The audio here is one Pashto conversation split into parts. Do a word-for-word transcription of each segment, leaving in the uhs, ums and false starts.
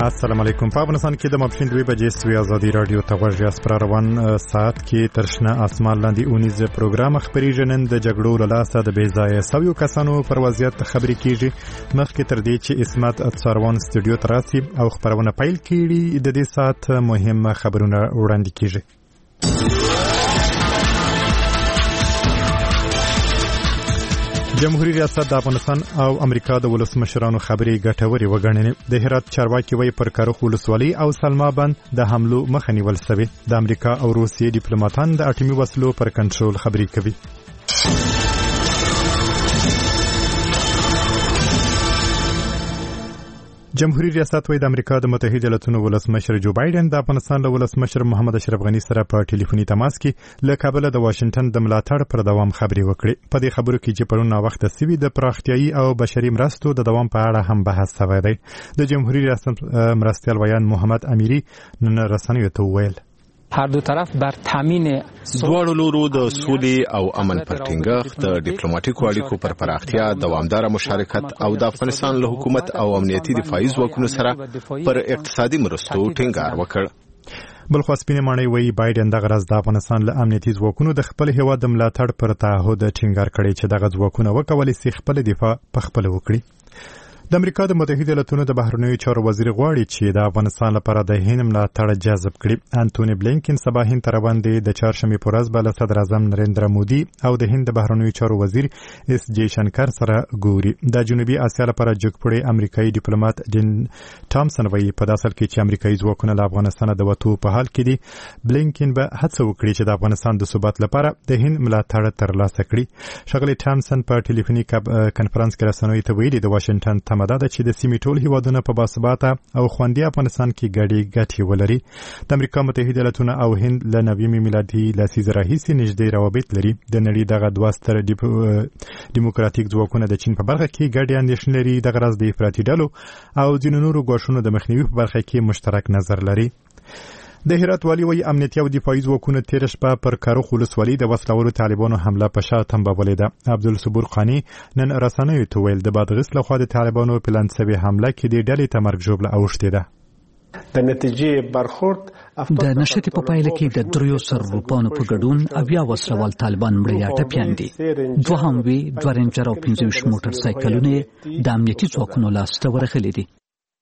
السلام علیکم. په افغانستان کې د ماپښین دوه بجې سوي ازادي رادیو ته غوږ یاست. پر روان ساعت کې ترشنه اسمان لاندې اونیز پروګرام خبري جنن د جګړو له لاسه د بې ځایه سویو کسانو پر وضعیت خبري کیږي. مخکې تر دې چې اسمت څاروان استودیو ته راسي او خبرونه پیل کړي د دې ساعت مهم خبرونه وړاندې کیږي. جمهوریت ریاست د افغانستان او امریکا د ولسمشرانو خبري ګټوري وګڼلې. د هرات چارواکي وایي پر کارخ ولسوالۍ او سلما بند د حملو مخه نیول شوې. د امریکا او روسیې ډیپلوماټان د اټومي وسلو پر کنټرول خبري کوي. جمهوریت ریاست وایي د امریکا د متحده ایالاتونو ولسمشر جو بایدن د افغانستان له ولسمشر محمد اشرف غني سره په ټلیفوني تماس کې له کابل د واشنگټن د ملاتړ پر دوام خبري وکړي. په دې خبرو کې چې پرون وخت سوي د پراختیايي او بشري مرستو د دوام په اړه هم بحث شوی دی. د جمهوریت ریاست مرستیال ویان محمد امیری نن رسنیو ته وویل هر دو طرف بر تامین دواړو لورو د سولې او امن پر ټینګښت د ډیپلوماټیکو اړیکو پر پراختیا دوامدار مشارکت او د افغانستان له حکومت او امنیتي دفاعي ځواکونو سره پر اقتصادي مرستو ټینګار وکړ. بلخو سپینې ماڼۍ وایي بایدن دغه ورځ د افغانستان له امنیتي ځواکونو د خپل هیواد د ملاتړ پر تعهد ټینګار کړی چې دغه ځواکونه وکولای شي خپل دفاع په خپل وکړي. د امریکا د متحده ایالاتونو د بهرنیو چارو وزیر غواړي چې د افغانستان لپاره د هند ملاتړ جذب کړي. انټونی بلینکن سبا هند ته روان دی. د چهارشنبې په ورځ به له صدر اعظم نریندرا مودي او د هند د بهرنیو چارو وزیر اس جے شنکر سره ګوري. د جنوبي اسیا لپاره جګپړی امریکایي ډیپلوماټ ډین ټامسن وایي په داسل کې چې امریکایي ځواکونه له افغانستان د وټو په حال کې دي. بلینکن به هڅه وکړي چې د افغانستان د ثبات لپاره د هند ملاتړ ترلاسه کړي. ښاغلی ټامسن په ټلیفوني کنفرانس کې رسنیو ته ویلي د واشنگټن تمه ده چې د سیمې ټول هیوادونه په باثباته او خوندي افغانستان کې ګډې ګټې ولري. د امریکا متحده ایالاتونه او هند له نوي میلادي لسیزې راهیسې نږدې روابط لري. د نړۍ دغه دوه ستر ډیموکراتیک ځواکونه د چین په برخه کې ګډې اندېښنې لري. دغه راز د افراطي ډلو او ځینو نورو ګواښونو د مخنیوي په برخه کې مشترک نظر لري. د هرات والی وایي امنیتي او دفاعي ځواکونو تېره شپه پر کارخ ولسوالۍ د وسلوالو طالبانو حمله په شا تنبولې ده. عبدالصبور قاني نن رسنیو ته ویل د بادغیس لخوا د طالبانو پلان شوې حمله کې د ډلې ته مرګ ژوبله اوښتې ده. د نتیجې برخورد د نشټې په پایله کې د دریو سر روپانو په ګډون اویا وسلوال طالبان مړه یا ټپیان دي. دوه هم وی دوه رینجر او پنځه ویشت موټر سایکلونه د امنیتي ځواکونو لاسته ورغلي دي.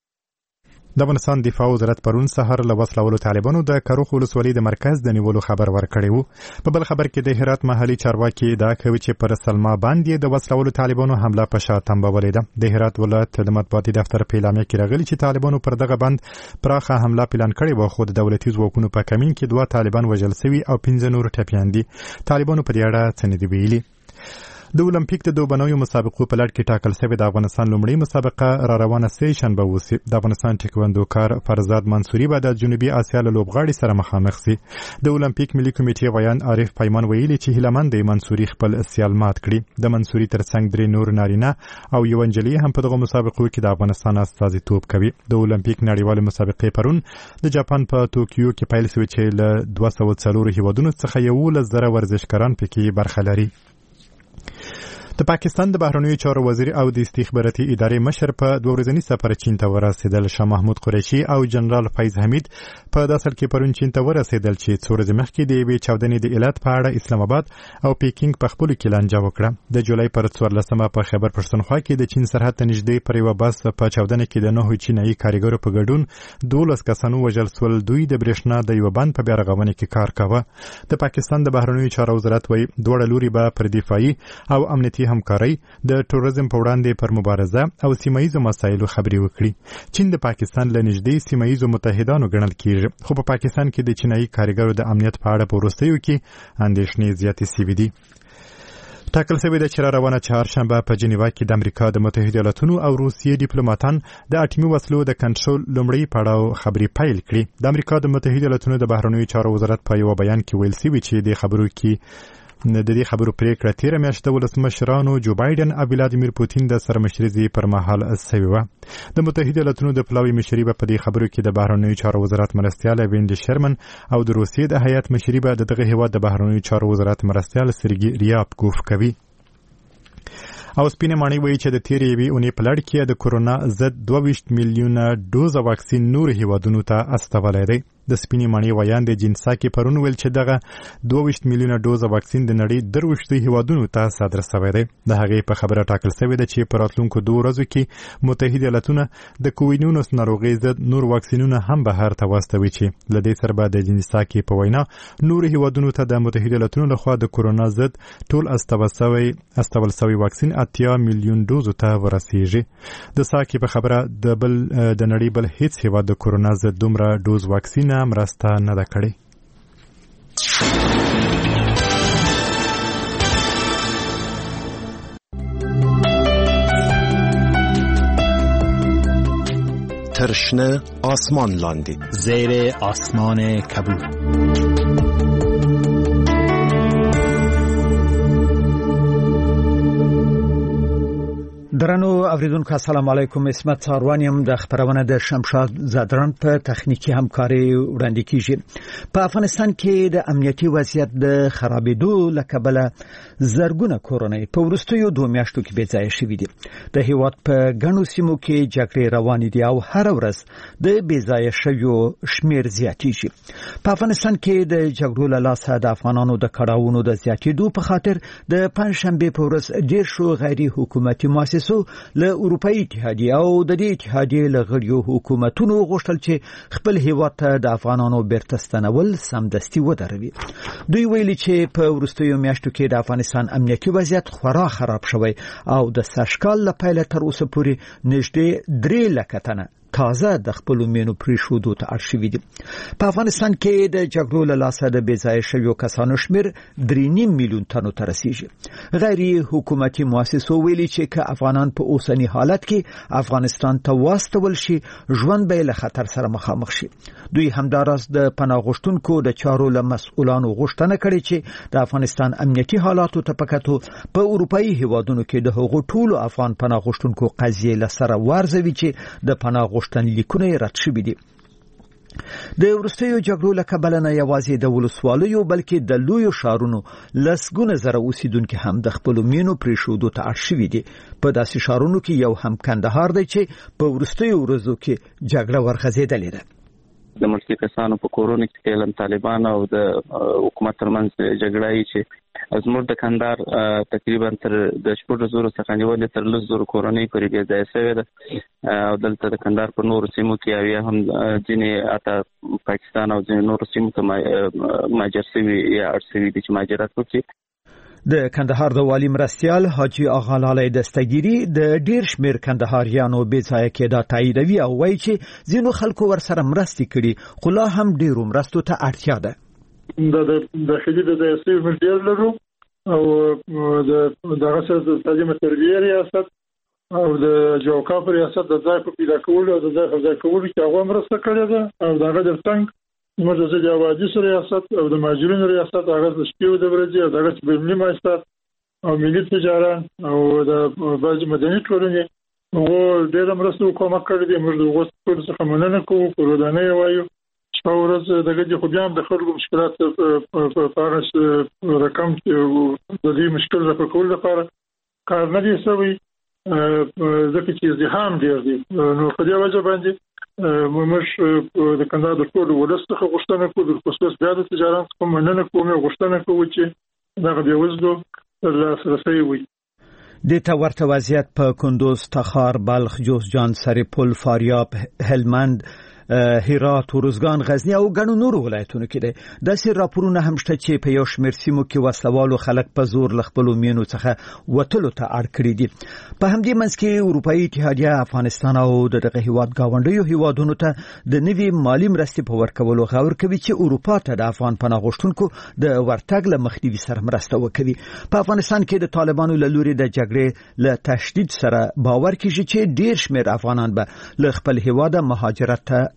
د افغانستان دفاع وزارت پرون سهار له وسلوالو طالبانو د کارخ ولسوالۍ د مرکز د نیولو خبر ورکړی وو. په بل خبر کې د هرات محلي چارواکي ادعا کوي چې پر سلما باندې د وسلوالو طالبانو حمله په شا تنبولې ده. د هرات ولایت د مطبوعاتي دفتر په اعلامیه کې راغلي چې طالبانو پر دغه بند پراخه حمله پلان کړې وه، خو د دولتي ځواکونو په کمین کې دوه طالبان وژل شوي او پنځه نور ټپیان دي. طالبانو په دې اړه څه نه دي ویلي. د اولمپیک د دوبنیو مسابقو په لړ کې ټاکل شوې د افغانستان لومړۍ مسابقه را روانه سه شنبه وسي. د افغانستان ټیکواندوکار فرزاد منصوري به د جنوبي اسیا له لوبغاړي سره مخامخ شي. د اولمپیک ملي کمیټې ویان عارف پیمان ویلي چې هیلمن د منصوري خپل سیال مات کړي. د منصوري ترڅنګ درې نور نارینه او یو انجلي هم په دغه مسابقو کې د افغانستان استازیتوب کوي. د اولمپیک نړیوالې مسابقې پرون د جاپان په توکیو کې پیل شوې چې له دوه سوه څلور هیوادونو څخه یولس زره ورزشکاران پکې برخه لري. د پاکستان د بهرنیو چارو وزیر او د استخباراتي ادارې مشر په دوه ورځني سفر چین ته ورسېدل. شاه محمود قریشي او جنرال فیض حمید په داسل کې پرون چین ته ورسېدل چې څو ورځې مخکې د یوې چاودنې د علت په اړه اسلام آباد او پیکینګ په خپلو کې لانجه وکړه. د جولای پر څوارلسمه په خیبر پښتونخوا کې د چین سرحد ته نږدې پر یوه بس په چاودنه کې د نهو چینایي کارګرو په ګډون دولس کسانو وژل شول. دوی د برېښنا د یوه بند په بیارغونه کې کار کاوه. د پاکستان د بهرنیو چارو وزارت وایي دواړه لوري به پر دفاعي او امنیتي همکارۍ د ټوریزم په وړاندې پر مبارزه او سیمایي مسایلو خبرې وکړي. چین د پاکستان له نږدې سیمایي متحدانو ګڼل کیږي، خو په پاکستان کې د چینایي کارګرو د امنیت په اړه په وروستیو کې اندېښنې زیاتې شوې دي. ټاکل شوې ده چې را روانه چهارشنبه په جنیوا کې د امریکا د متحده ایالاتونو او روسیې ډیپلوماټان د اټومي وسلو د کنټرول لومړی پړاو خبرې پیل کړي. د امریکا د متحده ایالاتونو د بهرنیو چارو وزارت په یو بیان کې ویل شوي چې د خبرو کې د دې خبرو پریکړه تیره میاشت د ولسمشرانو جو بایدن او ولادیمیر پوتین د سرمشرۍ پر مهال شوې وه. د متحده ایالاتونو د پلاوي مشري به په دې خبرو کې د بهرنیو چارو وزارت مرستیال وینډي شرمن او د روسیې د هیات مشري به د دغه هیواد د بهرنیو چارو وزارت مرستیال سرګي ریابکوف کوي. او سپینې ماڼۍ وایي چې د تیرې یوې اونۍ په لړ کې د کورونا ضد دوه ویشت میلیونه ډوزه واکسین نور هیوادونو ته استولی دی. د سپینې ماڼۍ ویان د جنسا کې پرون ویل چې دغه دوه ویشت میلیونه ډوزه واکسین د نړۍ درویشتو هیوادونو ته صادر شوی دی. د هغې په خبره ټاکل شوې ده چې په راتلونکو دوه ورځو کې متحده ایالتونه د کووډ نولس ناروغۍ ضد نور واکسینونه هم بهر ته واستوي چې له دې سره به د جنسا کې په وینا نور هیوادونو ته د متحده ایالتونو لخوا د کورونا ضد ټول استول شوی استول شوی واکسین اتیا میلیون ډوزو ته ورسیږي. د ساکي په خبره د بل د نړۍ بل هیڅ هیواد د کورونا ضد دومره ډوز واکسین مرسته نه ده کړې. ترشنه آسمان لاندې زیر آسمان کبود. درنو اوریدونکو السلام علیکم. اسمت ساروانیم د خبرونه د شمشاد زادران په تخنیکی همکاري وړاندې کیږي. په افغانستان کې د امنیتي وضعیت د خرابېدو لکبله زرګونه کورنۍ په ورستیو دوه میاشتو کې بې ځای شوي دي. د هیواد په ګڼو سیمو کې جګړې روانې دي او هر ورځ د بې ځای شویو شمیر زیاتېږي. په افغانستان کې د جګړو له لاسه د افغانانو د کړاوونو د زیاتېدو په خاطر د پنځشنبه په ورځ ډېر شو غیر حکومتي مؤسسو له اروپאי اتحادیه او د دې اتحادیه له غړیو حکومتونو غوښتل چې خپل هیواد ته د افغانانو بیرته ستنول سمدستي ودروي. دوی ویلي چې په ورستیو میاشتو کې د افغانستان امنیتي وضعیت خورا خراب شوی او د سرشکال له پیله تر اوسه پورې نږدې درې لکه تنه تازه د خپل مینو پریښودو ته اړ شوي دي. په افغانستان کې د جګړو له لاسه د بې ځای شویو کسانو شمیر درې نیم میلیون تنو ته رسیږي. غیر حکومتي مؤسسو ویلي چې که افغانان په اوسنی حالت کې افغانستان ته واستول شي ژوند به له خطر سره مخامخ شي. دوی همداراز د پناه غوښتونکو د چارو له مسؤلانو غوښتنه کړې چې د افغانستان امنیتي حالاتو ته پکاتو په اروپאי هیوادونو کې د هغو ټولو افغان پناه غوښتونکو قضیې له سره ورزوي چې د پناه غوښتنلیکونه رد شوي دي. د ورستیو جګړو له کبله نه یوازې د ولسوالیو بلکې د لویو ښارونو لسګونه زره اوسیدونکو هم د خپل مینو پریښودو ته اړ شوي دي. په داسې ښارونو کې یو هم کندهار دی چې په ورستیو ورځو کې جګړه ورغځېدلې ده. د ملکی کسانو په کورونو کې علم طالبان او د حکومت ترمنځ جګړه یې چې زموږ د کندهار تقریبا تر د شپږ زره څخه نیولې تر لس زره کورنۍ پورې بې ځای شوې ده او دلته د کندهار په نورو سیمو کې یا هم ځینې اته پاکستان او ځینې نورو سیمو ته مهاجر شوي یا اړ شوي دي چې مهاجرت وکړي. د کندهار د والی مرستیال حاجی آغا لالی دستګيري د ډیر شمیر کندهاریانو بې ځای کېدا تاییدوي او وایي چې ځینو خلکو ورسره مرستې کړي خو لا هم ډیرو مرستو ته اړتیا ده. د داخلي د سیاسي مدیر لرو او د دغه سره د تعلیم تربیه ریاست او د جوکا پر ریاست د ځای په پیدا کولو او د ځای په ځای کولو کې هغه مرسته کړې ده او دغه د څنګه موږ د جوادي ریاست او د ماجرونو ریاست هغه د شپې د ورځې او دغه بلنی ماستر او ملي تجارت او د بعض مدني ټولنې هغه ډېر مرسته کومه کړې ده. موږ د وګړو څخه مننه کوو په ودانۍ وایو چې ورځ دغه د خو بیا د خلکو مشکلات په پارس رقم د دې مشکل د کول لپاره کار نه دی سوی ځکه چې ازدحام ډېر دی. نو په دې وجه باندې موږ د کندهار د ټولو ولسته غوښتنه کوو د خصوص بیا د تجارت کوم مننه کوو غوښتنه کوو چې دغه د وزدو لاسرسي وي. د تا ورته وضعیت په کندوز، تخار، بلخ، جوزجان، سرپل، فاریاب، هلمند، هرات، روزګان، غزنی او ګڼو نورو ولایتونو کې دي. داسې راپورونه هم شته چې په یو شمېر سیمو کې وسلوالو خلک په زور له خپلو مینو څخه وتلو ته اړ کړي دي. په همدې منځ کې اروپאי اتحادیه افغانستان او دغه هیواد گاونډیو هیوادونو ته د نوي مالی مرستې په ورکولو غور کوي چې اروپا ته د افغان پناه غوښتونکو د ورتګ له مخنیوي سره مرسته وکړي. په افغانستان کې د طالبانو له لوري د جګړې له تشدید سره باور کیږي چې ډیر شمېر افغانان به له خپل هیواد مهاجرت ته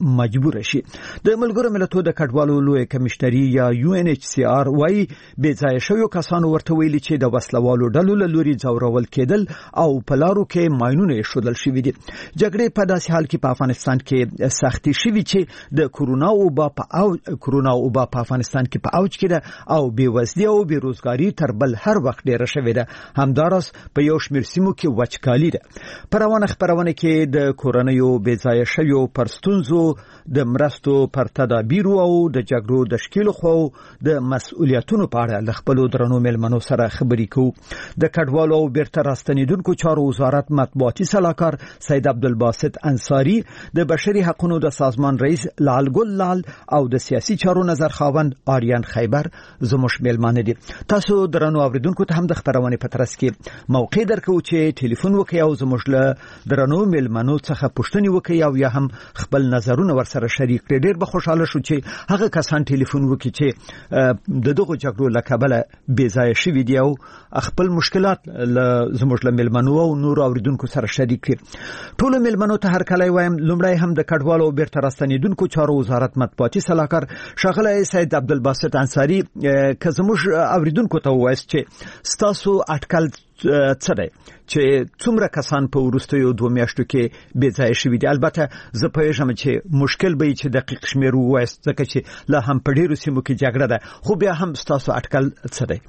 مجبور شي. د ملګرو ملتونو د کډوالو لوی کمشنري یا یو ان ایچ سی آر وايي بې ځای شویو کسانو ورته ویلي چې د وسلوالو ډلو له لوري ځورول کېدل او په لارو کې ماینونه ایښودل شوي دي. جګړې په داسې حال کې په افغانستان کې سختي شوي چې د کورونا وبا په او کورونا وبا په افغانستان کې په اوج کې ده او بې وزلي او بې روزګاري تر بل هر وخت ډیره شوې ده. همداراز په یو شمېر سیمو کې وچکالي ده. په روانه خپرونه کې د کورنیو بې ځای شویو پر ستونزو د مرستو پر تدابیرو او د جګړو د شکیلو خو د مسؤلیتونو په اړه له خپلو درنو مېلمنو سره خبرې کوو. د کډوالو او بیرته راستنېدونکو چارو وزارت مطبوعاتي سلاکار سید عبدالباسط انصاری، د بشري حقوقو د سازمان رئیس لال ګل لال او د سیاسي چارو نظر خاوند آریان خیبر زموږ مېلمانه دي. تاسو درنو اوریدونکو ته هم د خبرونه په ترڅ کې موقع درکو چې ټلیفون وکړئ او زموږ له درنو مېلمنو څخه پوښتنه وکړئ او یا هم خپل نظرونه ورسره شریک کړئ. ډېر به خوشاله شو چې هغه کسان ټلیفون وکړي چې د دغه جګړو له کبله بې ځای شوي دي او خپل مشکلات له زموږ له مېلمنو او نور اوریدونکو سره شریک کړي. ټول مېلمنو ته هر کله وایم لومړی هم د کډوالو او بیرته راستنېدونکو چارو وزارت مطبوعاتي سلاکار ښاغلی سید عبدالباسط انصاری که زموږ اوریدونکو ته ووایاست چې ستاسو اټکل څه دی چې څومره کسان په وروستیو دوه میاشتو کې بې ځای شوي دي؟ البته زه پوهېږم چې مشکل به وي چې دقیق شمېر ووایاست ځکه چې لا هم په ډېرو سیمو کې جګړه ده، خو بیا هم ستاسو اټکل څه دی؟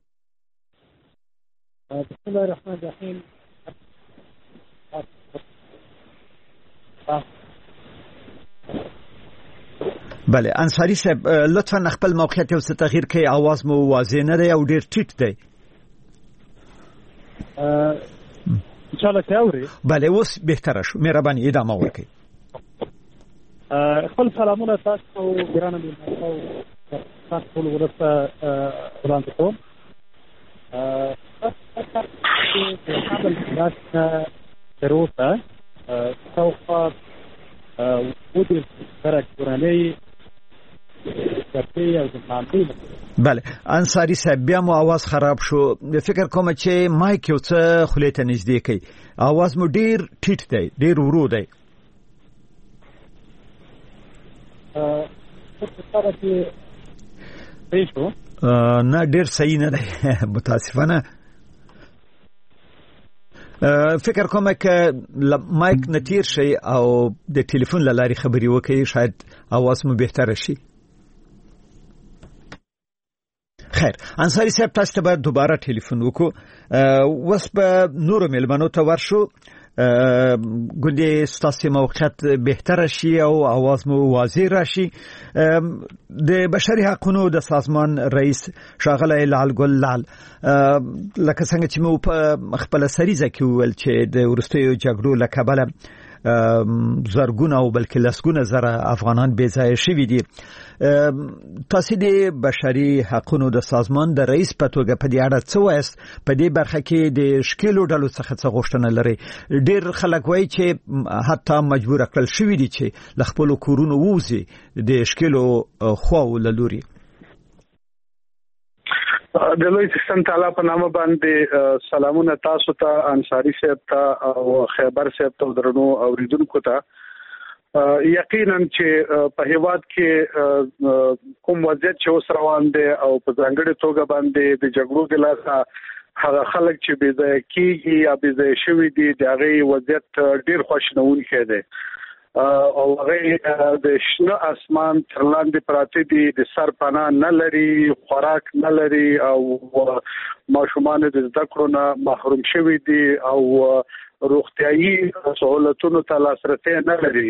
بسم الله الرحمن الرحیم. بله انصاری صاحب لطفا خپل موقعیت یو څه تغییر کړئ، आवाज مو واضح نه دی او ډېر ټیټ دی. ان شاء الله تاوري. بله اوس بهتره شو، مهرباني ادامه ورکړئ. خپل سلامونه تاسو ګرانه مېلمانه تاسو ټول ورته وړاندې کوم. په قبل داسې تروسه سوف ودي فرق کورنۍ بله انصاری صاحب بیا مو आवाज خراب شو. فکر کوم چې مایک یو څه خولې ته نږدې کړئ. आवाज مو ډیر ټیټ دی، ډیر ورو دی. نه ډیر صحیح نه دی متاسفانه. فکر کوم چې مایک نتیر شي او د ټلیفون لاري خبري وکړي شاید आवाज مو بهتر شي. خیر انصاری صاحب تاسو ته دوباره ټلیفون وکړو. وس په نورو مېلمنو ته ورشو. ګوندې ستاسو موقعیت بهتر شي او आवाज مو واضح راشي. د بشري حقوقو د سازمان رئیس ښاغلی لال ګل لال لکه څنګه چې مو په خپل سریزه کې وویل چې د وروستیو جګړو له کبله زرګونه او بلکې لسګونه زره افغانان بې ځایه شوي دي. تاسو د بشري حقوقو د سازمان د رئیس په توګه په دې اړه څه وایاست؟ په دې برخه کې د شکیلو ډلو څخه څه غوښتنه لري؟ ډېر خلک وایي چې حتی مجبور کړل شوي دي چې له خپلو کورونو ووځي د شکیلو خواو له لوري. د لوی سیستم تعالی په نامه باندې سلامونه تاسو ته، انصاری صاحب ته او خیبر صاحب ته درنو اوریدونکو ته. یقینا چې په هیواد کې کوم وضعیت چې اوس روان دی او په ځانګړي توګه باندې د جګړو د لاسه هغه خلک چې بې ځایه کېږي یا بې ځایه شوي دي د هغې وضعیت ډېر خواشینونکی دی او هغه د شنه اسمان تر لاندې پراته دي، د سر پناه نه لري، خوراک نه لري او ماشومان د زده کړو نه محروم شوي دي او روغتیايي سہولتونو ته لاسرسی نه لري.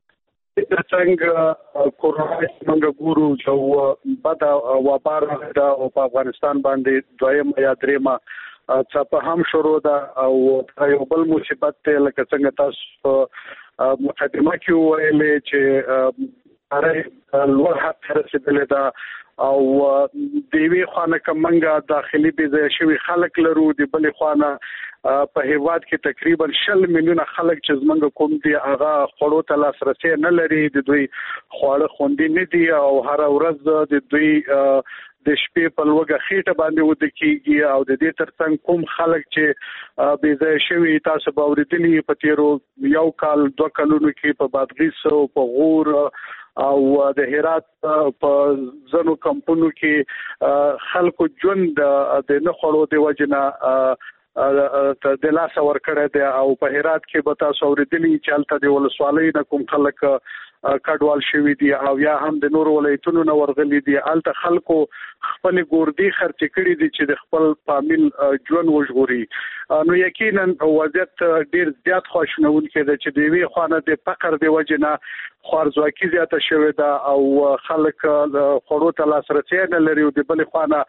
څنګه کورونا څنګه ګورو چې بد وبا راغله او په افغانستان باندې دویم یا دریمه څه هم شروع ده او یو بل مصیبت ته لکه څنګه تاسو مقدمه کې ویلې چې اره لوړ حد رسیدلې ده او دیوی خانه کمنګه داخلي بيځای شوی خلک لرو، دی بلې خانه په هیواد کې تقریبا شل میلیونه خلک چې زمونږ کوم دی هغه خړو ته لاسرسي نه لري، د دوی خواړه خوندي نه دي او هر ورځ د دوی د شپې په لوګه خېټه باندې ود کیږي او د دې ترڅنګ کوم خلک چې بې ځای شوی تاسو به اوریدلی په تیرو یو کال دوه کلونو کې په بادغیس او په غور او د هرات په زنو کمپونو کې خلکو ژوند د نه خړو دی وجنه د لاس ورکړه دی او په هرات کې به تاسو اوریدلی چې الته د ولسوالۍ نه کوم خلک کډوال شوی دي او یا هم د نور ولایتونو نه ورغلي دي الته خلکو خپل ګوردی خرچ کړي دي چې د خپل فامیل ژوند وژغوري نو یقینا وضعیت ډیر زیات خوشنون کې ده چې د وی خوانه د فقر دی وجنه خوارزواکي زیاته شوې ده او خلک خورو ته لاسرسي نه لري او د بل خوانه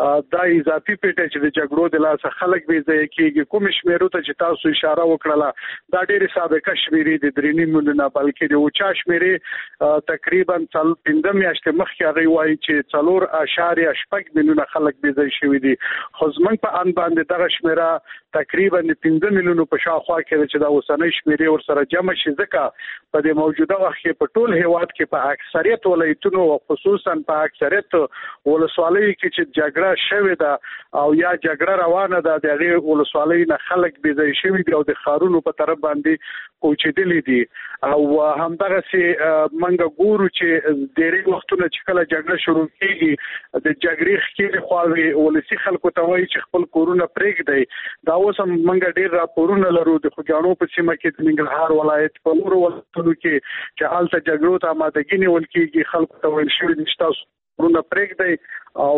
د اضافي پیټه چې د جګړو د لاس خلک به ځای کېږي کوم شمیرو ته چې تاسو اشاره وکړه دا ډېر سابقه شمیرې د درېنی مونږ نه بلکې د اوچا شمیرې تقریبا څل پنځه میاشتې مخکې هغه وایي چې څلور اشاریه شپږ میلیونه خلک به ځای شوي دي خو زمونږ په ان باندې دغه شمیره تقریبا پنځه میلیونه په شاوخوا کې چې دا اوسنۍ شمیرې ورسره جمع شي ځکه په د موجوده وخت کې په ټول هیواد کې په اکثریت ولایتونو او خصوصا په اکثریت ولسوالۍ کې چې جګړه شوې ده او یا جګړه روانه ده د هغې ولسوالۍ نه خلک بې ځای شوي دي او د ښارونو په طرف باندې کوچېدلي دي او همدغسې موږ ګورو چې ډېری وختونه چې کله جګړه شروع کېږي د جګړې ښکېلې خواوې ولسي خلکو ته وایي چې خپل کورونه پرېږدئ دا اوس هم موږ ډېر راپورونه لرو د خوږیاڼو په سیمه کې د ننګرهار ولایت په نورو ولایتونو کې چې هلته جګړو ته آمادګي نیول کېږي خلکو ته ویل شوي دي چې تاسو کورونه پرېږدئ او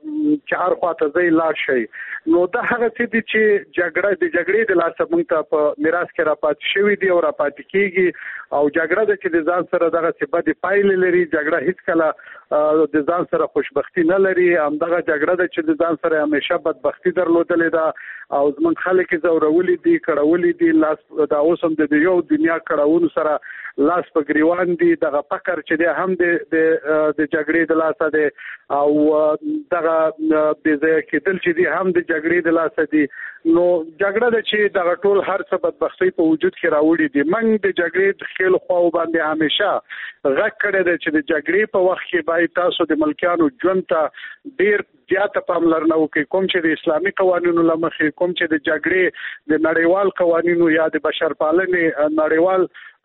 چې هر خواته ځئ لاړ شئ نو دا هغه څه دي چې جګړه د جګړې د لاسه موږ ته په میراث کې راپاتې شوي دي او راپاتې کېږي او جګړه ده چې د ځان سره دغسې بدې پایلې لري جګړه هېڅکله د ځان سره خوشبختي نه لري همدغه جګړه ده چې د ځان سره همیشه بدبختي درلودلې ده او زموږ خلک یې ځورولي دي کړولي دي لاس دا اوس هم د یو دنیا کړاوونو سره لاس په ګریوان دي دغه فقر چې دی هم د جګړې د لاسه دی او دغه بې ځایه کېدل چې دي هم د جګړې د لاسه دي نو جګړه ده چې دغه ټول هر څه بدبختۍ په وجود کې راوړي دي موږ د جګړې د ښکېلو خواو باندې همیشه غږ کړی دی چې د جګړې په وخت کې باید تاسو د ملکیانو ژوند ته ډېر زیاته پاملرنه وکړئ کوم چې د اسلامي قوانینو له مخې کوم چې د جګړې د نړیوال قوانینو یا د بشرپالنې نړیوال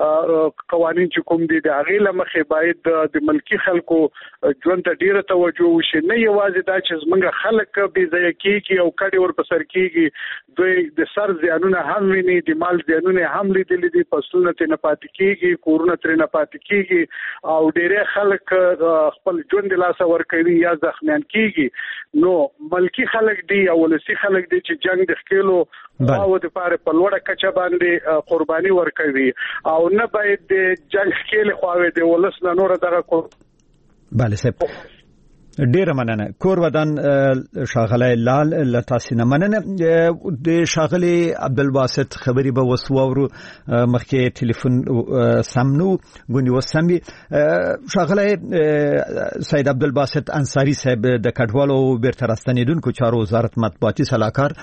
قوانین چې کوم دي د هغې له مخې باید د ملکي خلکو ژوند ته ډېره توجه وشي نه یوازې دا چې زموږ خلک بې ځایه کېږي او کډې ورپسر کېږي دوی د سر زیانونه هم ویني د مال زیانونه هم لیدلي دي فصلونه ترې نه پاتې کېږي کورونه ترې نه پاتې کېږي او ډېری خلک خپل ژوند د لاسه ورکوي یا زخمیان کېږي نو ملکی خلک دي او ولسي خلک دي چې جنگ د ښکېلو او د پاره په لوړه کچه باندې قرباني ورکوي او نه باید د جنگ ښکېلې خواوې د ولس نه نور دغه بله صاحب ډیره مننه کور ودان شاغله لال لتاسینه مننه د شاغله عبدالباسط خبري به وسوورو مخکې ټلیفون سمنو غونډي وسمي شاغله سید عبدالباسط انصاری صاحب د کډوالو بیرته راستنیدونکو چارو وزارت مطبوعاتي صلاحکار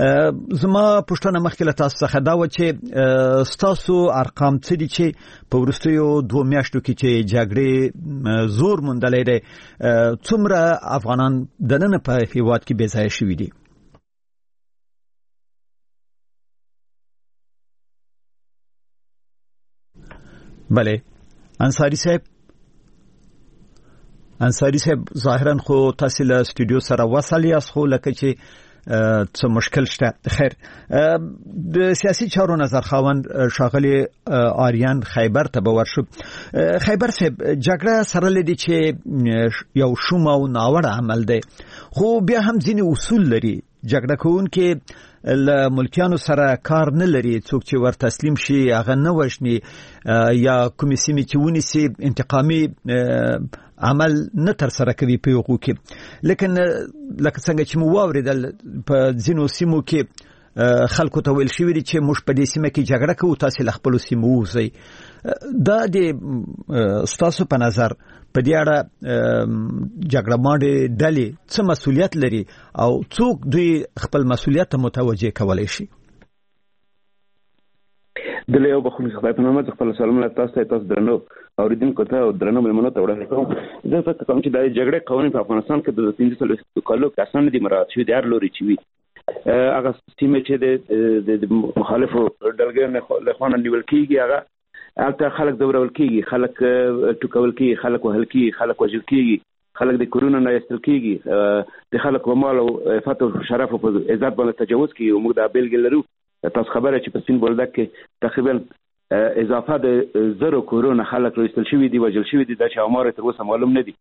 زما پښتنه مخکې تاسو څخه دا و چې ستاسو ارقام څه دي چې په ورستیو دوه میاشتو کې چې جګړې زور مندلې ده څومره افغانان د نن په هیواد کې بې ځایه شوي دي بله انصاری صاحب انصاری صاحب ظاهرا خو تاسو له سټوډیو سره وصل یاست خو لکه چې څه مشکل شته خیر د سیاسي چارو نظر خاوند شاغلی آریان خیبر ته ورشو خیبر صاحب جګړه سره لدی چې یو شوم او ناوړه عمل دی خو بیا هم ځینې اصول لري جګړه کوونکې له ملکیانو سره کار نه لري څوک چې ور تسلیم شي هغه نه وژني یا کومې سیمې چې ونیسي انتقامي عمل نه تر سره کوي په یو کې لیکن لکه څنګه چې مو واوریدل په ځینو سیمو کې خلکو ته ویل شوی دي چې موږ په دې سیمه کې جګړه کوو تاسو له خپل سیمو وځئ دا د ستاسو په نظر په دې اړه جګړه ماډي ډلې څه مسولیت لري او څوک دوی خپل مسولیت ته متوجه کولای شي د له یو بخښنې خدای په نامه خپل سلامونه تاسو ته تاسو درنو اوریدونکو ته او درنو ملمنو ته وړاندې کوم. زه فکر کوم چې د جګړې قوانین په افغانستان کې د پنځه څلوېښتو کالو کې اسانه دي مراعات شوي دي، هر لوري چې وي هغه سیمې چې د مخالفو ډلګیو له خوا نیول کېږي هغه هلته خلک ځورول کېږي، خلک ټوکول کېږي، خلک وهل کېږي، خلک وژل کېږي، خلک د کورونو نه ایستل کېږي، د خلکو په مال او عفت او شرف او عزت باندې تجاوز کېږي. موږ دا بیلګې لرو. تاسو خبره چې په سین بولدک کې تقریبا اضافه د زرو کورونه خلک ایستل شوي دي، وژل شوي دي، دا چې امار تر اوسه معلوم نه دي.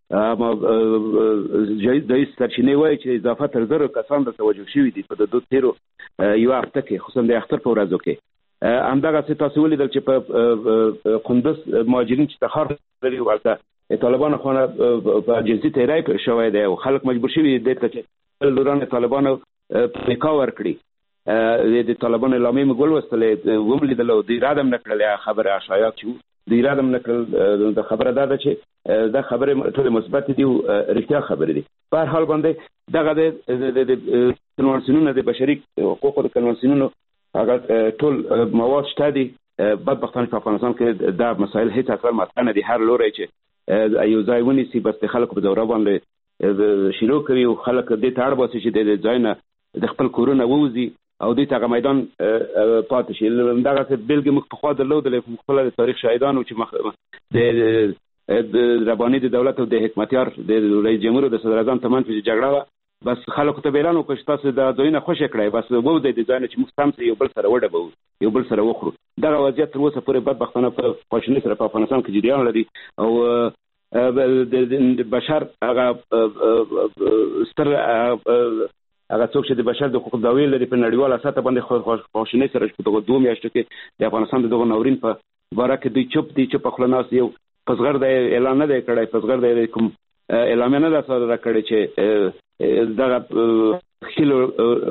د سرچینې وایي چې اضافه تر زرو کسان دلته وژل شوي دي په د دوه تیرو یو هفته کې، خصوصا د اختر په ورځو کې. همدغسې تاسو ولیدل چې په قندوز مهاجرین چې تخار لري ورته طالبانو خوا په جنسي تیری شوی دی او خلک مجبور شوي دي چې لوران طالبانو په نکاح ورکړي. د طالبانو اعلامیې موږ ولوستلې، وملیدل او دوی اراده هم نه کړله خبره اشاعات چې دوی اراده هم نه کړل. د خبره دا ده چې دا خبرې ټولې مثبت دي او رښتیا خبرې دي. په هر حال باندې دغه د کنوانسیونونو د بشري حقوقو د کنوانسیونونو هغه ټول مواد شته دي. بدبختانه په افغانستان کې دا مسایل هیڅ اصلا مطرح نه دي. هر لوری چې یو ځای ونیسي بس د خلکو په دوره باندې شروع کوي او خلک دې ته اړ باسي چې د ځای نه د خپل کورونه ووځي او دوی ته میدان پاتې شي. دغه بیلګې موږ پخوا درلودلې، خپله د تاریخ شاهدانو چې د رباني د دولت او د حکمتیار د رئیس جمهور د صدر اعظم ترمنځ چې جګړه وه، بس خلکو ته اعلان وکړ چې تاسو د ځایونه خوشې کړئ، بس ووځئ د ځایونه چې موږ سم سره یو بل سره وډبوو، یو بل سره وخورو. دغه وضعیت تر اوسه پورې بدبختانه په خواشینۍ سره په افغانستان کې جریان لري او د بشر هغه ستر هغه څوک چې د بشر د حقوقو دعوې لري په نړیواله سطح باندې خواشینۍ سره په دغه دوه میاشتو کې د افغانستان د دغه ناورین په باره کې دوی چوپ دي، چوپ خوله ناست. یو پسغر د اعلان نه دی کړی، پسغر د کوم اعلامیه نه ده صادره کړې چې دغه خیلو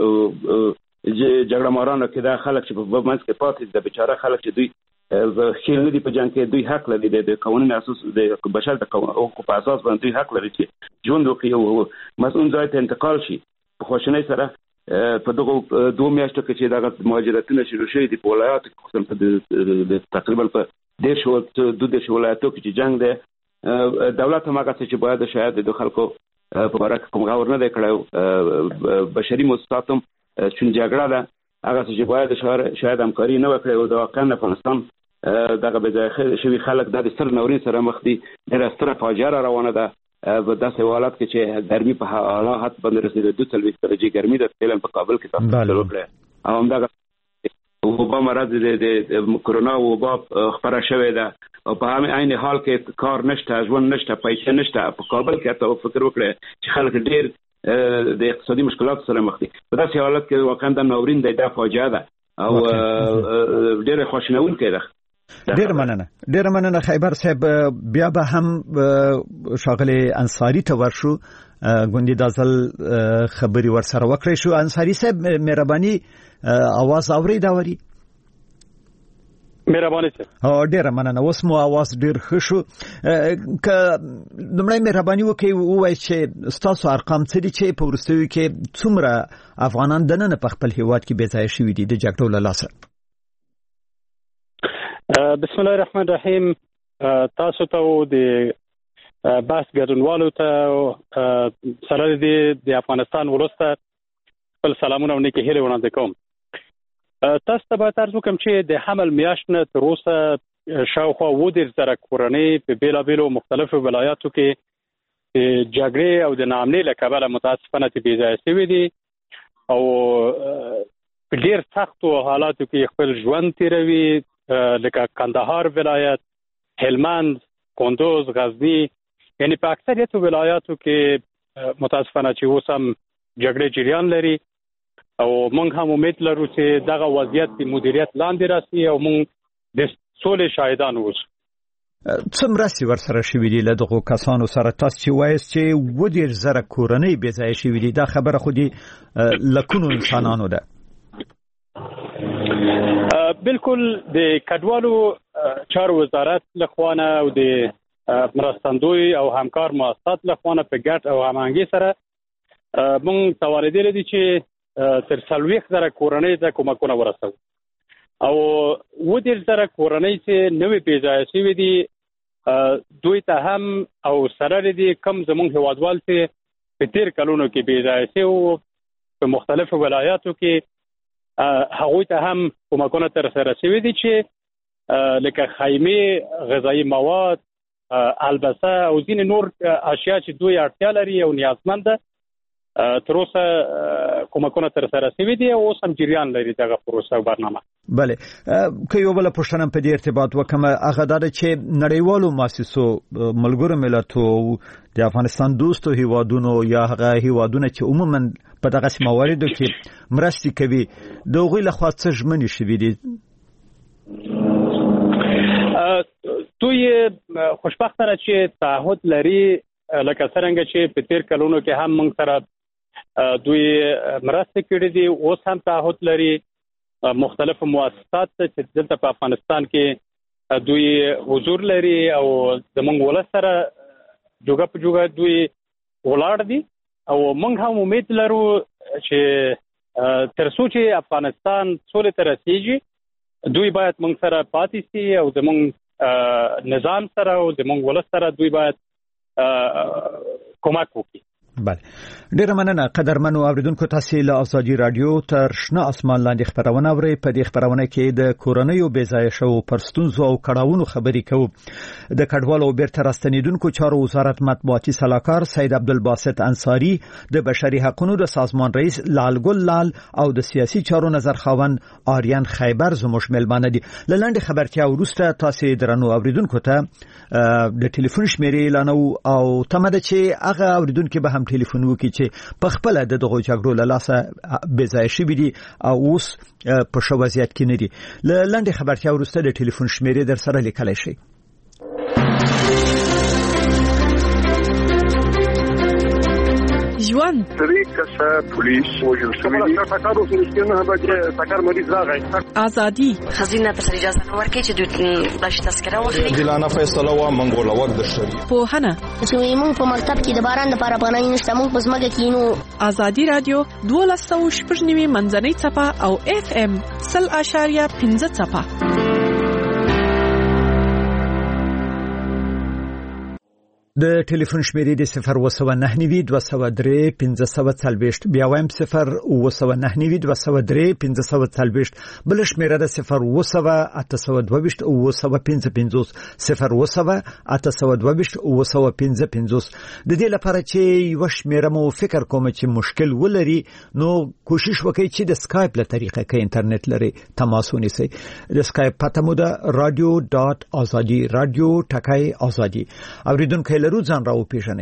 جګړه مارانو کې دا خلک چې په منځ کې پاتې د بیچاره خلک چې دوی خیل نه دي په جنګ کې، دوی حق لري د قوانین اساس د بشر د حقوقو په اساس باندې دوی حق لري چې ژوند وکړي او مسؤل ځای ته انتقال شي. په خواشینۍ سره په دغه دوه میاشتو کې چې دغه مهاجرتونه شروع شوي دي په ولایاتو کې، خصوصا د تقریبا په دېرش دوه دېرش ولایاتو کې چې جنګ دی، دولت هم هغسې چې باید شاید د خلکو په باره کې کوم غور نه دی کړی. بشري موسسات هم چون جګړه ده هغسې چې باید شاید همکاري نه وکړي او د واقعا افغانستان دغه بېځایه شوي خلک دا د ستر ناورین سره مخ دي. ډېره ستره فاجعه را روانه ده په داسې حالات کې چې ګرمي په حالات باندې رسېدل، دوه څلوېښت درجې ګرمي ده فعلا په کابل کې تاسو وکړه او همدغه وبا مرض د کرونا وبا خپره شوې ده او په هم عین حال کې کار نشته، ژوند نشته، پیسې نشته. په کابل کې تاسو فکر وکړئ چې خلک ډېر د اقتصادي مشکلات سره مخ دي. په داسې حالات کې واقعا د ناورین د دا فاجعه ده او ډېر خواشینونکې ده. ډیر مننه ډیر مننه خیبر صاحب. بیا به هم شاغلی انصاری ته ورشو، ګوندې د ځل خبري ورسره وکړې شو. انصاری صاحب مهرباني आवाज اوري دا وري مهرباني صاحب. او ډیر مننه. اوس مو आवाज ډیر ښه شو. ک دمړی مهرباني وکي وای چې ستاسو ارقام څه دي چې په ورستوي کې څومره افغانان دنه په خپل هیواد کې بې ځای شوي دي د جګړو له لاسه؟ بسم الله الرحمن الرحیم. تاسو ته د بحث ګډونوالو ته سره د افغانستان ورسته خپل سلامونه او نیکې هیلې وړاندې کوم. تاسو ته باید عرض وکړم چې د حمل میاشت نه تر اوسه شاوخوا اووه دېرش زره کورنۍ په بېلابېلو مختلفو ولایاتو کې جګړې او د ناامنۍ له کبله متاسفانه بې ځایه شوي دي او په ډېر سختو حالاتو کې خپل ژوند تېروي، لکه کندهار ولایت، هلمند، کندوز، غزنی، یعنی په اکثریت ولایاتو کې متاسفانه چې اوس هم جګړې جریان لري او موږ هم امید لرو چې دغه وضعیت د مدیریت لاندې راسي او موږ د سولې شاهدان اوسو. څه مرستې ورسره شوي دي له دغو کسانو سره؟ تاسو چې وایاست چې اووه دېرش زره کورنۍ بې ځایه شوي دي، دا خبره خو د لکونو انسانانو ده. بالکل د کډوالو چارو وزارت لخوانه او د مرستندوی او همکار مؤسسات لخوانه په ګډ او هماهنګي سره موږ توانیدل دي چې تر څلوېښت زره کورنۍ ته کومکونه ورسوو. او و دې زره کورنۍ چې نوې پیژای شوی دي دوی ته هم او سره دي کم زمونږ هوادوال چې په تیر کلونو کې پیژای شوی او په مختلفو ولایاتو کې هغوی ته هم کومکونه تر سره شوی دي چې لکه خیمه، غذایی مواد، البسه او ځینې نور اشیاء چې دوی اړتیا لري او نیازمند ده تر اوسه کومکونه تر سره شوي دي او اوس هم جریان لري دغه پروسه او برنامه. بله که یو بل پوښتنه په دې ارتباط وکم هغه دا چې نړیوالو مؤسسو ملګرو ملتونو د افغانستان دوستو هیوادونو یا هغه هیوادونه چې عموما په دغه مواردو کې مرستې کوي دغه له خوا څه ژمنې شوي دي؟ دوی خوشبختانه چې تعهد لري لکه څنګه چې په تیر کلونو کې هم موږ سره دوی مرسته کړې دي، اوس هم تعهد لري. مختلف مؤسسات چې دلته په افغانستان کې دوی حضور لري او زموږ ولس سره جوګه په جوګه دوی ولاړ دي او موږ هم امید لرو چې تر څو چې افغانستان سولې ته رسیږي دوی باید موږ سره پاتې شي او زموږ نظام سره او زموږ ولس سره دوی باید کومک وکړي. بله ډیره مننه قدرمنو اوریدونکو، تاسو له ازادي رادیو تر شنه اسمان لاندې خبرونه اورئ. په دې خبرونه کې د کورونیو بې ځای شو پرستونزو او کړهونو خبرې کوو. د کډوالو او بیرته راستنیدونکو چارو وزارت مطبوعاتي سلاکار سید عبدالباسط انصاری، د بشري حقوقو د سازمان رئیس لال ګل لال او د سیاسي چارو نظر خاوند آریان خیبر زموږ ملمانه دي. لاندې خبرتیا وروسته تاسو درنو اوریدونکو ته د ټلیفون شمیرې اعلانو او تمه ده چې هغه اوریدونکو به هم ټلیفون وکړي چې په خپل د دغه جګړو له لاسه بې ځای شوي دي او اوس په ښه وضعیت کې نه دي. له لنډې خبرتیا وروسته د ټلیفون شمیرې در سره لیکلی شئ. ژوند درې کسه پولیس وژل شوي دي. سکارو سره به سکار مریض راغی. ازادي خزینه ته اجازه نه ورکړي چې دوی د تذکره واخلي. دلانه فیصله وا منګول وخت د شری پوهنه چې موږ په مکتب کې د باران لپاره پناه نشته، موږ په ځمکه کې نو. ازادي رادیو دوه سوه شپږ نوي منځنۍ څپه او اف ام سل اشاریه پنځه څپه. د ټلیفون شمیرې د صفر و سوه نهه نوي دوه سوه درې پنځه سوه څلوېښت، بیا وایم صفر و سوه نهه نوي دوه سوه درې پنځه سوه څلوېښت، بل شمیره د صفر و سوه اته سوه دوه ویشت و سوه پنځه پنځوس، صفر و سوه اته سوه دوه ویشت و سوه پنځه پنځوس. د دې لپاره چې یو شمیره مو فکر کوم چې مشکل ولري نو کوشش وکړئ چې د سکایپ له طریقې کې انټرنیټ لري تماس ونیسئ. د سکایپ پته مو ده رادیو ډاټ ازادي، رادیو ټکای ازادي. اوریدونکو لرو ځان راو پیژنئ.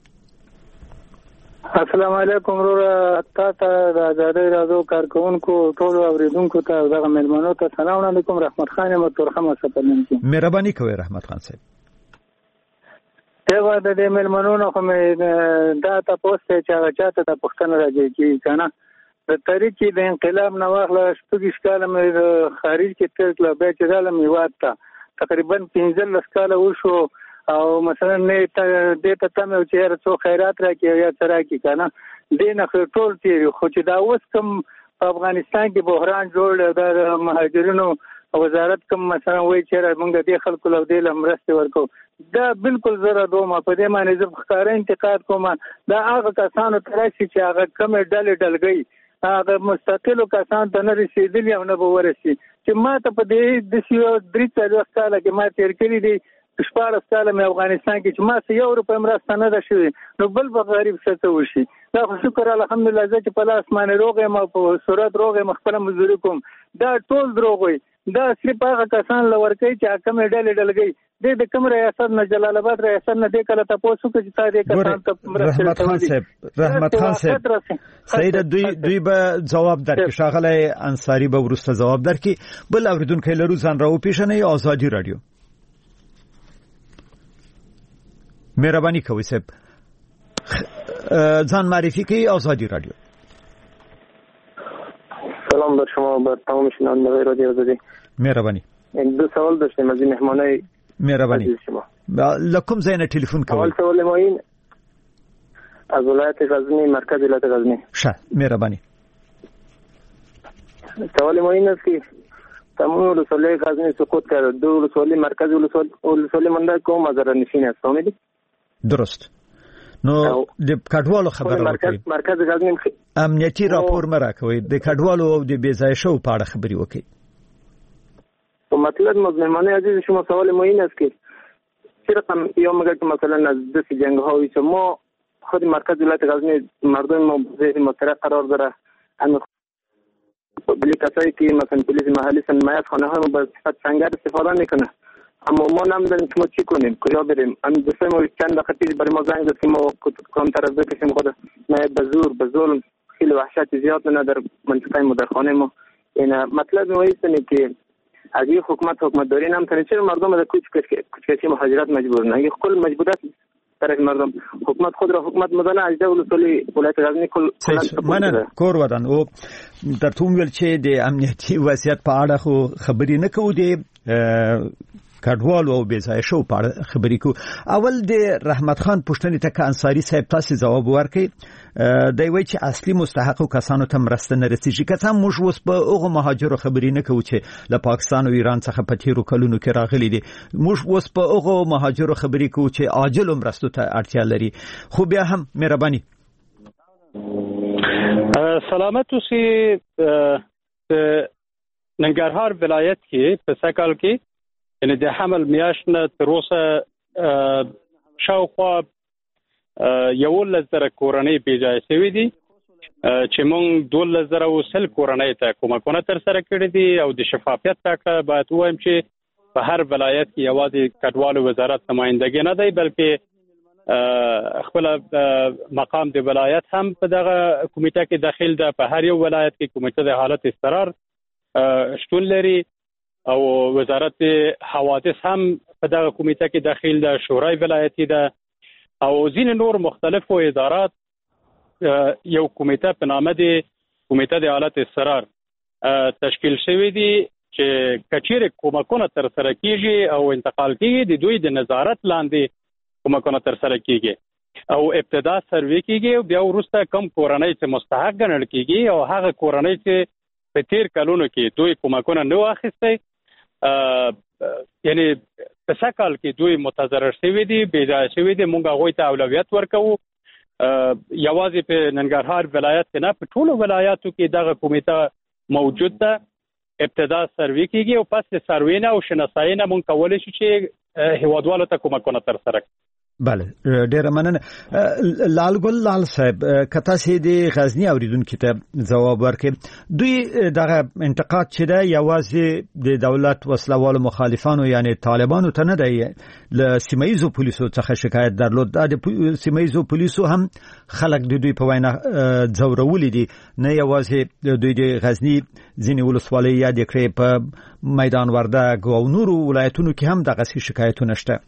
السلام علیکم ورور تاسو د ازادي رادیو کارکونکو ټول اوریدونکو ته دغه ملمنو ته سلام علیکم. رحمت خان متورخه مسپلن کی مهرباني کوي رحمت خان صاحب. دغه د دې ملمنو نه کوم دا تاسو ته چې چاته د پښتنه راځي کی کنه د تاریخي د انقلاب نه واخله شپږ کاله مې خارج کې تر کله به چې دالم یوات تقریبا پنځه لس کاله وشو او مثلا نه د ته تم او چیر څو خیرات راکې یا تر راکې کنه دینه ټول تیر خو چې دا اوس کوم په افغانستان کې بحران جوړ د مهاجرینو وزارت کوم مثلا وایي چې موږ د خلکو له دې لمرسته ورکو دا بالکل زره دوه په دې معنی زه ښکارا انتقاد کوم. دا هغه کسانو ترشي چې هغه کوم ډلې ډلګي هغه مستقلو کسان ته نه رسیدلی او نه به ورسي چې ما ته په دې د سیو درې څلور کاله کې ما تیر کړی دي شپږ کاله مې افغانستان کې چې ما سه یو روپۍ مرسته نه ده شوې نو بل به غریب څه وشي. دا خو شکر الحمدلله زه چې په لاس باندې روغ یم او په صورت روغ یم خپله مزدوري کوم. دا ټول دروغ وي. دا صرف هغه کسان لور کوي چې حکم ډلې ډلګي د د کوم ریاست نه جلال آباد ریاست نه د کله تاسو کې چې تا دې کسان ته رحمت خان صاحب رحمت خان صاحب سید دوی دوی به جواب درکړي. شاغله انصاری به ورسته جواب درکړي. بل اوریدونکو لرو ځان راو پیژنئ. ازادي رادیو مهرباني کوي صاحب ځان معرفي کړئ. ازادي رادیو. سلام بر شما بر تمام شنوندگان رادیو آزادی. مهربانی. یک دو سوال داشتیم از این مهمانای مهربانی شما. لکم زین تلفن کوي. اول سوال ما این از ولایت غزنی مرکز ولایت غزنی. شه مهربانی. سوال ما این است که تمام ولسوالی غزنی سقوط کرد. دو ولسوالی مرکز ولسوالی مونده که مزار نشین است. فهمیدی؟ درست. نو د کډوالو خبره مرکز مرکز غزنی امنیتي راپور مرا کوي د کډوالو او د بیځای شو په اړه خبري وکړي. تو مطلب مهمانه عزیز شما سوال ما این است که چرا یوم اگر مثلا از دست جنگ هایی که ما خود مرکز ولایت غزنی مردم ما زیر مسئله قرار داره، اما بلی کسایی که مثلا پلیس محلی سنمایت خانه های ما به صفت سنگر استفاده میکنه، اما ما نمیدونیم که ما چی کنیم، کجا بریم. ام دوسته ما چند دقیقه پیش برای ما زنگ داد که ما کنتر بکشیم خود ما به زور به ظلم خیلی وحشت زیاد نه در منطقه ما در خانه ما. این مطلب ما است که اگه حکومت حکومت داری نمیتونه چرا مردم در کوچ کوچکشی مهاجرت مجبور نه؟ اگه کل مجبوریت طرف مردم حکومت خود را حکومت مدنه اجده ولسوالی ولایت غزنی کل مننه کور ودان او در توم ویل چې د امنیتي وضعیت په اړه خو خبرې نه کوو د کډوالو او بیځای شو په اړه خبرې کوو. اول د رحمت خان پښتنې ته انصاری صاحب تاسو جواب ورکړئ. دی وایي چې اصلي مستحقو کسانو ته مرسته نه رسیږي. که څه موږ اوس په هغو مهاجرو خبرې نه کوو چې له پاکستان او ایران څخه په تیرو کلونو کې راغلي دي، موږ اوس په هغو مهاجرو خبرې کوو چې عاجل مرستو ته اړتیا لري. خو بیا هم مهرباني سلامت اوسئ. ننګرهار ولایت کې په سکهال کې یعنی د حمل میاشت نه تر اوسه شاوخوا یولس زره کورنۍ بیځای شوي دي چې موږ دولس زره او سل کورنۍ ته کومکونه ترسره کړي دي او د شفافیت ټاکه باید وایم چې په هر ولایت کې یوازې کډوالو وزارت نمائندګي نه دی بلکې خپل مقام د ولایت هم په دغه کمیټه کې داخل ده. په هر یو ولایت کې کمیټه د حالت استقرار شتون لري او وزارت حوادث هم په دغه کمیټه کې داخل ده، شورای ولایتي ده او ځینې نور مختلفو ادارات یو کمیټه په نامه د کمیټه د حالت استقرار تشکیل شوی دي چې کچېره کومکونه ترسره کیږي او انتقال کیږي د دوی د نظارت لاندې کومکونه ترسره کیږي او ابتدا سروې کیږي او بیا وروسته کم کورنۍ چې مستحق ګڼل کیږي او هغه کورنۍ چې په تیر کلونو کې دوی کومکونه نه واخیستي یعنی په سکهال کې دوی متضرر شوي دي بیځای شوي دي، موږ هغوی ته اولویت ورکوو. یوازې په ننګرهار ولایت کې نه په ټولو ولایاتو کې دغه کمیټه موجود ده. ابتدا سروې کیږي او پس د سروې نه او شناسایي نه موږ کولی شو چې هیوادوالو ته کومکونه ترسره کړو. بله ډیره مننه. لالګل لال صاحب کته سي د غزنی اوریدونکو ته جواب ورکړي. دوی دغه انتقاد چې ده یوازې د دولت وسلوالو مخالفانو یعنی طالبانو ته نه دی، له سیمایزو پولیسو څخه شکایت درلود. د سیمایزو پولیسو هم خلک د دوی په وینا ځورولې دي، نه یوازې دوی د غزنی ځینې ولسوالۍ یاد کړې، په میدان وردګ او نورو ولایتونو کې هم دغه شکایتونه شته.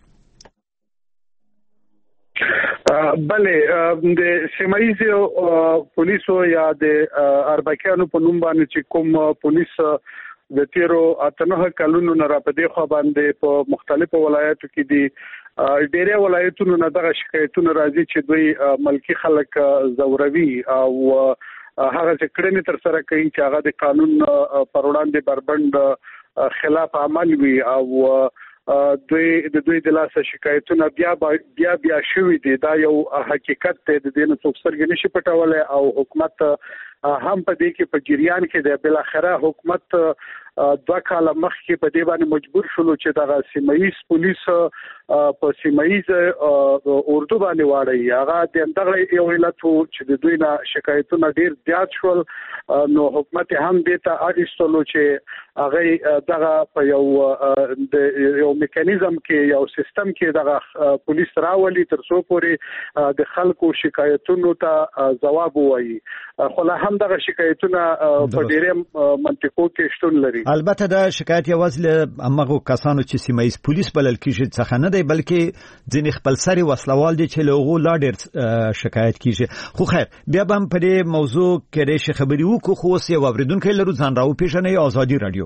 بله د سیمایي پولیسو یا د اربکیانو په نوم باندې چې کوم پولیس د تیرو اتنه کلونو نه را پدې خو باندې په مختلفو ولایتو کې دي ډېرې ولایتونو نه دغه شکایتونه راځي چې دوی ملکی خلک زوروي او هغه چې کړنې تر سره کوي چې هغه د قانون پر وړاندې بربند خلاف عمل وي او دوی د دوی د لاسه شکایتونه بیا بیا بیا شوي دي. دا یو حقیقت دی، د دې نه څوک سترګې نشي پټولی او حکومت هم په دې کې په جریان کې دی. بل اخره حکومت دوه کاله مخکې په دې باندې مجبور شول چې دغه سیمایي پولیس په سیمایي اردو باندې واړی. هغه د دغه یو علت چې د دوی نه شکایتونه ډیر زیات شول، نو حکومت هم دې ته اړیستلو چې هغه دغه په یو د یو میکانیزم کې یو سیستم کې دغه پولیس راولي تر څو پورې د خلکو شکایتونو ته جواب وایي. خو لا هم دغه شکایتونه په ډېرې منطقو کې شتون لري. البته دا شکایت یوازې له هغو کسانو چې سیمایي پولیس بلل کیږي څخه نه دی، بلکې ځینې خپل سري وسلوال دي چې له هغو لا ډېر شکایت کیږي. خو خیر بیا به هم په دې موضوع کېدای شي خبرې وکړو، خو اوس یو اورېدونکی لرو. ځان راوپېژنئ. ازادي راډیو.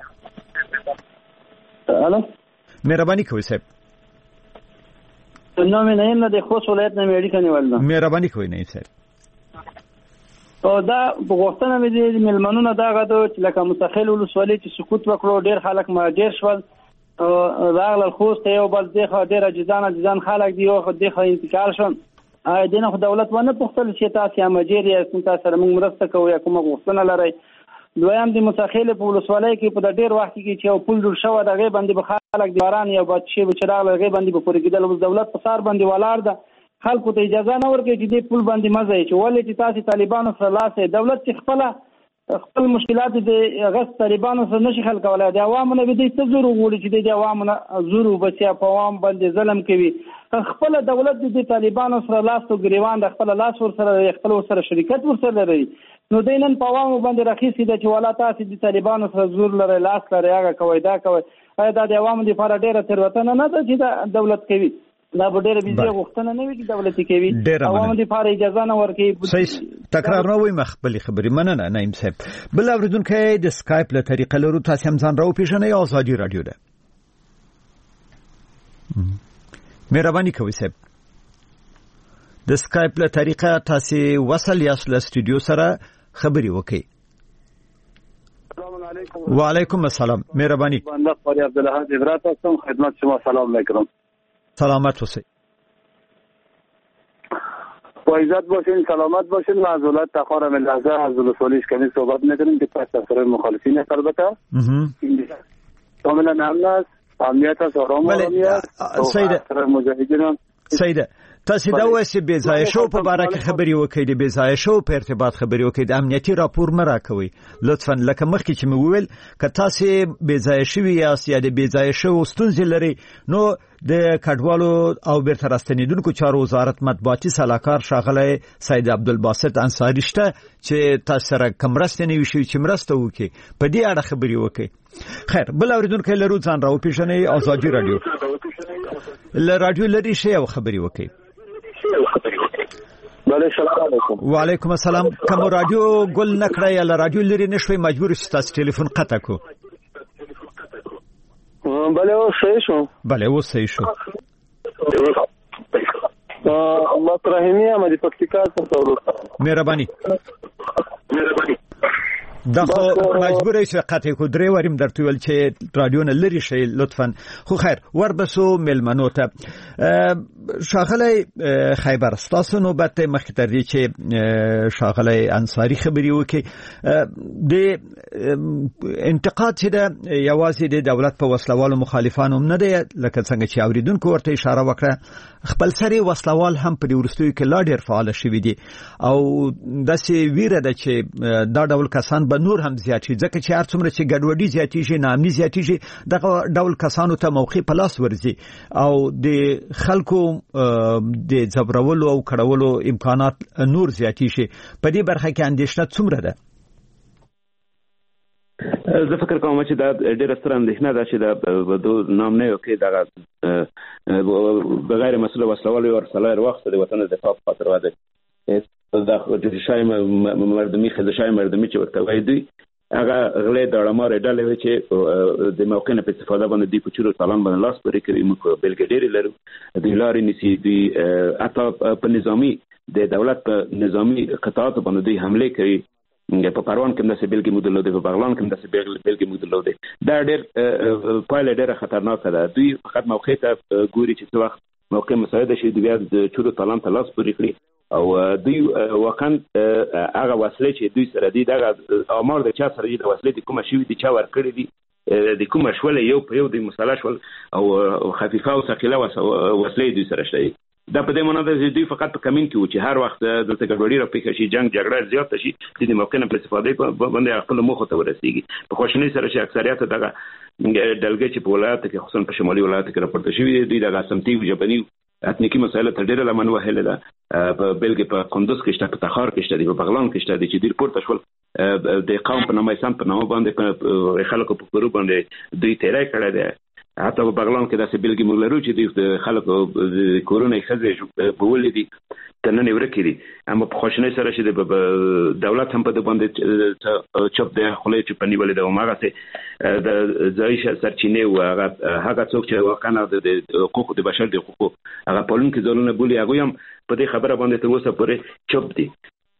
الو مهرباني کوئ صاحب. نام نعیم نه د خوست ولایت نه اړیکه نیولم. مهرباني کوئ نعیم صاحب. او دا غوښتنه مې د ملمنونو دا غوډه چې لکه مستقل ولسوالۍ چې سقوط وکړو ډېر خلک مهاجر شول راغلل خوست یو بل دغه ډېر اجزان اجزان خلک دی او دغه انتقال شون ا دینه خو دولت ونه پختل چې تاسو مهاجر یې تاسو سره موږ مرسته کوو یا کومه غوښتنه لري دویم د مستقل په ولسوالۍ کې په ډېر وخت کې چې یو پل جوړ شو دغه باندې به خلک دیواران یا بچي بچراغ لغه باندې په پوره کېدل دولت په سار باندې ولار ده خلکو ته اجازه نه ورکړي چې د پل باندې مزه چې ولې چې تاسو طالبانو سره لاسه دولت چې خپل خپل مشکلات د غس طالبانو سره نشي حل کولای د عوامو نه به څه زور وغوړي چې د عوامو نه زور وبسیا په عوام باندې ظلم کوي خپل دولت د طالبانو سره لاس او ګریوان د خپل لاس ور سره خپل سره شریکت ور سره لري نو دینن په عوامو باندې راخیسي د چې ولا تاسو د طالبانو سره زور لري لاس لري هغه کوي دا کوي دا د عوامو لپاره ډیره تروتنه نه ده چې دولت کوي دا ډېر بيځه غوښتنه نه وي چې دولت کوي عوامو لپاره اجازه نه ورکړي صحیح تکرار نه وي مخبلي خبري مننه نایم صاحب بل اوریدونکو د سکایپ له طریقې لرو تاسو هم ځان راو پیژنئ ازادي رادیو ده مهرباني کوئ صاحب د سکایپ له طریقې تاسو وصل یاست له استودیو سره خبري وکړئ السلام علیکم وعلیکم السلام مهرباني بنده فاری عبدالحق ابراهیم هستم خدمت شما سلام میکنم سلامت باشید با عزت باشین سلامت باشین معذرت تخار من لحظه از ولسوالیش کمی صحبت میکنیم که پس تفسیر مخالفین است البته کاملا امن است امنیت است آرام آرامی است سیده مجاهدین سیده تاسو دا وایي بے ځای شو په باره کې خبري وکړئ د بے ځای شو په ارتباط خبري وکړئ د امنیتي راپور مې راکوي لطفا لکه مخکې چې مې وویل که تاسو بے ځای شوي یاست یا د بے ځای شو ستونزې لري نو د کډوالو او بیرته راستنیدونکو چارو وزارت مطبوعاتي سلاکار ښاغلی سید عبدالباسط انصاري شته چې تاسو سره کوم مرسته نه وي شوې چې مرسته وکړي په دې اړه خبري وکړئ خیر بل اوریدونکی لرو ځان راوپېژنئ ازادي رادیو له رادیو لرې شئ او خبري وکړئ بله سلام علیکم وعلیکم السلام کوم رادیو ګل نکړه یا له رادیو لري نشوي مجبور شئ تاسو ټلیفون قطع کو بله اوس صحیح شو بله اوس صحیح شو الله رحیمی هم د پکتیکا څخه مهرباني مهرباني دا خو مجبور یې قطع کو درې وریم درته ویل چې رادیو نه لري شي لطفا خو خیر وربسو ملمنو ته شاغلی خیبر ستاسو نوبت مخکې تر دې چې شاغلی انصاری خبري وکړي د انتقاد چې د یوازې د دولت په وسلوالو مخالفانو نه دی لکه څنګه چې اوریدونکو ورته اشاره وکړه خپل سری وسلوال هم په ورستوي کې لا ډیر فعال شوي دي او داسې ویره ده چې دا ډول کسان به نور هم زیات شي ځکه چې هر څومره چې ګډوډي زیاتې شي ناامني زیاتې شي دغه ډول کسانو ته موقع په لاس ورځي او د خلکو د ځبرولو او کړولو امکانات نور زیاتې شي په دې برخه کې اندېښنه څومره ده زه فکر کوم چې دا ډېر ستر اندېښنه ده چې دا د نام نه یو کې دا بغیر مسؤل وسلوال او سلایر وخت د وطن دفاع په خاطر واده دا د شای مردمي خزشای مردمي چې ورته وایي دوی هغه غلې د اړمار ډلې وي چې د موقع نه په استفاده باندې دی په چورو تالان باندې لاس پرې کوي موږ بلګډيري لرو د لارې نسی دی اته په نظامی د دولت په نظامی قطاعات باندې دی حمله کوي په پروان کې د سبیلګي مودلو د بغلان کې د سبیلګي مودلو دی دا ډېر پایله ډېر خطرناک ده دوی فقط موقع ته ګوري چې څو وخت موقع مساعده شي د بیا د چورو تالان ته لاس پرې کړی او دوی واقعا هغه وسلې چې دوی سره دي دغه امر د چا سره دي د وسلې د کومه شی دي چا ور کړی دي د کومه شوله یو په یو د مصالح شول او خفيفه او ثقيله وسلې دوی سره شته دا په دې معنی ده چې دوی فقط په کمین کې و چې هر وخت د تګړوړي را پېښ شي جنگ جګړه زیات شي د موقع نه په استفاده باندې خپل مخ ته ورسیږي په خوشنۍ سره چې اکثریت دغه دلګي چې په ولایت کې خصوصا په شمالي ولایت کې راپورته شوی دي د غاسمتي او جبني اتنیکی مسایل ته ډېر لمن وهله ده په بلګي په قندوز کې شته په تخار کې شته په بغلان کې شته چې ډېر پورته شول د قوم په نامه سم په نامه باندې په خلکو په پرو باندې دوی تیرای کړی دی حتی په بغلان کې داسې بلګي موږ لرو چې د خلکو د کورونا خزې په ولې دي تنن ورکې دي اما په خوشنۍ سره چې د دولت هم په د باندې چوپ دی خلې چې پنی ولې د عمره ته د ځایشه سرچینه او هغه هغه څوک چې واقعا د حقوق د بشر د حقوق هغه پالون کې ځلونه بولی هغه هم په دې خبره باندې تر اوسه پورې چوپ دي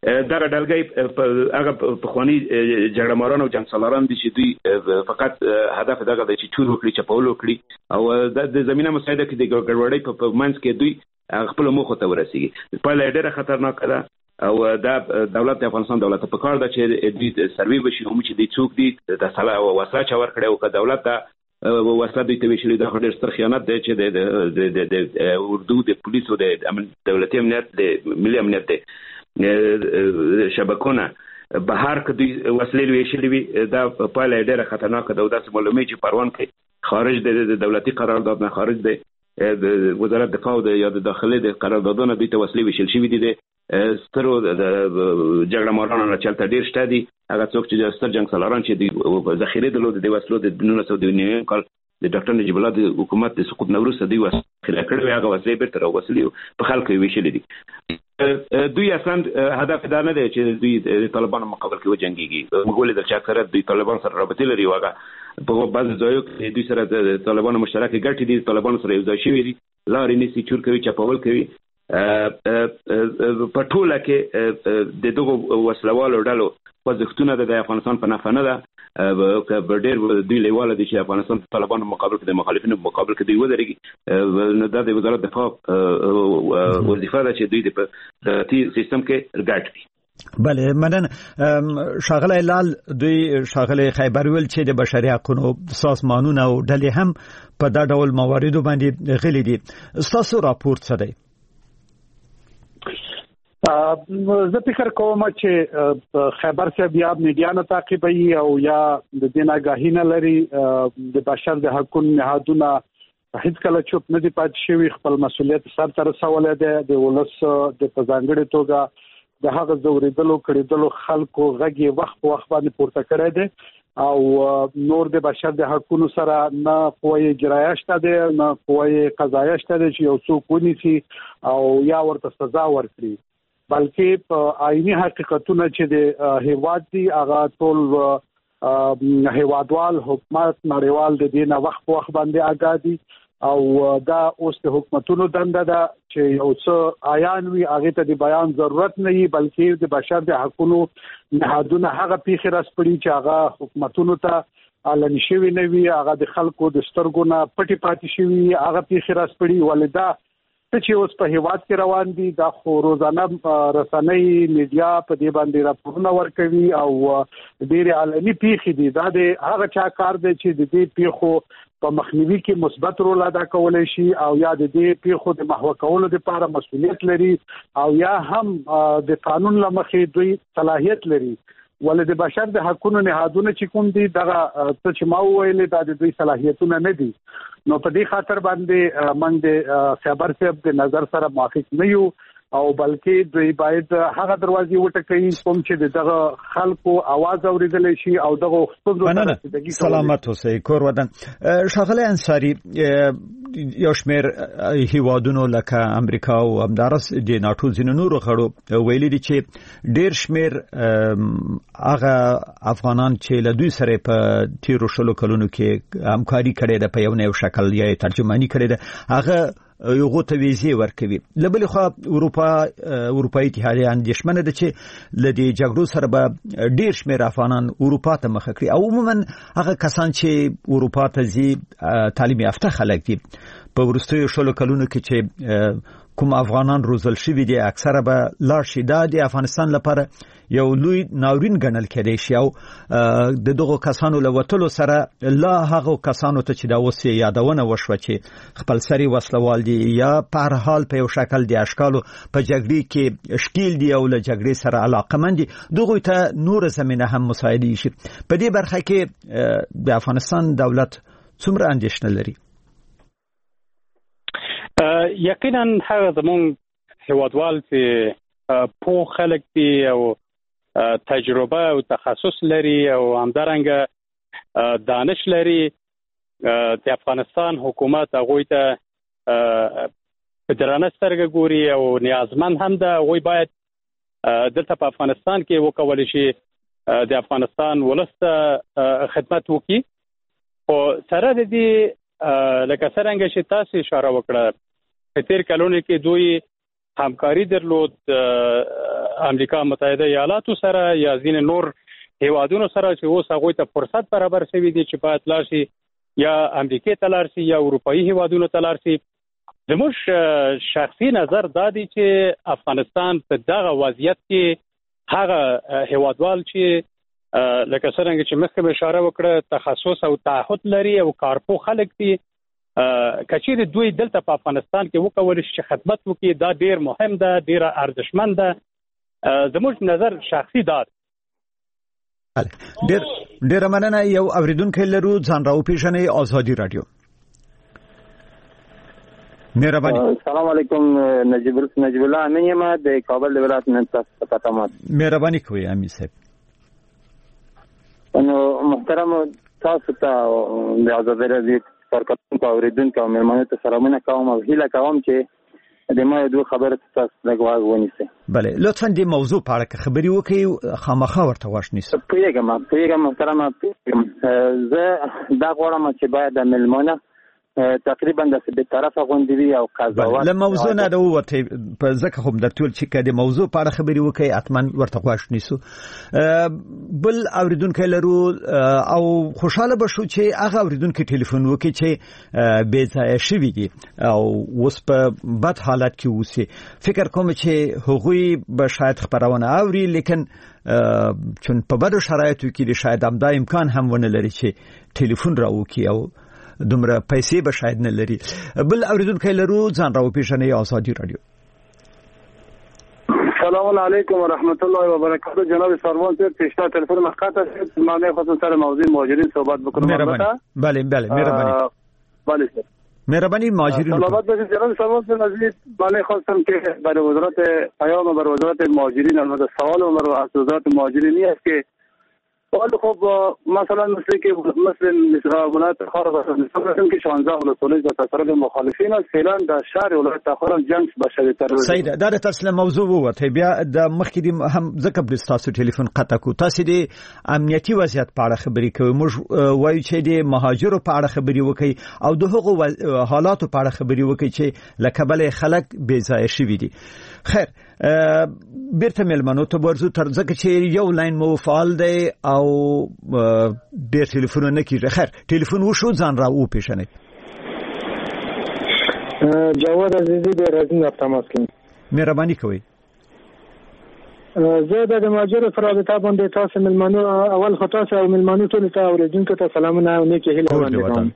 دغه ډلګۍ هغه پخوانی جګړه ماران او جنگ سالاران دي چې دوی فقط هدف دغه د چور وکړي چپاول وکړي او د زمينه مساعده کې د ګډوډۍ په منځ کې دوی خپل موخه ته ورسیږي. پایله ډېره خطرناکه ده او دا دولت د افغانستان دولت په کار ده چې دوی سروي بشي هم چې د څوک دي د سلا او وسله چور کړي او که دولت ته وسله دوی ته ویشلې د ډېر ستر خیانت دی چې د د اردو د پولیسو د امن دولتي امنیت د ملي امنیت د شبکونه بهر کدي وسلې ویشلې وي دا پایله ډېره خطرناکه ده او داسې معلومه چې پروان کې خارج د دولتي قرارداد نه خارج دی د وزارت دفاع او د داخلي د قراردادونو دوی ته وسلې ویشل شوې دي د سترو د جګړه مارانو نه چلته ډېر شته دي هغه څوک چې ستر جنگ سالاران چې د ذخیره درلود د وسلو د نولس سوه نوي کال د ډاکټر نجیب الله د حکومت د سقوط نوروز دوی وسله کړې هغه وسلې بیرته راوصلې په خلکو ویشلې دي. دوی اصلا هدف دا نه دی چې دوی د طالبانو مقابل کې وجنګيږي. موږ ولې د چا سره د طالبانو سره رابطه لري واګه په بعض ځایو کې دوی سره د طالبانو مشترک ګټې دي طالبانو سره یو ځای شوي دي لارې نسی چور کوي چپاول کوي. په ټوله کې د دغه وسلوالو ډلو خوځښتونه د افغانستان په نفع نه ده که ډېر دوی لیواله دي چې افغانستان طالبانو مقابل کې د مخالفینو مقابل کې دوی ودرېږي نو دا د وزارت دفاع وظیفه ده چې دوی د تی سیستم کې ګډ وي. بله مننه شاغله لال دوی شاغله خیبر ویل چې د بشري حقوقو سازمانونو او ډلې هم په دا ډول مواردو باندې غلي دي. تاسو راپورټ څه دی؟ زه فکر کوم چې خیبر سے بیا میډیا نه تعقیبوي او یا د دې آگاهی نه لري د بشر د حقوقو نهادونه هیڅ کله چوپ نه دي پاتې شوی خپل مسولیت سر تر رسولې ده د ولس د پزانګړي توګه د هغه زوریدلو کړیدلو خلکو غږی وخت په وخت باندې پورته کړی دی او نور د بشر د حقوقو سره نه قوی اجرایه شته ده نه قوی قضایه شته ده چې یو څوک ونیسي او یا ورته سزا ورکړي بلکې په آئینی حقیقتونه چې د هیواد دي هغه ټول هیوادوال حکومت نړیوال د دې نه وخت په وخت باندې آگاه دي او دا اوس د حکومتونو دنده ده چې یو څه آیان وي هغه ته د بیان ضرورت نه وي بلکې د بشر د حقوقو نهادونه هغه پیښې راسپړي چې هغه حکومتونو ته علني شوی نه وي هغه د خلکو د سترګو نه پټي پاتې شوی هغه پیښې راسپړي ولدا چې اوس په هیواد کې روان دي دا خو روزانه رسنۍ میډیا په دې باندې راپورونه ورکوي او ډېر علني پیښې دي دا د هغه چا کار دی چې د دې پیښو په مخنیوي کې مثبت رول ادا کولای شي او یا د دې پیښو د محو کولو لپاره مسؤلیت لري او یا هم د قانون لمخې دوی صلاحیت لري ولې د بشر د حقوقو نهادونه چې کوم دي دغه څه چې ما ویلې دا د دوی صلاحیتونه نه دي نو په دې خاطر باندې موږ د خبر صاحب د نظر سره موافق نه یو او بلکې دوی باید هغه دروازې وټکوي کوم چې دغه خلکو आवाज اوریدل شي او دغه خپل سلامت اوسئ کور ودان. شاغله انصاری یو شمېر هیوادونو لکه امریکا او همدارس د ناتو ځینو نورو غړو ویلي دي چې ډېر شمېر هغه افغانان چې له دوی سره په تیرو شلو کلونو کې همکاري کړې ده په یو نه یو شکل یا ترجمانی کړې ده هغه یو ته ویزه ورکوي. لبل خو اروپا اروپאי اتحادیه اندیشمنه ده چې لدی جګړو سره به ډیر شمېر افغانان اروپا ته مخ کړي او عموما هغه کسان چې اروپا ته ځي تعلیم یافته خلک دي په ورستیو شلو کلونو کې چې کوم افغانان روزل شوي دي اکثره به لاړ شي دا د افغانستان لپاره یو لوی ناورین ګڼل کېدای شي او د دغو کسانو له وتلو سره لا هغه کسانو ته چې دا اوس یادونه وشوه چې خپل سری وسلوال دي یا په هر حال په یو شکل د اشکالو په جګړې کې اشکیل دي او له جګړې سره علاقمند دي دغه ته نور زمينه هم مساعده شي. په دې برخه کې د افغانستان دولت څومره اندېښنه لري؟ یقینا هغه زمون هیوادوال چې په خلک دي او تجربه او تخصص لري او همدارنګه دانش لري د افغانستان حکومت هغه ته په درانه سترګه ګوري او نیازمند هم ده هغه باید دلته په افغانستان کې وکول شي د افغانستان ولسته خدمت وکړي او سره د دې لکه څنګه چې تاسو اشاره وکړه په تیر کلونو کې دوی همکاري درلود امریکا متحده ایالاتو سره یا ځین نور هیوادونو سره چې اوس هغه ته فرصت برابر شوی دی چې په اطلاع شي یا امریکا ته لاړ شي یا اروپאי هیوادونو ته لاړ شي. زموږ شخصي نظر دا دی چې افغانستان په دغه وضعیت کې هغه هیوادوال چې لکه څنګه چې مخکې اشاره وکړه تخصص او تعهد لري او کارپو خلک دي کچېر دوی دلته په افغانستان کې وکول شي خدمت وکړي دا ډیر مهم ده ډیر ارزښتمن ده. زموږ نظر شخصي دا ډیر ډیر مننه. یو اوریدونکو لرو ځان راو پیژنې آزادي رادیو. مهرباني. السلام علیکم. نجیب نجیب الله امین یم د کابل ولایت نه تاسو ته تمام. مهرباني کوي امین صاحب. نو محترم تاسو ته د آزادي رادیو کارکونکو اوریدونکو مېلمانه ته سلامونه کوم او هیله کوم چې د ما دوه خبره تاسو لګواغ ونیسئ. بله لطفا د موضوع په اړه خبري وکړئ خامخا ورته واش نیسئ. پیغام پیغام محترم زه دا غواړم چې باید د مېلمانه تقریبا د سبت طرفه غونډوي او قضاوت له موضوع نه د وته په ځکه هم د ټول چې کده موضوع په اړه خبري وکي اتمن ورته غواش نیسو. بل اوریدونکو لرو او خوشاله بشو چې هغه اوریدونکو ټلیفون وکي چې بې ځای شوی دي او اوس په بد حالت کې اوسي. فکر کوم چې هغوی به شاید خبرونه اوري لیکن چون په بدو شرایطو کې شاید هم دا امکان هم ونه لري چې ټلیفون راوکي او دومره پیسې به شاید نه لري. بل اوریدونکو لرو ځان راو پیژنې آزادي رادیو. سلام علیکم و رحمت الله و برکاته. جناب سروان صاحب پیشتر تلفن مقاطع شد معنی خواستم سر موضوع مهاجرین صحبت بکنم. مهربانی. بله بله مهربانی. بله سر. مهربانی مهاجرین. سلامت باشید جناب سروان صاحب عزیز. معنی خواستم که برای وزارت پیام و برای وزارت مهاجرین البته سوال و برای وزارت مهاجرین است که ولی خب مثلا مثل که مثل ولایت تخار مثلا که شانزده ولسوالی در تصرف مخالفین است فعلا در شهر ولایت تخار جنگ به شدت تر سید دا د تاسو موضوع وته بیا د مخکې هم ځکه بل تاسو ټلیفون قطع کو تاسو د امنیتي وضعیت په اړه خبرې کوي موږ وایو چې د مهاجرو په اړه خبرې وکړي او د هغو حالاتو په اړه خبرې وکړي چې لکه بل خلک بې ځای شوي دي. خیر بیرته ملمنو ته ورزو تر ځکه چې یو لاین مو فعال دی او ډېر ټلیفون نه کیږي. خیر ټلیفون وشو ځان را و پیژنئ. جواد عزیزی د رازین تماس کوم. مهرباني کوئ. زه د مهاجر فرادته باندې تاسو ملمنو اول خطا سره ملمنو ټول ته اوریدونکو ته سلامونه او نیکی هیله وړاندې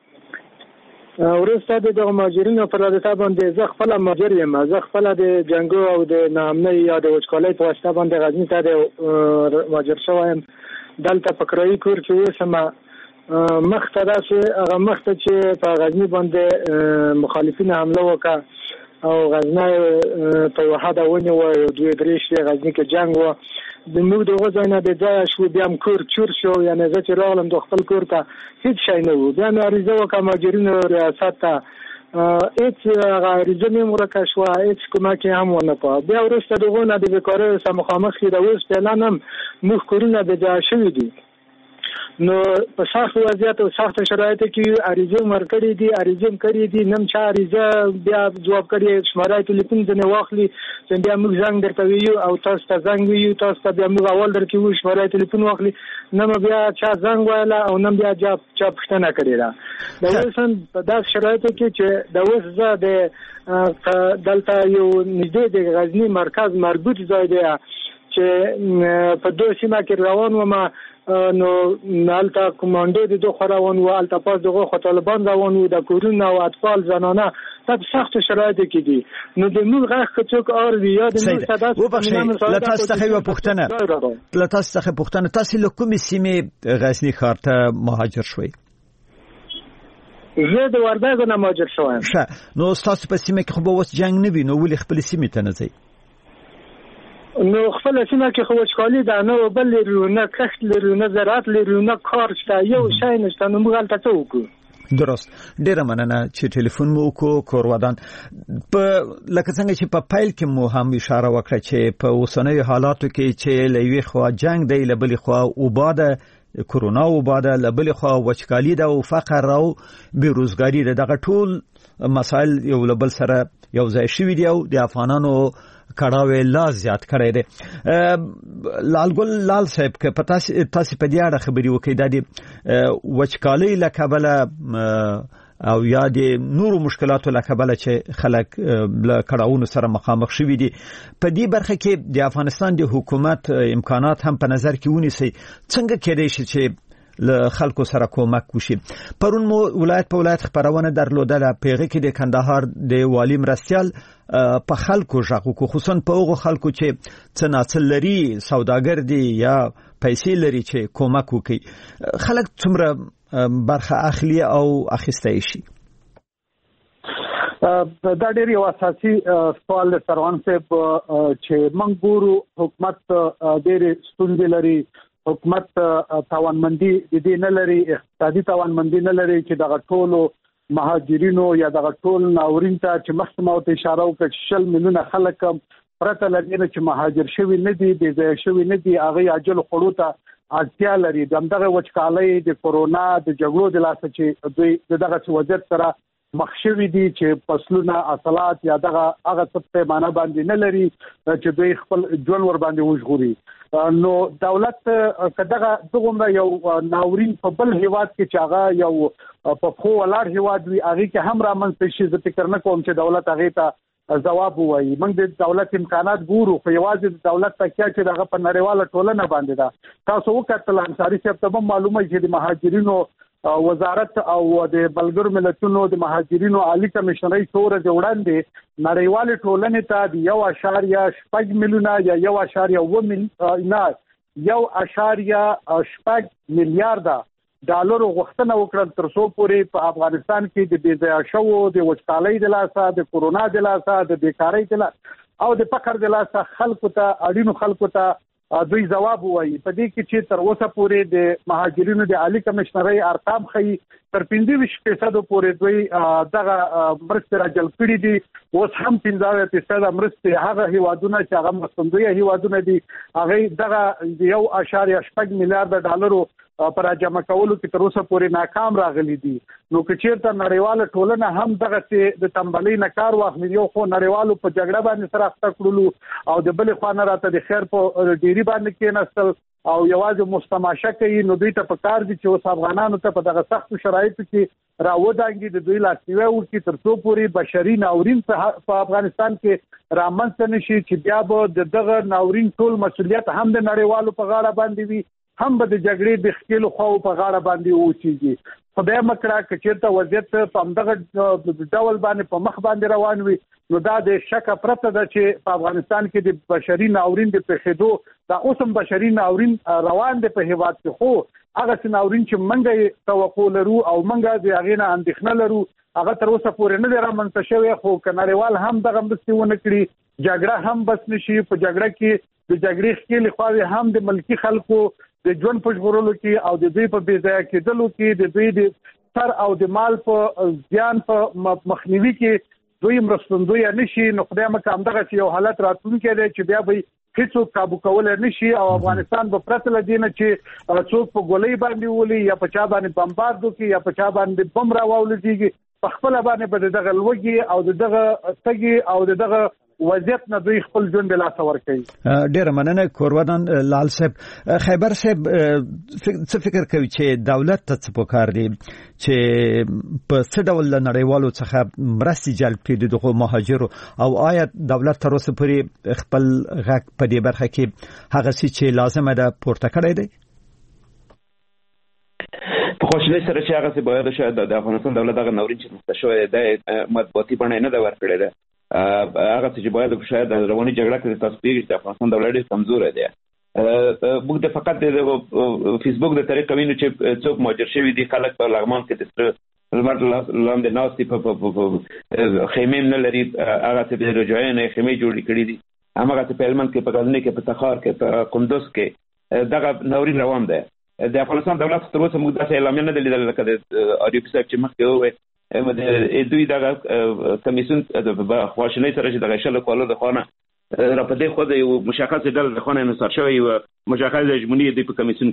ورسته د مهاجرینو پر رادته باندې زه خپل مهاجر یم. زه خپل د جنگو او د نامنۍ یا د وچکالۍ په واسطه باندې غزنی ته د مهاجر شوم. دلته په کرایي کور کې اوسم. مخته دا چې هغه مخته چې په غزنی باندې مخالفین حمله وکړه او غزنی په وحده ونیو او دوی درې شي غزنی کې جنگ و. د موږ دغه ځای نه د ځای شو بیا هم کور چور شو یعنی زه چې راغلم د خپل کور ته هیڅ شی نه و. بیا مې عریضه وکړه مهاجرینو ریاست ته هیڅ هغه عریضه مې ورکه شوه هیڅ کومک یې هم ونه کړه. بیا وروسته د هغو نه د بېکارۍ سره مخامخ شي د اوس فعلا هم موږ کورونه بې ځایه شوي دي. نو په سخت وضعیت او سخت شرایطو کې عریضه ورکړې دي عریضه کړې دي نم چا عریضه بیا جواب کړی شماره ټلیفون ځنه واخلي چې بیا موږ زنګ درته ویو او تاسو ته زنګ ویو تاسو ته بیا موږ اول درکې وو شماره ټلیفون واخلي نم بیا چا زنګ وایلا او نم بیا چا چا پښتنه کړی را. دا اوسن په داس شرایطو کې چې د اوس زه د دلته یو نږدې د غزنی مرکز مربوط ځای دی چې په دوه سیمه کې روان وم. نو نالتا کمانډو د دوه خروان و التا پاس دغه طالبان روان و د کورونه او اطفال زنانه په سخت شرایطو کې دي. نو د موږ غږ کڅوک اور دی یاد موږ صدات لا تاسو ته یو پوښتنه لا تاسو ته پوښتنه تاسو له کومې سیمې غزنی ښار ته مهاجر شوي؟ زه د وردګو نه مهاجر شوم. ښه نو تاسو په سیمه کې خو به اوس جنگ نه وي نو ولې خپل سیمه ته نه ځئ؟ نو خپل سیمه کې خو وچکالي ده نو بل لرو نه کښت لرو نه زراعت لرو نه کار شته یو شی نشته نو موږ هلته څه وکړو؟ درست ډیره مننه چې ټلیفون مو وکړو کور ودان. په لکه څنګه چې په پایل کې مو هم اشاره وکړه چې په اوسنیو حالاتو کې چې له یوې خوا جنگ دی له بلې خوا وبا ده کورونا وبا ده لبل خو وچکالي ده او فقر او بیروزګاری ده دغه ټول مسائل یو لبل سره یو ځای شوي دي او د افغانانو کړهوې لا زیات کړی دی. لالګل لال صاحب که پتا تاسو په دې اړه خبري وکړئ د وچکالۍ له کبله او یا د نورو مشکلاتو له کبله چې خلک له کړهونو سره مخامخ شوي دي په دې برخه کې د افغانستان د حکومت امکانات هم په نظر کې ونیسي څنګه کېدای شي چې له خلکو سره کومک وشي. پرون مو ولایت په ولایت خبرونه درلودله پیغه کې د کندهار د والی مرستيال په خلکو ژغو خصوصا په هغه خلکو چې څنګه لري سوداګر دي یا پیسې لري چې کومک وکړي خلک څومره برخه اخلي او اخیستای شي. دا ډېر یو اساسي سوال دی سروان صاحب چې موږ ګورو حکومت ډېر ستونزې لري حکومت توانمندي د دې نه لري اقتصادي توانمندي نه لري چې دغه ټولو مهاجرینو یا دغه ټول ناورین ته چې مخکمه او اشاره وکړه شل میلیونه خلک پرته لري چې مهاجر شوي نه دي د ځای شوي نه دي هغه عاجل خړو ته اړتیا لري دغه وچکالۍ د کورونا د جګړو د لاسه چې دوی دغه وضعیت سره مخ شوي دي چې فصلونه اصلات یا دغه هغه څه په معنا باندې نه لري چې دوی خپل ژوند ور باندې وژغوري. نو دولت کداغه دغه یو ناورین په بل هیواد کې چې هغه یو په خو ولار هیواد وی هغه کې هم را منځ شي ز فکر نه کوم چې دولت هغه ته جواب وایي. موږ د دولت امکانات ګورو خو یوازې د دولت تکیه چې دغه په نړیواله ټولنه باندې ده. تاسو وکړل انصاری صاحب ته معلومه چې د مهاجرینو وزارت او د بلګر ملتونو د مهاجرینو عالی کمشنري تور جوړاندې نړیواله ټولنې ته د یو اشاریه شپږ میلیونه یا یو اشاریه و نه یو اشاریه شپږ میلیارډ ډالر غوښتنه وکړل تر څو پورې په افغانستان کې د بېځایه شوو د وچکالۍ د لاسه د کورونا د لاسه د بیکارۍ د لاسه او د فقر د لاسه خلکو ته اړینو خلکو ته دوی جواب وایي. په دې کې چې تر اوسه پورې د مهاجرینو د عالی کمشنري ارقام خي تر پنځه ویشت فیصد پورې دوی دغه مرستې راجل کړي دي. اوس هم پنځه فیصد مرستې هغه هیوادونه چې هغه مستندوی هیوادونه دي هغه دغه یو اشاریه شپږ میلیارډ ډالرو پر جمع کولو کې تر اوسه پورې ناکام راغلي دي. نو که چیرته نړیواله ټولنه هم دغه چې د تنبلۍ نه کار واخلي یو خو نړیوالو په جګړه باندې سره اخته کړلو او د بلې خوا نه راته د خیر په ډیری باندې کېناستل او یوازې مستماشه کوي نو دوی ته په کار دي چې اوس افغانانو ته په دغه سختو شرایطو کې راودانګي د دوی لاسنیوي وکړي تر څو پورې بشري ناورین په افغانستان کې رامنځته نشي چې بیا به دغه ناورین ټول مسؤلیت هم د نړیوالو په غاړه باندې وي هم به د جګړې د خېلو خو په غاړه باندې اوسېږي. خدای مکړه چې چیرته وضعیت په همدغه ډول باندې په مخ باندې روان وي نو دا د شک پرته ده چې په افغانستان کې د بشري ناورین د پېښېدو دا اوسم بشري ناورین روان دی په هیواد کې خو هغه ناورین چې منګه توقع لرو او منګه د هغې نه اندېښنه لرو هغه تر اوسه پورې نه دی رامنځته شوی خو کناریوال هم دغه مرستې ونه کړي جګړه هم بس نشي په جګړه کې د جګړې خېل خواوي هم د ملکی خلکو د ژوند په ژغورلو کې او د دوی په بېځایه کېدلو کې د دوی د سر او د مال په زیان په مخنیوي کې دوی مرستندوی نشي. نو خدای مکه همدغه یو حالت راتلونکی دی چې بیا به هیڅوک قابو کول نشي او افغانستان به پرته لدینه چې څوک په ګولۍ باندې ولي یا په چا باندې بمبارد وکړي یا په چا باندې بم راوولېږي په خپل باندې به دغه لوګي او دغه سګي او دغه وضعیت نه دوی خپل ژوند له لاسه ورکوي. ډېر مننه کوروادان لال صاحب. خیبر صاحب څه فکر کوي چې دولت ته څه پکار دی چې په څه ډول نړیوالو څخه مرستې جلب کړي دغه مهاجرو او آیا دولت تر اوسه پورې خپل غږ په دې برخه کې هغه څه چې لازمه ده پورته کړی دی؟ په خوشحالۍ سره چې هغه څه باید شاید د افغانستان دولت هغه ناورین چې مخته شوی د مطبوعاتي بڼه نه ده ورکړې ده هغه چې باید شاید د رواني جګړه کې تاسو پیږي چې افغانستان دولت ډېر کمزور دی. موږ د فقط د فیسبوک د طریقې وینو چې څوک مهاجر شوي دي خلک په لغمان کې د لمر لاندې ناستې په خیمې نه لري هغه چې د رجایي نه خیمې جوړې کړې دي هماغه چې په هلمند کې په غزني کې په تخار کې په کندوز کې دغه ناورین روان دی. د افغانستان دولت تر اوسه موږ داسې اعلامیه نه ده لیدلې لکه د اریوب صاحب چې مخکې وویل دوی دغه کمیسیون د خواشینۍ سره چې دغه شل کالو د خانه را په دې خو د یو مشخص ډول د خانه انحصار شوی یو مشخص هجمونی دی په کمیسیون کې ده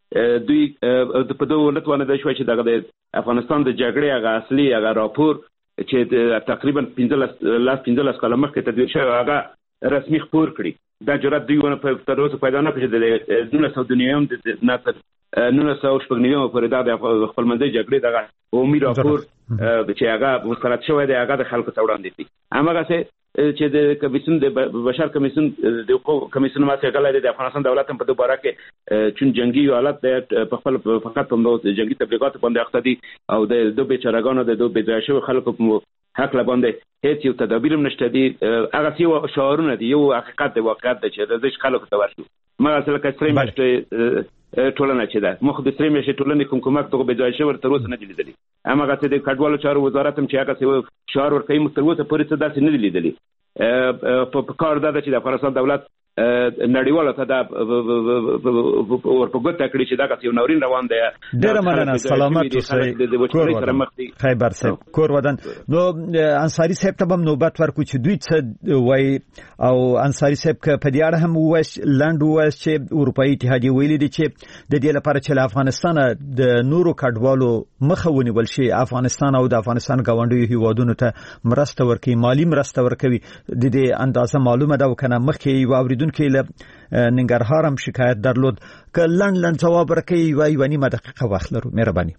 دوی په دوه ولټونه د شوي چې د افغانستان د جګړې هغه اصلي هغه راپور چې تقریبا پنځلس کاله مخکې تدوین شوی هغه رسمي خپور کړي دا جرأت دوی ونه په تر اوسه پیدا نه کړي چې د نولس سوه دوه نوي د ناتر نولس سوه شپږ نوي پورې دا د خپلمنځي جګړې دغه عمومي راپور چې هغه مستند شوی دی هغه د خلکو ته وړاندې دي. هماغسې چې د کمیسیون د بشر کمیسیون د حقوقو کمیسیون ماته غلای د افغانستان دولت په دوباره کې چون جنگي حالت د خپل فقط په نو جنگي تبلیغات باندې اخته دي او د دوه بیچارهګانو د دوه بیځایشو خلکو په حق لباندې هیڅ یو تدابیر نشته دي. هغه یو شعارونه دي یو حقیقت دی واقعیت دی چې د خلکو ته ورشي. ما اصل کې سرې مشته ټولنه چې ده مخ د سرې مشه ټولنې کوم کومک ته بیځایشو ورته روز نه دي لیدلي. هغه څه د کډوالو چارو وزارت هم چې هغه څه شعار ورکوي مستروته پورې څه داسې نه دي لیدلي. په کار دا چې د افغانستان دولت نړیواله ته دا ورپګوت کړی چې دا که یو نورین روان دی. ډیره مننه سلامت اوسئ خیبر صاحب کور ودان. نو انصاری صاحب ته هم نوبت ورکو چې دوی څه وایي او انصاری صاحب په دې اړه هم وایي لاند وایي چې اروپאי اتحادیه ویلي دي چې د دې لپاره چې افغانستان د نورو کډوالو مخه ونیول شي افغانستان او د افغانستان ګاونډیو هیوادونو ته مرسته ورکړي مالی مرسته ورکوي د دې اندازه معلومه ده وکنه مخکې یو کې له ننګرهار هم شکایت درلود که لند لند جواب ورکړي وای ونی ما دقیقه وخت لرو. مهرباني.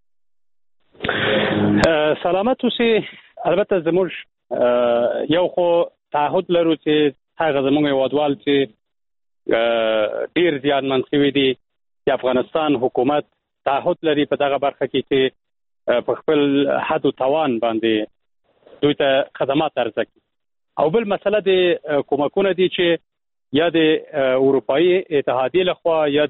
سلامت اوسئ. البته زموږ یو خو تعهد لرو چې هغه زموږ هیوادوال چې ډیر زیانمن شوي دي د افغانستان حکومت تعهد لري په دغه برخه کې چې په خپل حد او توان باندې دوی ته خدمات ارزه کړي. او بل مسله د کومکونه دي چې یا د اروپאי اتحادیه لخوا یا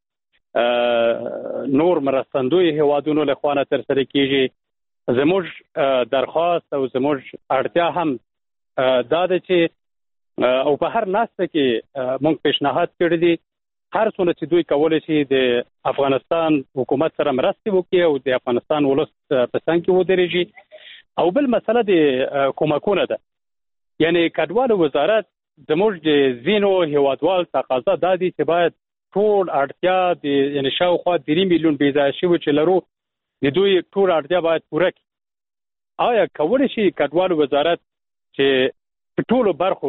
د نور مرستندوی هیوادونو لخوا نه تر سره کیږي. زموږ درخواست او زموږ اړتیا هم دا ده چې او په هر ناسته کې موږ پیشنهاد کړی دي هر څونه چې دوی کولای شي د افغانستان حکومت سره مرسته وکړي او د افغانستان ولس په څنګ کې ودرېږي. او بل مسله د کومکونه ده یعنی کډوالو وزارت زموږ د زینو هیوادوال تقاضا دا دي چې باید ټول اړتیا د یعنی شاوخوا درې میلیون بیځایشي چې لرو د دوی ټول اړتیا باید پوره کړي. آیا کولی شي کډوالو وزارت چې په ټولو برخو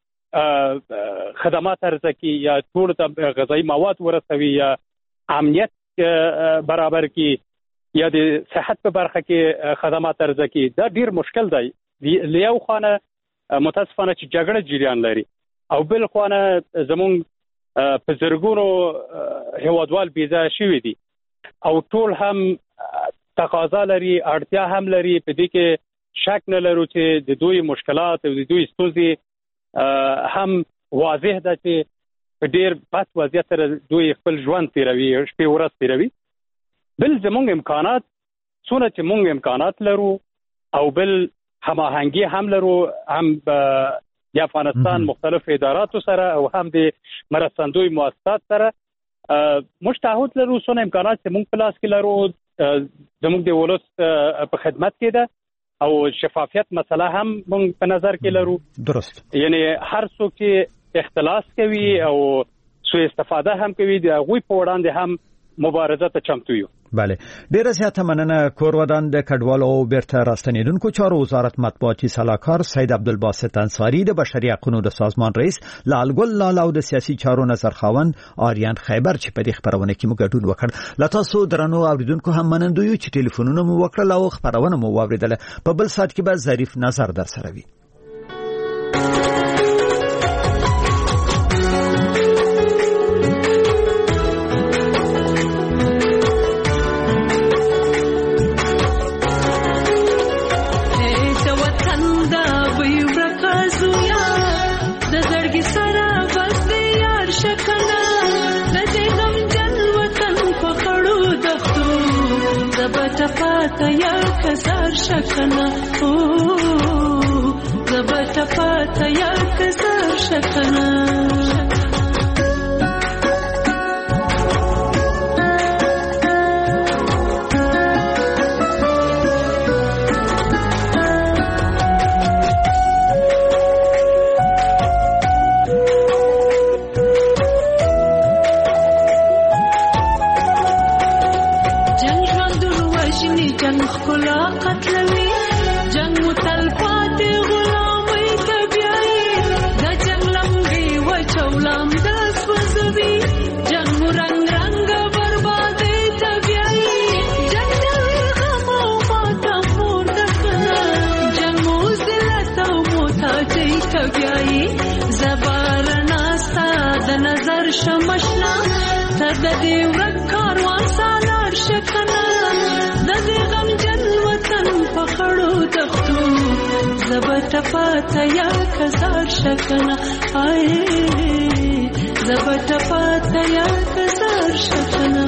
کې خدمات ارزه کړي یا ټول ته غذایي مواد ورسوي یا امنیت برابر کړي یا د صحت په برخه کې خدمات ارزه کړي؟ دا ډیر مشکل دی. لیو خانه متاسفانه چې جګړه جریان لري او بل خوانه زمونږ په زرګونو هیوادوال بیځایه شوي دي او ټول هم تقاضا لري اړتیا هم لري. په دې کې شک نه لرو چې د دوی مشکلات او د دوی ستونزې هم واضح ده چې په ډیر بد وضعیت سره دوی خپل ژوند تیروي شپې ورځ تیروي. بل زمونږ امکانات څونه چې مونږ امکانات لرو او بل هماهنګي هم لرو هم د افغانستان مختلف اداراتو سره او هم د مرستندوی مؤسسات سره موږ تعهد لرو څونه امکانات چې موږ په لاس کې لرو زموږ د ولس په خدمت کې ده او شفافیت مسله هم موږ په نظر کې لرو. درست. یعنی هر څوک چې اختلاس کوي او سوء استفاده هم کوي د هغوی په وړاندې هم مبارزه ته چمتو یو. بله ډیره زیاته مننه. کور ودان د کډوالو او بیرته راستنیدونکو چارو وزارت مطبوعاتي سلاکار سید عبدالباسط انصاری د بشري حقوقو د سازمان رئیس لالګل لالا او د سیاسي چارو نظر خاوند آریان خیبر چې په دې خبرونه کې موږ ګډون وکړ. لا تاسو درنو اوریدونکو هم منندوی چې ټلیفونونه مو وکړل او خبرونه مو واوریدل. په بل سات کې به ظریف نظر در سره وي. یا کزار شکنه او زبط پاتا یا کزار شکنه جنگ خلا قتلوي جنگ متلفات غلامي تبيعي دا جنگ لمغي وچولام داس وزوي جنگ رنگ رنگ بربادي تبيعي جنگ غم وماتا مور دفنا جنگ موزلت وموتاتي تبيعي زبارنا ساد نظر شمشنا تددي ورکاروان سالار شکنا ددی غم جن وطن پخړو دختو زبت پاتا یا کزار شکنا آئے زبت پاتا یا کزار شکنا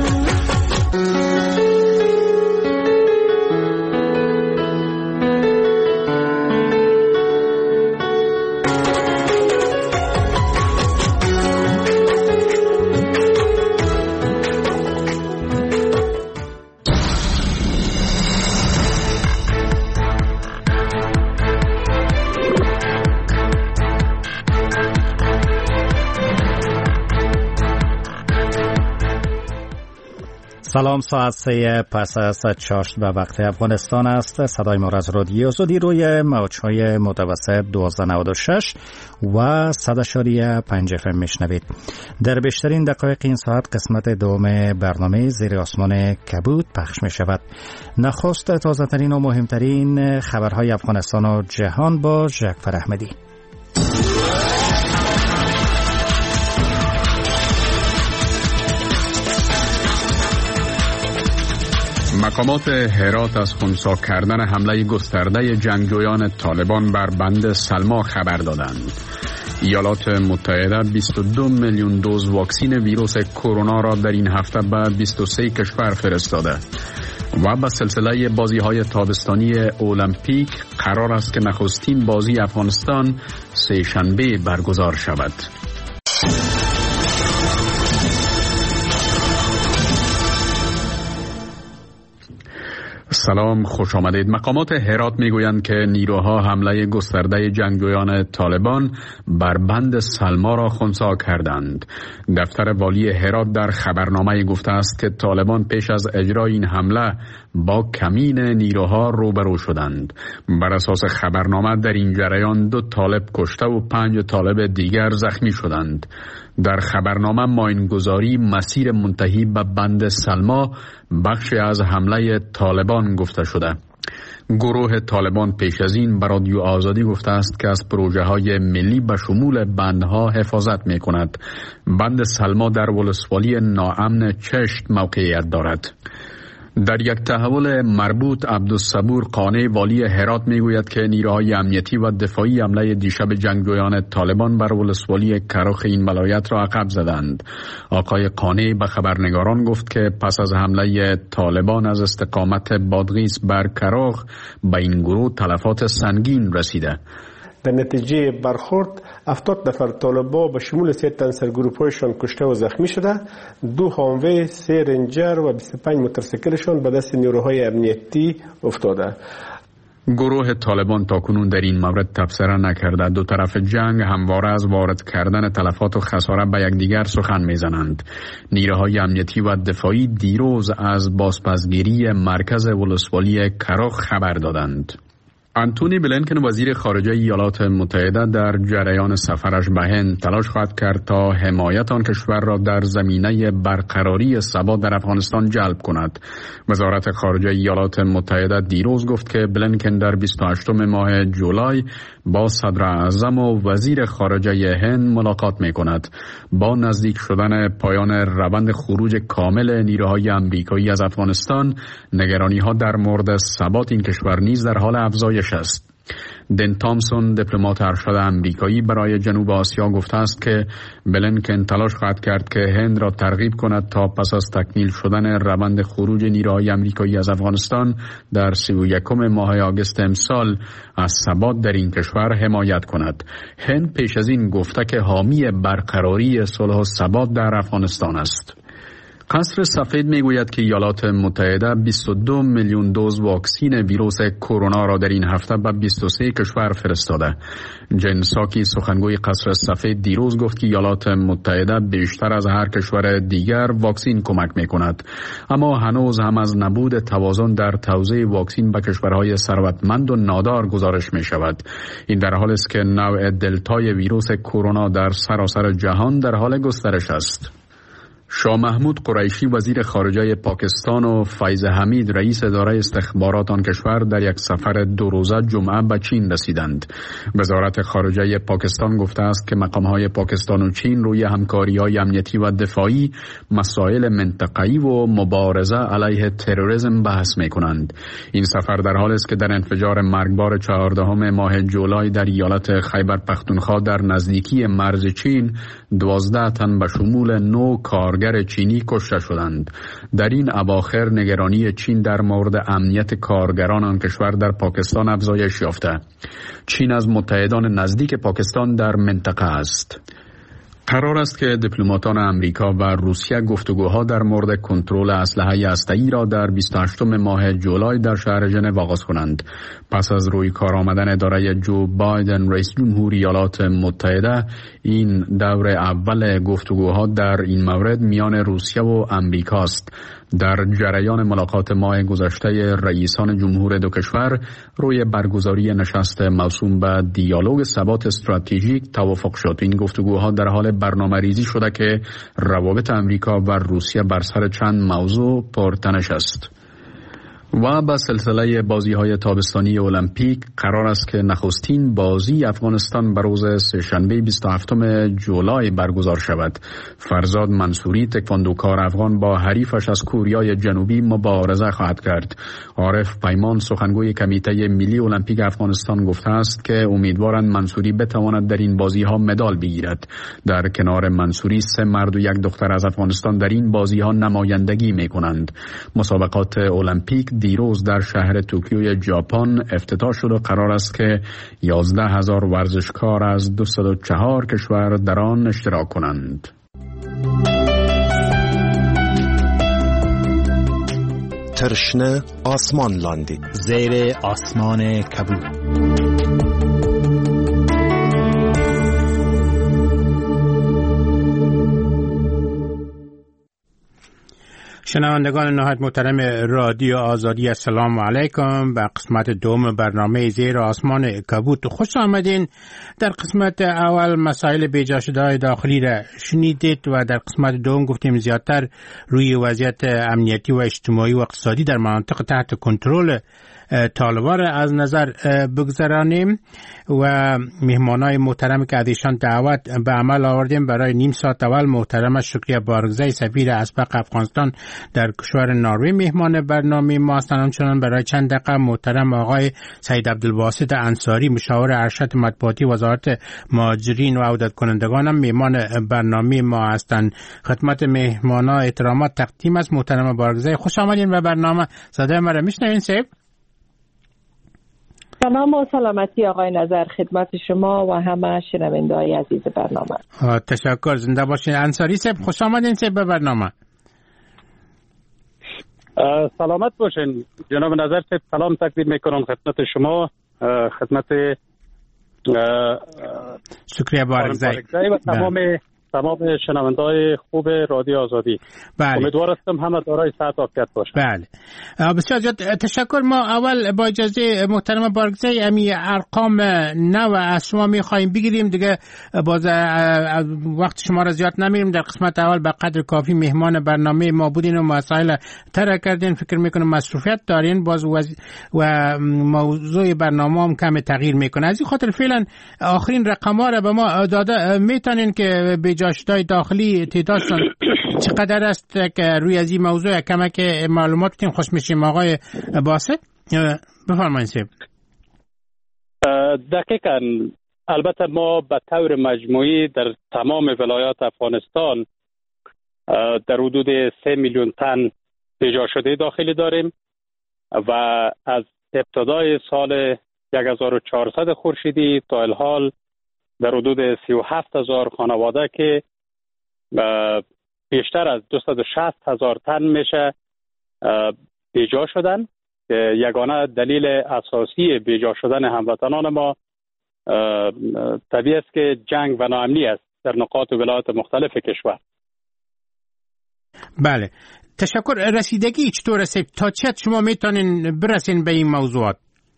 سلام، ساعت سه پس از چاشت به وقت افغانستان است. صدای ما از رادیو آزادی روی موج‌های متوسط دوازده نود و شش و صد اشاریه پنج اف ام میشنوید. در بیشترین دقایق این ساعت قسمت دوم برنامه زیر آسمان کبود پخش می شود. نخست تازه ترین و مهمترین خبرهای افغانستان و جهان با ژاکفر احمدی. مقامات هرات از خنثی کردن حمله گسترده جنگجویان طالبان بر بند سلما خبر دادند. ایالات متحده بیست و دو میلیون دوز واکسن ویروس کرونا را در این هفته به بیست و سه کشور فرستاده و به سلسله بازی‌های تابستانی المپیک قرار است که نخستین بازی افغانستان سه شنبه برگزار شود. سلام، خوش آمدید. مقامات هرات میگویند که نیروها حمله گسترده جنگجویان طالبان بر بند سلما را خنثی کردند. دفتر والی هرات در خبرنامه گفته است که طالبان پیش از اجرای این حمله با کمین نیروها روبرو شدند. بر اساس خبرنامه در این جریان دو طالب کشته و پنج طالب دیگر زخمی شدند. در خبرنامه ماینگذاری مسیر منتهی به بند سلما بخشی از حمله طالبان گفته شده. گروه طالبان پیش از این به رادیو آزادی گفته است که از پروژه های ملی به شمول بندها حفاظت می کند. بند سلما در ولسوالی ناامن چشت موقعیت دارد. در یک تحول مربوط عبدالصبور قانع والی هرات میگوید که نیروهای امنیتی و دفاعی حمله دیشب جنگجویان طالبان بر ولسوالی کراخ این ولایت را عقب زدند. آقای قانع به خبرنگاران گفت که پس از حمله طالبان از استقامت بادغیس بر کراخ به این گروه تلفات سنگین رسیده. در نتیجه برخورد هفتاد نفر طالبا به شمول سه تن سرگروپایشان کشته و زخمی شده، دو هاموی، سه رنجر و بیست و پنج موتورسیکلشان به دست نیروهای امنیتی افتاده. گروه طالبان تاکنون در این مورد تبصره نکرده. دو طرف جنگ همواره از وارد کردن تلفات و خساره به یکدیگر سخن میزنند. نیروهای امنیتی و دفاعی دیروز از بازپسگیری مرکز ولسوالی کراخ خبر دادند. آنتونی بلینکن وزیر خارجه ایالات متحده در جریان سفرش به هند تلاش خواهد کرد تا حمایت آن کشور را در زمینه برقراری ثبات در افغانستان جلب کند. وزارت خارجه ایالات متحده دیروز گفت که بلینکن در بیست و هشتم ماه جولای با صدر اعظم و وزیر خارجه هند ملاقات می کند. با نزدیک شدن پایان روند خروج کامل نیروهای امریکایی از افغانستان، نگرانی ها در مورد ثبات این کشور نیز در حال افزایش است. دن تامسون، دیپلمات ارشد امریکایی برای جنوب آسیا، گفته است که بلینکن تلاش خواهد کرد که هند را ترغیب کند تا پس از تکمیل شدن روند خروج نیروهای امریکایی از افغانستان در سی و یکم ماه آگوست امسال از ثبات در این کشور حمایت کند. هند پیش از این گفته که حامی برقراری صلح و ثبات در افغانستان است. قصر سفید میگوید که ایالات متحده بیست و دو میلیون دوز واکسین ویروس کرونا را در این هفته به بیست و سه کشور فرستاده. جن ساکی سخنگوی قصر سفید دیروز گفت که ایالات متحده بیشتر از هر کشور دیگر واکسین کمک میکند، اما هنوز هم از نبود توازن در توزیع واکسین به کشورهای ثروتمند و نادار گزارش می شود. این در حالی است که نوع دلتای ویروس کرونا در سراسر جهان در حال گسترش است. شاه محمود قریشی وزیر خارجه پاکستان و فیض حمید رئیس اداره استخبارات آن کشور در یک سفر دو روزه جمعه به چین رسیدند. وزارت خارجه پاکستان گفته است که مقام‌های پاکستان و چین روی همکاری‌های امنیتی و دفاعی، مسائل منطقه‌ای و مبارزه علیه تروریسم بحث می‌کنند. این سفر در حالی است که در انفجار مرگبار چهاردهم ماه جولای در ایالت خیبر پختونخوا در نزدیکی مرز چین دوازده تن به شمول نو کار گر چینی کشته شدند. در این اواخر نگرانی چین در مورد امنیت کارگران آن کشور در پاکستان افزایش یافته. چین از متحدان نزدیک پاکستان در منطقه است. قرار است که دیپلماتان امریکا و روسیه گفتگوها در مورد کنترل اسلحه هسته‌ای را در بیست و هشتم ماه جولای در شهر ژنو آغاز کنند. پس از روی کار آمدن اداره جو بایدن رئیس جمهور ایالات متحده، این دور اول گفتگوها در این مورد میان روسیه و امریکا است. در جریان ملاقات ماه گذشته رئیسان جمهور دو کشور روی برگزاری نشست موسوم به دیالوگ ثبات استراتژیک توافق شد. این گفتگوها در حال برنامه‌ریزی شده که روابط امریکا و روسیه بر سر چند موضوع پرتنش است. و به سلسله بازی‌های تابستانی المپیک قرار است که نخستین بازی افغانستان به روز سه‌شنبه بیست و هفتم جولای برگزار شود. فرزاد منصوری تکواندوکار افغان با حریفش از کوریای جنوبی مبارزه خواهد کرد. عارف پیمان سخنگوی کمیته ملی المپیک افغانستان گفته است که امیدوارند منصوری بتواند در این بازی‌ها مدال بگیرد. در کنار منصوری سه مرد و یک دختر از افغانستان در این بازی‌ها نمایندگی می‌کنند. مسابقات المپیک دیروز در شهر توکیو ژاپن افتتاح شد و قرار است که یازده هزار ورزشکار از دویست و چهار کشور در آن اشتراک کنند. ترشنه آسمان لاندی زیر آسمان کبود. شنوندگان نهایت محترم رادیو آزادی، السلام علیکم. به قسمت دوم برنامه زیر آسمان کبود خوش آمدین. در قسمت اول مسائل بیجا شده داخلی را شنیدید و در قسمت دوم گفتیم زیادتر روی وضعیت امنیتی و اجتماعی و اقتصادی در مناطق تحت کنترل طالبان از نظر بگذرانیم و مهمانای محترم که ازشان دعوت به عمل آوردیم برای نیم ساعت اول محترم شکریه بارگزی سفیر اسبق افغانستان در کشور نروژ مهمان برنامه ما هستند. همچنان برای چند دقیقه محترم آقای سید عبدالباسط انصاری مشاور ارشد مطبوعاتی وزارت مهاجرین و عودت کنندگان هم مهمان برنامه ما هستند. خدمت مهمانا احترامات تقدیم است. محترم بارگزی خوش آمدین و برنامه. صدای ما را میشنوین سیب؟ سلام و سلامتی آقای نظر خدمت شما و همه شنونده‌های عزیز برنامه. تشکر، زنده باشین. انصاری صاحب خوش آمدین صاحب به برنامه. سلامت باشین جناب نظر صاحب. سلام تقدیم میکنم خدمت شما، خدمت شکریه بارگزی و تمام تمام شنونده‌های خوب رادیو آزادی. بله. امیدوار هستم همه دارای صحت و عافیت باشند. بله. بسیار زیاد تشکر. ما اول با اجازه محترم بارگزی امی ارقام نو از شما می‌خوایم بگیریم دیگه، باز وقت شما را زیاد نمیریم. در قسمت اول به قدر کافی مهمان برنامه ما بودین و مسائل طرح کردین. فکر می‌کنم مصروفیت دارین باز و موضوع برنامه هم کم تغییر میکنه. از این خاطر فعلا آخرین رقم‌ها را به ما داده میتونین که جاشتای داخلی تعدادشون چقدر است که روی از این موضوع کمک معلومات بدین خوش میشیم. آقای باسط بفرمایید. سیب دقیقاً البته ما به طور مجموعی در تمام ولایات افغانستان در حدود سه میلیون تن بیجا شده داخلی داریم و از ابتدای سال یک هزار و چهارصد خورشیدی تا الحال در حدود سی و هفت هزار خانواده که بیشتر از دویست و شصت هزار تن میشه بیجا شدن. یگانه دلیل اساسی بیجا شدن هموطنان ما طبیعی است که جنگ و ناامنی است در نقاط و ولایات مختلف کشور. بله، تشکر. رسیدگی چطور است؟ تا چه شما میتونین برسین به این موضوعات؟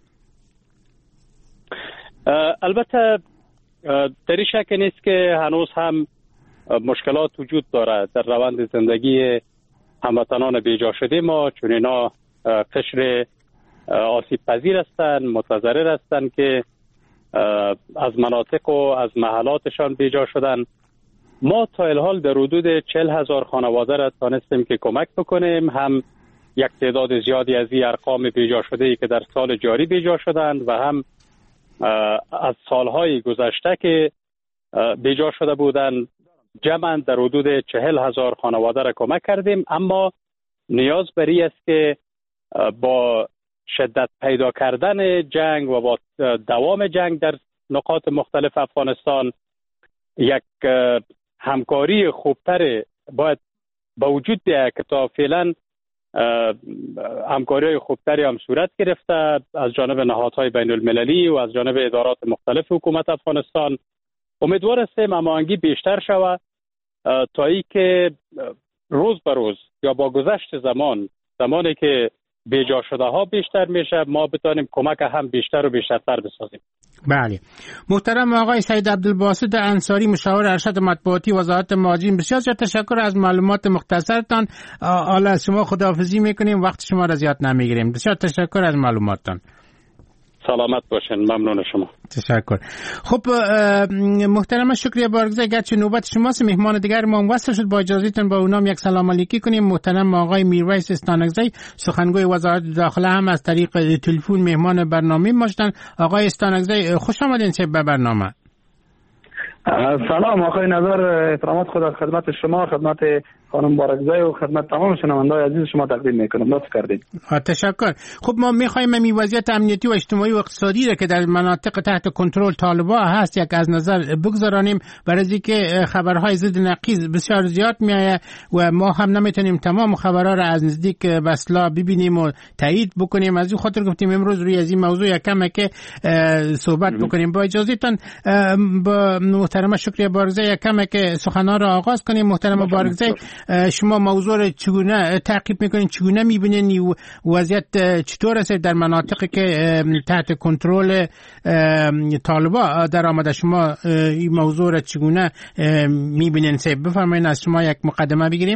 البته در این شک نیست که هنوز هم مشکلات وجود داره در روند زندگی هموطنان بیجا شده ما، چون اینا قشر آسیب پذیر هستند، متضرر هستند که از مناطق و از محلاتشان بیجا شدن. ما تا الحال در حدود چهل هزار خانواده را تانستیم که کمک بکنیم، هم یک تعداد زیادی از این ارقام بیجا شده ای که در سال جاری بیجا شدند و هم از سالهای گذشته که بیجا شده بودند. جمعاً در حدود چهل هزار خانواده را کمک کردیم، اما نیاز بر این است که با شدت پیدا کردن جنگ و با دوام جنگ در نقاط مختلف افغانستان یک همکاری خوبتر باید با وجود بیاید که تا فعلا همکاری خوبتری هم صورت گرفته از جانب نهادهای بین المللی و از جانب ادارات مختلف حکومت افغانستان. امیدوار هستیم هماهنگی بیشتر شود تا ای که روز به روز یا با گذشت زمان، زمانی که بیجا شده ها بیشتر میشه، ما بتانیم کمک هم بیشتر و بیشترتر بسازیم. بله. محترم آقای سید عبدالباسط انصاری، مشاور ارشد مطبوعاتی وزارت مهاجرین، بسیار تشکر از معلومات مختصرتان. حالا از شما خداحافظی میکنیم، وقت شما را زیاد نمیگیریم. بسیار تشکر از معلوماتتان. سلامت باشین. ممنون شما. تشکر. خب محترم شکریه بارگزای، گرچه نوبت شماست، مهمان دیگر ما وصل شد، با اجازهتون با اونام یک سلام علیکی کنیم. محترم آقای میرویس استانکزی، سخنگوی وزارت داخله، هم از طریق تلفن مهمان برنامه ما شدن. آقای استانکزی خوش آمدین به برنامه. سلام آقای نظر، احترامات خود از خدمت شما، خدمت خانم بارگزای و خدمت تمام شنونده‌های عزیز شما تقدیم میکنم. لطف کردید. تشکر. خب ما میخوایم این وضعیت امنیتی و اجتماعی و اقتصادی را که در مناطق تحت کنترل طالبان هست یک از نظر بگذارانیم، برای اینکه خبرهای ضد نقیض بسیار زیاد میآید و ما هم نمیتونیم تمام خبرها را از نزدیک به اصطلاح ببینیم و تایید بکنیم. از این خاطر گفتیم امروز روی از این موضوع یکم که صحبت بکنیم. با اجازهتون با محترم شکریه بارگزای یکم که سخنان را آغاز کنیم. محترم بارگزای، شما موضوع را چگونه تعقیب میکنین، چگونه میبینین وضعیت چطور است در مناطقی که تحت کنترل طالبان در آمده؟ شما این موضوع را چگونه میبینین؟ بفرمایید از شما یک مقدمه بگیریم.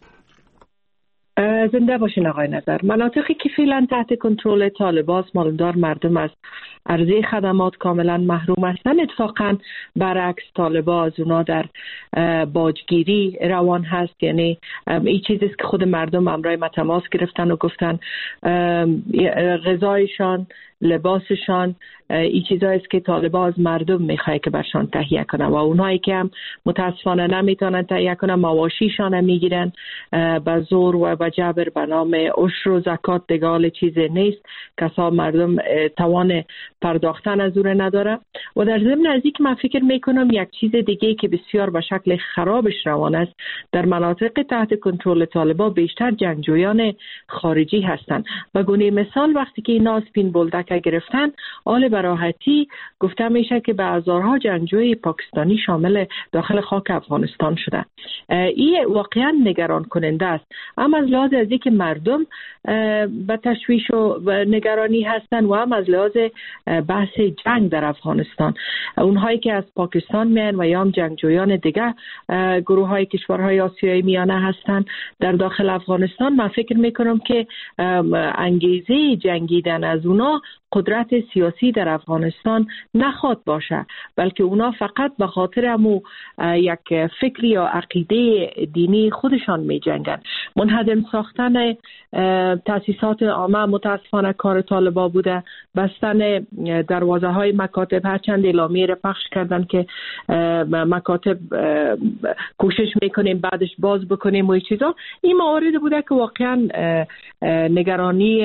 زنده باشین آقای نظر. مناطقی که فعلا تحت کنترل طالبان است، مالدار مردم از عرضه خدمات کاملا محروم هستند. اتفاقا برعکس طالبان از اونا در باجگیری روان هست. یعنی این چیزی است که خود مردم امرای ما تماس گرفتن و گفتن غذایشان، لباسشان، این چیزایی است که طالبان از مردم میخواد که برشان تهیه کنن و اونایی که هم متاسفانه نمیتونن تهیه کنن مواشیشان هم میگیرن به زور و به جبر به نام عشر و زکات. دیگه چیزی نیست، کسا مردم توان پرداختن از اون نداره. و در ضمن از اینکه من فکر میکنم یک چیز دیگه که بسیار به شکل خرابش روان است، در مناطق تحت کنترل طالبان بیشتر جنگجویان خارجی هستند. به گونه مثال وقتی که اینا سپین بولدک گرفتن، آل براحتی گفته میشه که به هزارها جنگجوی پاکستانی شامل داخل خاک افغانستان شده. این واقعا نگران کننده است. اما از لحاظ از اینکه مردم به تشویش و نگرانی هستن و هم از لحاظ بحث جنگ در افغانستان، اونهایی که از پاکستان میان و یا هم جنگجویان دیگه گروه های کشورهای آسیایی میانه هستن در داخل افغانستان، من فکر میکنم که انگیزه جنگیدن از اونا قدرت سیاسی در افغانستان نخواد باشه، بلکه اونا فقط به خاطر همو یک فکری یا عقیده دینی خودشان می جنگن. منهدم ساختن تاسیسات عامه متاسفانه کار طالبان بوده. بستن دروازه های مکاتب، هرچند اعلامیه را پخش کردن که مکاتب کوشش میکنیم بعدش باز بکنیم و چیزا، این موارد بوده که واقعا نگرانی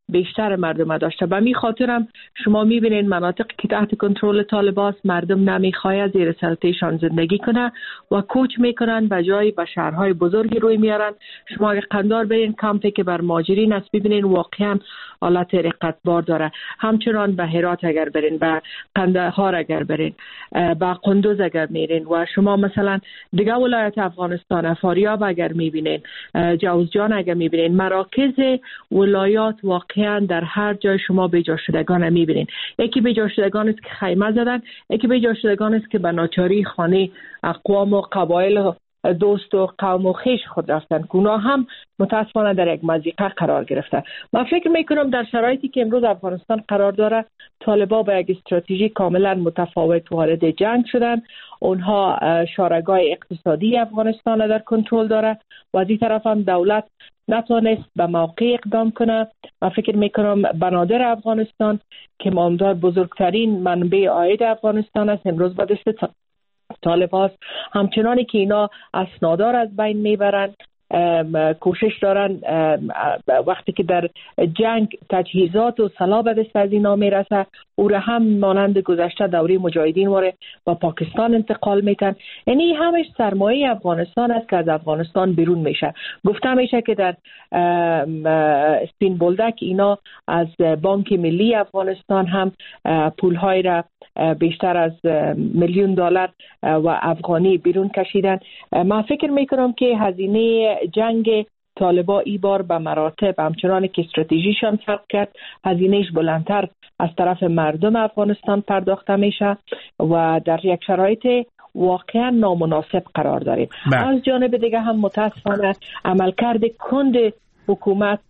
بیشتر مردم داشته. به می خاطرم شما میبینید مناطق که تحت کنترل طالبان مردم نمیخواد زیر سلطهشان زندگی کنه و کوچ میکنن به جای به شهرهای بزرگی روی میارن. شما اگه قندار برین کمپی که بر مهاجرین است ببینین واقعا حالت رقتبار داره. همچنان به هرات اگر برین، به قندهار اگر برین، به قندوز اگر میرین و شما مثلا دیگه ولایت افغانستان فاریاب اگر میبینین، جوزجان اگر میبینین، مراکز ولایات واقعا در هر جای شما بیجا شدگان میبینین. یکی بیجا شدگان است که خیمه زدن، یکی بیجا شدگان است که به ناچاری خانه اقوام و قبایل دوست و قوم و خیش خود رفتن که اونا هم متاسفانه در یک مضیقه قرار گرفتن. من فکر میکنم در شرایطی که امروز افغانستان قرار داره، طالبان با یک استراتژی کاملا متفاوت وارد جنگ شدن. اونها شارگاه اقتصادی افغانستان در کنترل داره و از این طرف هم دولت نتونست به موقع اقدام کنه. من فکر میکنم بنادر افغانستان که مامدار بزرگترین منبع عاید افغانستان است، امروز به دست طالبان، همچنانی که اینا اسنادار از بین میبرن، کوشش دارن وقتی که در جنگ تجهیزات و سلاح به دست از اینا میرسه او را هم مانند گذشته دوره مجاهدین واره با پاکستان انتقال میتن. یعنی همش سرمایه افغانستان است که از افغانستان بیرون میشه. گفته میشه که در سپین بولدک اینا از بانک ملی افغانستان هم پولهای را بیشتر از میلیون دلار و افغانی بیرون کشیدن. من فکر میکنم که هزینه جنگ طالبان ای بار به مراتب همچنان که استراتژیشان فرق کرد، هزینهش بلندتر از طرف مردم افغانستان پرداخته میشه و در یک شرایط واقعا نامناسب قرار داریم. از جانب دیگه هم متاسفانه عملکرد کند حکومت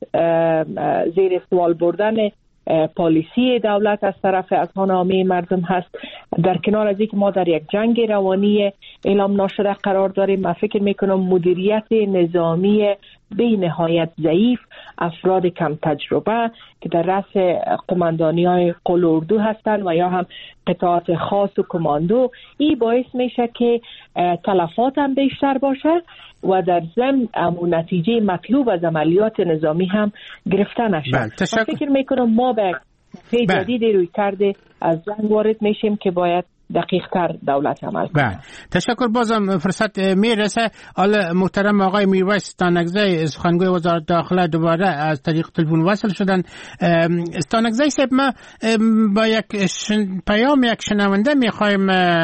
زیر سوال بردن پالیسی دولت از طرف اذهان عامه مردم هست. در کنار از اینکه ما در یک جنگ روانی اعلام ناشده قرار داریم، من فکر میکنم مدیریت نظامی به نهایت ضعیف، افراد کم تجربه که در رأس قماندانی های قل اردو هستند و یا هم قطعات خاص و کماندو، این باعث میشه که تلفات هم بیشتر باشه و در ضمن امون نتیجه مطلوب از عملیات نظامی هم گرفته نشه. من فکر میکنم ما به فی جدیدی روی کرده از جنگ وارد میشیم که باید دقیق تر دولت عمل کنه. تشکر. بازم فرصت میرسه. حالا محترم آقای میرویس استانکزی سخنگوی وزارت داخله دوباره از طریق تلفن وصل شدن. استانکزی صاحب، ما با یک شن... پیام یک شنونده میخوایم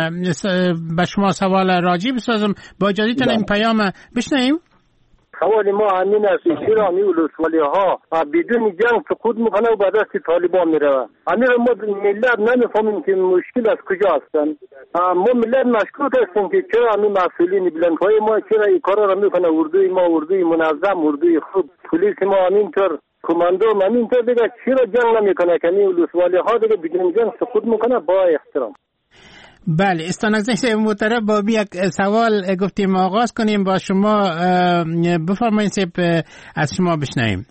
به شما سوال راجع بسازم. با اجازهتون این پیام بشنویم. سوال ما همین است که چرا همین ولسوالی ها بدون جنگ سقوط میکنه و به دست طالبان میره. همین ما ملت نمیفهمیم که مشکل از کجا هستن. ما ملت مشکوک هستیم که چرا همین مسئولین بلندهای ما چرا این کارا رو میکنه. اردوی ما اردوی منظم، اردوی خوب، پلیس ما همینطور، کماندو همینطور، دیگه چرا جنگ نمیکنه که همین ولسوالی ها دیگه بدون جنگ سقوط میکنه. با احترام. بله، استانکزی محترم، با یک سوال گفتیم آغاز کنیم با شما. بفرمایید سیب از شما بشنویم.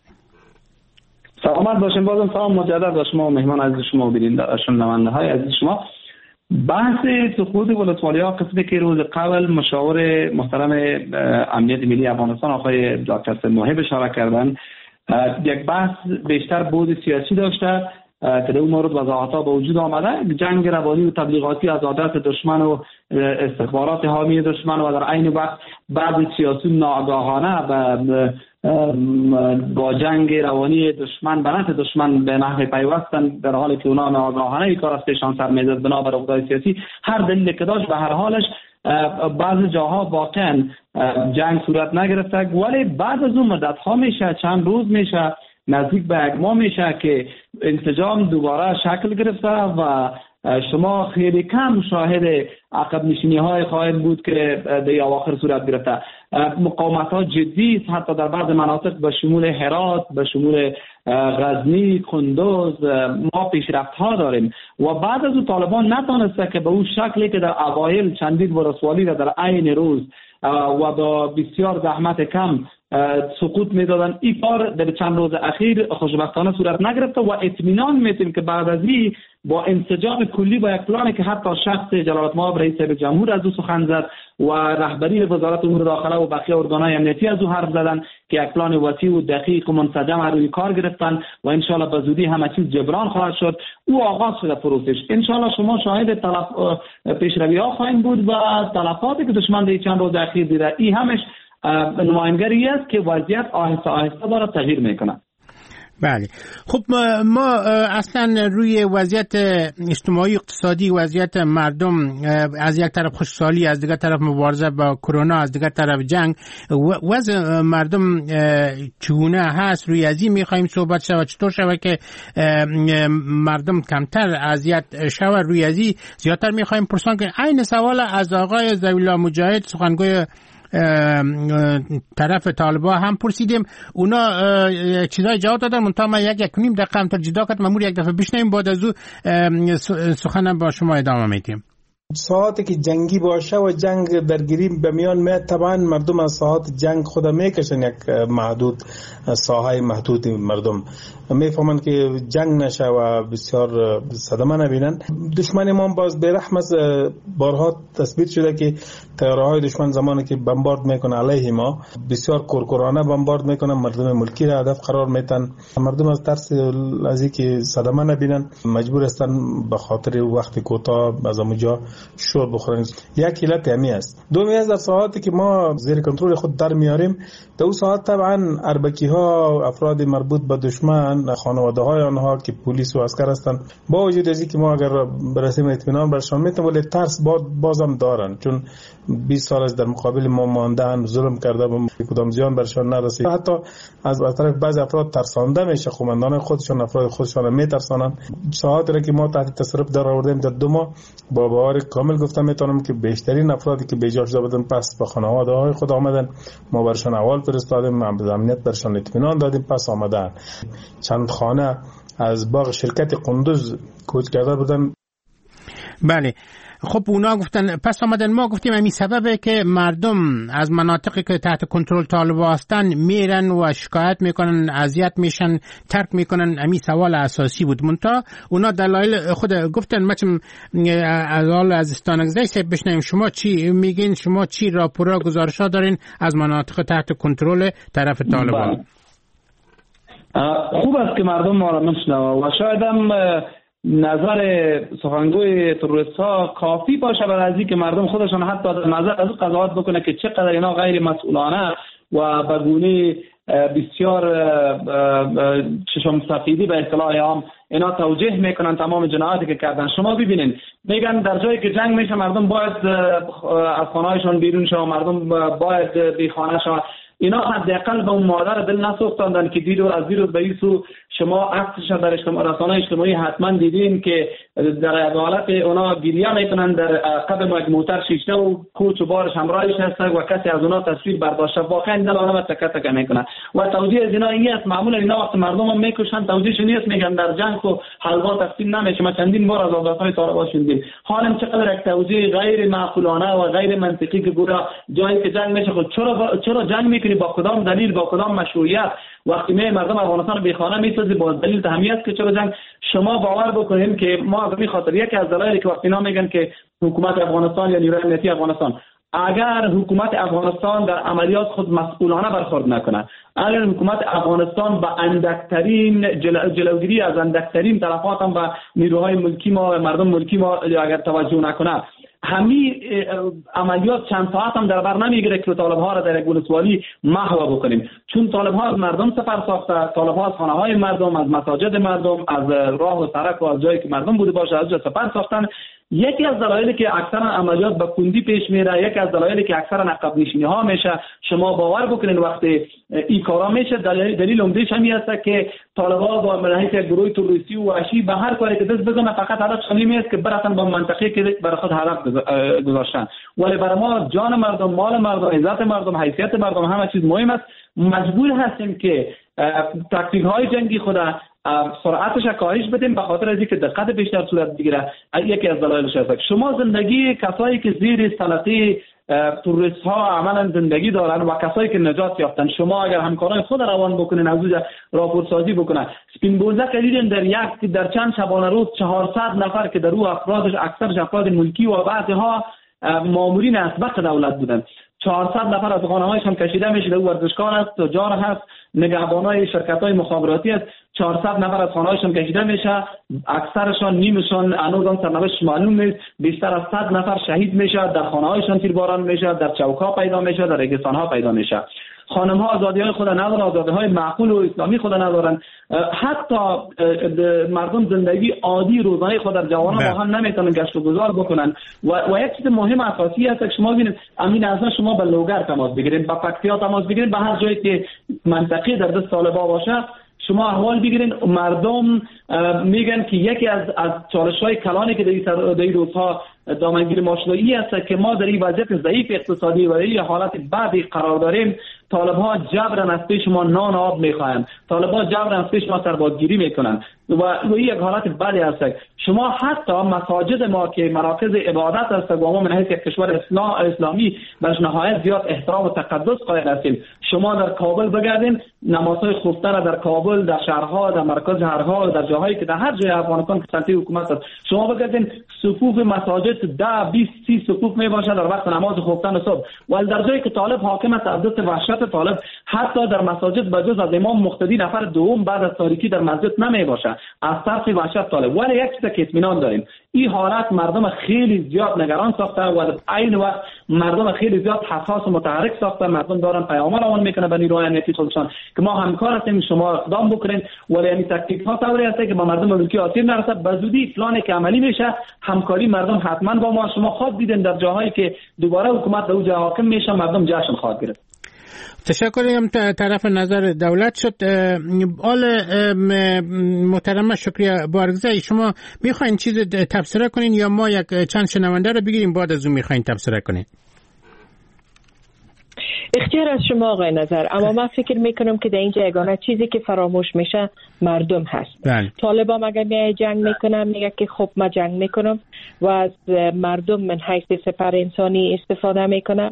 سلامت باشین. بازم سلام مجدد به شما مهمان عزیز شما و شنونده های عزیز شما. بحث سقوط ولسوالی ها قسمی که روز قبل مشاور محترم امنیت ملی افغانستان آقای دکتر موهب اشاره کردن، یک بحث بیشتر بود سیاسی داشته که در اون مورد وضاحت‌ها به وجود آمده. جنگ روانی و تبلیغاتی از عادت دشمن و استخبارات حامی دشمن و در عین وقت بعضی سیاسیون ناآگاهانه با جنگ روانی دشمن به نفع دشمن به نحو پیوستن، در حالی که اونا ناآگاهانه این کار از پیشان سر می‌زد بنا بر عقده‌های سیاسی. هر دلیلی که داشت به هر حالش بعضی جاها واقعا جنگ صورت نگرفته، ولی بعد از اون مدت ها میشه، چند روز میشه، نزدیک به یک ماه میشه که انسجام دوباره شکل گرفته و شما خیلی کم شاهد عقب نشینی های خواهید بود که در اواخر صورت گرفته. مقاومت ها جدی است، حتی در بعض مناطق به شمول هرات، به شمول غزنی، کندوز ما پیشرفت ها داریم و بعد از اون طالبان نتونسته که به اون شکلی که در اوایل چندین ولسوالی را در عین روز و با بسیار زحمت کم سقوط میدادن. این کار در چند روز اخیر خوشبختانه صورت نگرفته و اطمینان میتیم که بعد از این با انسجام کلی با یک پلانی که حتی شخص جلالتمآب رئیس جمهور از او سخن زد و رهبری وزارت امور داخله و بقیه ارگانهای امنیتی از او حرف زدن که یک پلان وسیع و دقیق و منسجم روی کار گرفتن و ان شاء الله به زودی همه چیز جبران خواهد شد. او آغاز شده پروسش. ان شاء الله شما شاهد تلف... پیشروی ها خواهید بود و تلفاتی که دشمن در چند روز اخیر دیده این همش نمایانگری است که وضعیت آهسته آهسته داره تغییر میکنه. بله خب ما, ما اصلا روی وضعیت اجتماعی اقتصادی وضعیت مردم از یک طرف خوشحالی از دیگر طرف مبارزه با کرونا از دیگر طرف جنگ وضع مردم چگونه هست روی ازی میخوایم صحبت شود چطور شود که مردم کمتر اذیت شود روی ازی زیادتر میخوایم پرسان که این سوال از آقای ضوی‌الله مجاهد سخنگوی طرف طالبا هم پرسیدیم اونا چیزای جواب دادن منتها ما یک یک نیم دقیقه هم تا جدا کرد مامور یک دفعه بشنیم بعد از او سخن با شما ادامه میدیم. ساعتی که جنگی باشه و جنگ درگیری به میان میاد طبعا مردم از ساعت جنگ خود میکشن یک محدود ساحه محدود مردم میفهمن که جنگ نشه و بسیار صدمه نبینن. دشمن ما باز بیرحم از بارها تثبیت شده که تیارهای دشمن زمانی که بمبارد میکنه علیه ما بسیار کورکورانه بمبارد میکنه مردم ملکی را هدف قرار میتن. مردم از ترس از اینکه صدمه نبینن مجبور هستن به خاطر وقت کوتاه از اونجا شور بخورن. یک علت همی است. دومی از در ساعاتی که ما زیر کنترل خود در میاریم در اون ساعت طبعا اربکی ها افراد مربوط به دشمن خانواده های آنها که پلیس و عسکر هستند با وجود از اینکه ما اگر برسیم اطمینان برشان میتونیم ولی ترس بازم دارن چون بیست سال از در مقابل ما ماندن ظلم کرده و کدام زیان برشان نرسید. حتی از طرف بعضی افراد ترسانده میشه قومندان خودشان افراد خودشان میترسانن. ساعاتی را که ما تحت تصرف در آوردیم در دو ماه با باور کامل گفتم میتونم که بیشترین افرادی که بیجا شده بودن پس به خانواده های خود آمدن ما برشان احوال فرستادیم امنیت برشان اطمینان دادیم پس آمدن. چند خانه از باغ شرکت قندوز کوچ کرده بودن. بله خب اونا گفتن پس آمدن. ما گفتیم همین سببه که مردم از مناطقی که تحت کنترل طالبان هستن میرن و شکایت میکنن اذیت میشن ترک میکنن. همین سوال اساسی بود منتها اونا دلایل خود گفتن. مثلا از حال از استانگزی سه بشنیم شما چی میگین شما چی راپورا گزارشا دارین از مناطق تحت کنترل طرف طالبان؟ خوب است که مردم ما را میشنوند و شاید هم نظر سخنگوی تروریست ها کافی باشه برای از اینکه مردم خودشان حتی نظر از قضاوت بکنه که چقدر اینا غیر مسئولانه و به گونه بسیار چشم سفیدی به اصطلاح عام اینا توجیه میکنن تمام جنایاتی که کردن. شما ببینید میگن در جایی که جنگ میشه مردم باید از خانه‌هایشان بیرون شوند مردم باید بی خانه شوند. اینا حداقل به اون مادر دل نسوختاندن که دیرو از دیروز به ایسو شما عکسش در اجتماع رسانه اجتماعی حتما دیدین که در حالت اونا گریه میکنن در قدم یک موتر شیشته و کوچ و بارش همراهش هست و کسی از اونا تصویر برداشته واقعا دل آدم تکه تکه میکنه و توجیه از اینا این است. معمولا اینا وقت مردم هم میکشن توجیهش نیست میگن در جنگ و حلوا تقسیم نمیشه. ما چندین بار از آزادهای طالبان شنیدیم حالا چقدر یک توجیه غیر معقولانه و غیر منطقی که گورا جایی که جنگ میشه خود چرا چرا جنگ میکنی با کدام دلیل با کدام مشروعیت وقتی می مردم افغانستان بی خانه میسازی با دلیل تهمیت که چرا جنگ. شما باور بکنید که ما از این خاطر یکی از دلایلی که وقتی اینا میگن که حکومت افغانستان یا نیروی امنیتی افغانستان اگر حکومت افغانستان در عملیات خود مسئولانه برخورد نکنه اگر حکومت افغانستان با اندکترین جل... جلوگیری از اندکترین تلفات هم به نیروهای ملکی ما مردم ملکی ما اگر توجه نکنه همین عملیات چند ساعت هم در بر نمیگیره که طالب ها را در یک ولسوالی محو بکنیم چون طالب ها از مردم سفر ساخته. طالب ها از خانه های مردم از مساجد مردم از راه و سرک و از جایی که مردم بوده باشه از جا سفر ساختن. یکی از دلایلی که اکثر عملیات به کندی پیش میره یکی از دلایلی که اکثر عقب نشینی ها میشه. شما باور بکنید وقتی این کارا میشه دلیل دلیل عمدهش همین است که طالبان با ملحق گروه تروریستی و وحشی به هر کاری که دست بزنه فقط هدف شامل است که برسن با منطقه که برای خود هدف گذاشتن. ولی برای ما جان مردم مال مردم عزت مردم حیثیت مردم همه چیز مهم است. مجبور هستیم که تاکتیک های جنگی خود سرعتش کاهش بدیم به خاطر از اینکه دقت بیشتر صورت بگیره. یکی از دلایلش است. شما زندگی کسایی که زیر سلطه توریست ها عملا زندگی دارن و کسایی که نجات یافتن. شما اگر همکارای خود روان بکنین از اونجا راپورسازی بکنن. سپین بولدک دیدن در یک در چند شبانه روز چهارصد نفر که در او افرادش اکثر افراد ملکی و بعضی ها مامورین اسبق دولت بودن. چهارصد نفر از خانه‌هایشان کشیده میشه. در ورزشکار است، تجار هست، نگهبانای شرکت‌های مخابراتی است. چهارصد نفر از خانه‌هایشان کشیده میشه. اکثرشان نیمشان هنوز سرنوشت معلوم نیست. بیشتر از صد نفر شهید میشه، در خانه‌هایشان تیرباران میشه، در چوک‌ها پیدا میشه، در ریگستان‌ها پیدا میشه. خانم‌ها آزادی‌های خود ندارن، آزادی‌های معقول و اسلامی خود ندارن. حتی مردم زندگی عادی روزانه خود در جوانان با هم نمیتونن گشت و گذار بکنن. و, و یک چیز مهم اساسی است که شما ببینید امین از شما به لوگر تماس بگیرید، با پکتیا تماس بگیرید، به هر جایی که منطقه در دست طالبان باشه شما احوال بگیرین. مردم میگن که یکی از از چالش‌های کلانی که در این روزها دامنگیر ما شده ای است که ما در این وضعیت ضعیف اقتصادی و این حالت بعدی قرار داریم. طالب‌ها جبران از پیش ما نان آب می‌خواهند، طالب‌ها جبران از پیش ما سربازگیری می‌کنند و این یک حالت بدی است. شما حتی مساجد ما که مراکز عبادت است و ما من حیث یک کشور اسلام اسلامی بهش نهایت زیاد احترام و تقدس قائل هستیم. شما در کابل بگردین، نمازهای خفتن در کابل، در شهرها، در مرکز شهرها، در جاهایی که در هر جای افغانستان که سلطنت حکومت است، شما بگردین صفوف مساجد ده بیست سی صفوف می باشد در وقت نماز خفتن صبح. ولی در جایی که طالب حاکم است از دست وحشت طالب حتی در مساجد بجز از امام مقتدی نفر دوم بعد از تاریکی در مسجد نمی باشه از طرف وحشت طالب. ولی یک چیز که اطمینان داریم، این حالت مردم خیلی زیاد نگران ساخته و در عین وقت مردم خیلی زیاد حساس و متحرک ساخته. مردم دارن پیام روان میکنه به نیروهای امنیتی خودشان که ما همکار هستیم، شما اقدام بکنین. ولی این تاکتیک ها طوری هست که با مردم ملکی آسیب نرسه. به زودی پلان که عملی میشه، همکاری مردم حتما با ما. شما خود دیدین در جاهایی که دوباره حکومت در اونجا حاکم میشه مردم جشن خواهد گرفت. تشکریم. طرف نظر دولت شد. آل محترم شکریه بارگزای، شما میخواین چیز تبصره کنین یا ما یک چند شنونده رو بگیریم بعد از اون میخواین تبصره کنین؟ اختیار از شما آقای نظر، اما من فکر میکنم که در اینجا یگانه چیزی که فراموش میشه مردم هست. طالبان اگر میای جنگ میکنم میگه که خب ما جنگ میکنم و از مردم من حیث سپر انسانی استفاده میکنم.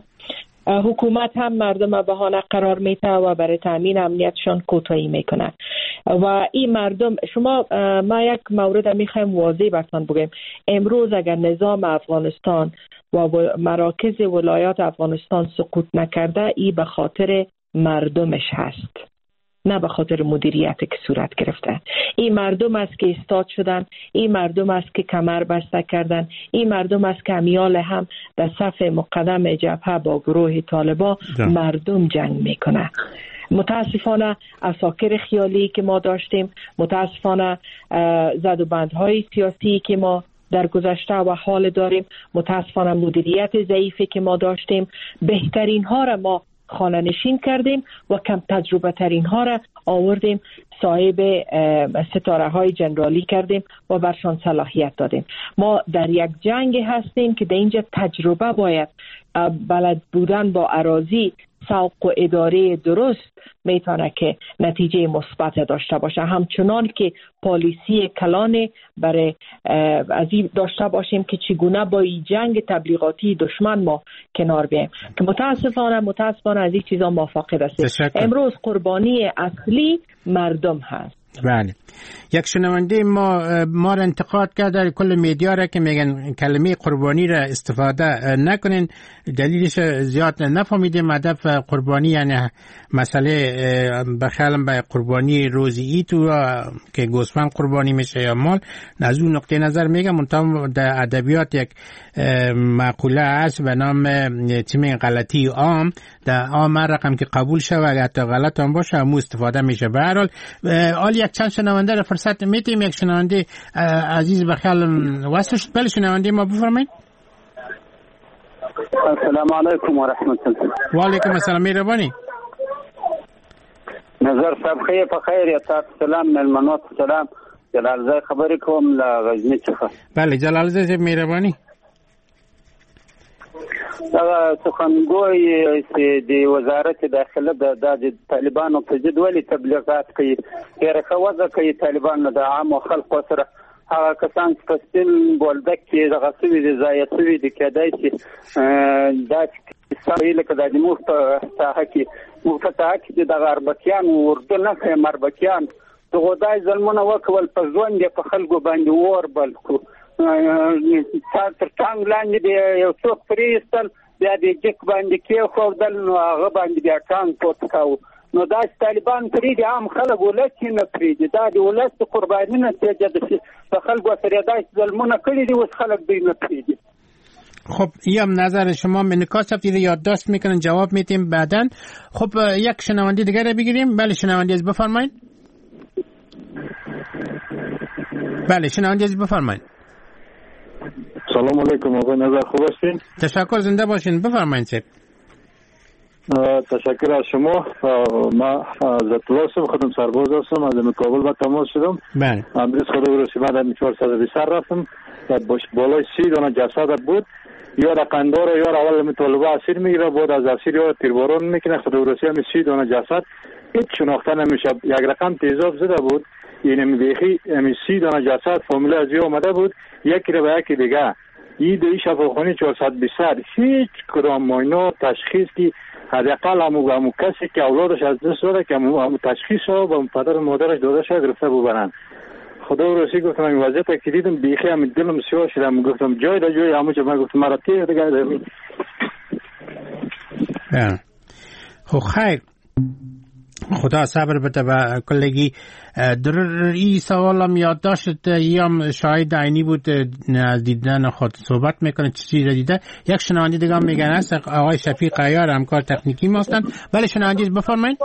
حکومت هم مردم بهانه قرار میده و برای تامین امنیتشان کوتاهی میکنه و این مردم. شما ما یک مورد میخوایم واضح براتون بگیم. امروز اگر نظام افغانستان و مراکز ولایات افغانستان سقوط نکرده، این به خاطر مردمش هست، نه به خاطر مدیریتی که صورت گرفته. این مردم است که ایستاد شدن، این مردم است که کمر بسته کردن، این مردم است که امیال هم در صف مقدم جبهه با گروه طالبان مردم جنگ میکنه. متاسفانه اساکر خیالی که ما داشتیم، متاسفانه زد و بندهای سیاسی که ما در گذشته و حال داریم، متاسفانه مدیریت ضعیفی که ما داشتیم، بهترین ها را ما خانه نشین کردیم و کم تجربه ترین ها را آوردیم صاحب ستاره های جنرالی کردیم و برشان صلاحیت دادیم. ما در یک جنگ هستیم که در اینجا تجربه باید، بلد بودن با اراضی، سوق و اداره درست میتونه که نتیجه مثبت داشته باشه. همچنان که پالیسی کلان برای از این داشته باشیم که چگونه با این جنگ تبلیغاتی دشمن ما کنار بیاییم که متاسفانه متاسفانه از این چیزا موفق هستیم. امروز قربانی اصلی مردم هست. بله. یک شنونده ما ما را انتقاد کرد در کل میدیا را که میگن کلمه قربانی را استفاده نکنین، دلیلش زیاد نفهمیدیم. هدف قربانی یعنی مسئله بخیالم به قربانی روزی تو که گوسفند قربانی میشه یا مال. از اون نقطه نظر میگم منتها در ادبیات یک مقوله هست به نام تیم غلطی عام. در عام رقم که قبول شود اگر حتی غلط هم باشه همون استفاده میشه. به هر حال آل یک چند شنونده را فرصت میتیم. یک شنونده عزیز بخیال وصل شد. بله شنونده ما بفرمایید. السلام علیکم و رحمت الله. و علیکم السلام. مهربانی. نظر صاحب خیر په خیر یا تاسو سلام ملمنوت سلام. جلال زای خبرې کوم له غزنی څخه. بله جلال زای مهربانی. دا سخنگوی چې د وزارت داخله د طالبانو په ضد ولې تبلیغات کوي، ډېره ښه وضع کوي طالبانو د عامو خلکو سره هغه کسان چې په سپین بولدک کې دغه سوي دي ځای سوي دي کېدای شي دا چې لکه د موږ په ساحه کې موږ په ساحه کې دغه اربکیان اردو نه ښیم اربکیان دغه دای ظلمونه وکول په ژوند یې په خلکو باندې اور بل کړو تر ټانګ لاندې یو څوک پرېستل بیا د جک باندې کېښودل نو هغه باندې بیا ټانګ پورته کاوه نو دا چې طالبان پرېږدي عام خلک ولس یې نه پرېږدي دا د ولس د قرباني نتیجه ده چې په خلکو سره داسې ظلمونه کړي دي اوس خلک دوی نه پرېږدي. خب یم نظر شما من نکات سفتی یادداشت میکنن جواب میتیم بعدن. خب یک شنونده دیگر رو بگیریم. بله شنونده از بفرمایید. بله شنونده از بفرمایید. سلام علیکم آقای نظر خوب هستین؟ تشکر زنده باشین بفرمایید سید. تشکر از شما. ما عزت الله هستم خودم سرباز هستم از کابل با تماس شدم. بله. امروز خدا رو رسید من چهارصد و بیست رفتم بالای سی دانه جسد بود یا رقندار یا اول می طالبه اسیر میگیره بعد از اسیر یا تیرباران میکنه خدا رو رسید سی دانه جسد هیچ شناخته نمیشه یک رقم تیزاب زده بود یعنی میبیخی سی دانه جسد فامیل از یا آمده بود یکی رو به یکی دیگه این دوی شفاخانه چهارصد و بیست هیچ کدام معاینه تشخیص که حداقل همو همو کسی که اولادش از دست داده که همو تشخیص ها با پدر و مادرش داده شده گرفته ببرن. خدا رو رسی گفتم این وضعیت که دیدم بیخی همین دلم سیاه شدم گفتم جای دا جای همو چه من گفتم مرا تیه دیگه دارمی. خب خیر خدا صبر بده و کلگی در این سوالم یاد داشت یام شاید عینی بود از دیدن خود صحبت میکنه چیزی را دیده. یک شنونده دیگه هم میگن است آقای شفیق عیار همکار تکنیکی ما هستند. بله شنونده بفرمایید.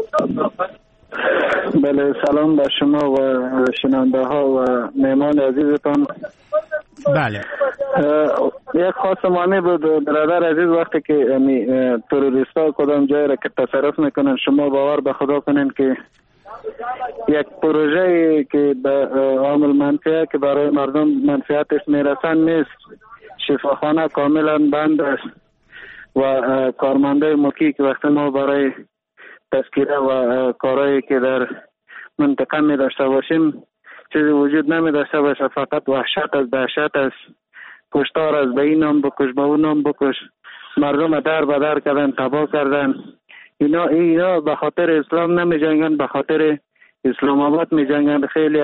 بله سلام بر شما و شنونده ها و مهمان عزیزتان. بله یک خواستمانی بود برادر عزیز وقتی که تروریست ها کدام جای را که تصرف میکنن شما باور به خدا کنین که یک پروژه که به عامل منفعه که برای مردم منفعتش میرسن نیست. شفاخانه کاملا بند است و کارمنده مکی که وقتی ما برای تذکیره و کارهایی که در منطقه می داشته باشیم چیزی وجود نمی داشته باشه فقط وحشت از دهشت است. کشتار از به این نام بکش به اون نام بکش مردم در به در کردن تباه کردن. اینا اینا به خاطر اسلام نمی جنگن به خاطر اسلام آباد می جنگن. خیلی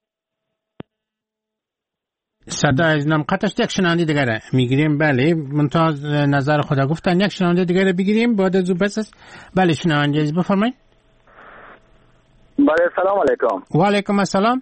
صدا از نام قطعش یک شنونده دیگره میگیریم. بله منتاز نظر خدا گفتن یک شنونده دیگره بگیریم بعد از او بس است. بله شنونده از بفرمایید. بله سلام علیکم. و علیکم السلام.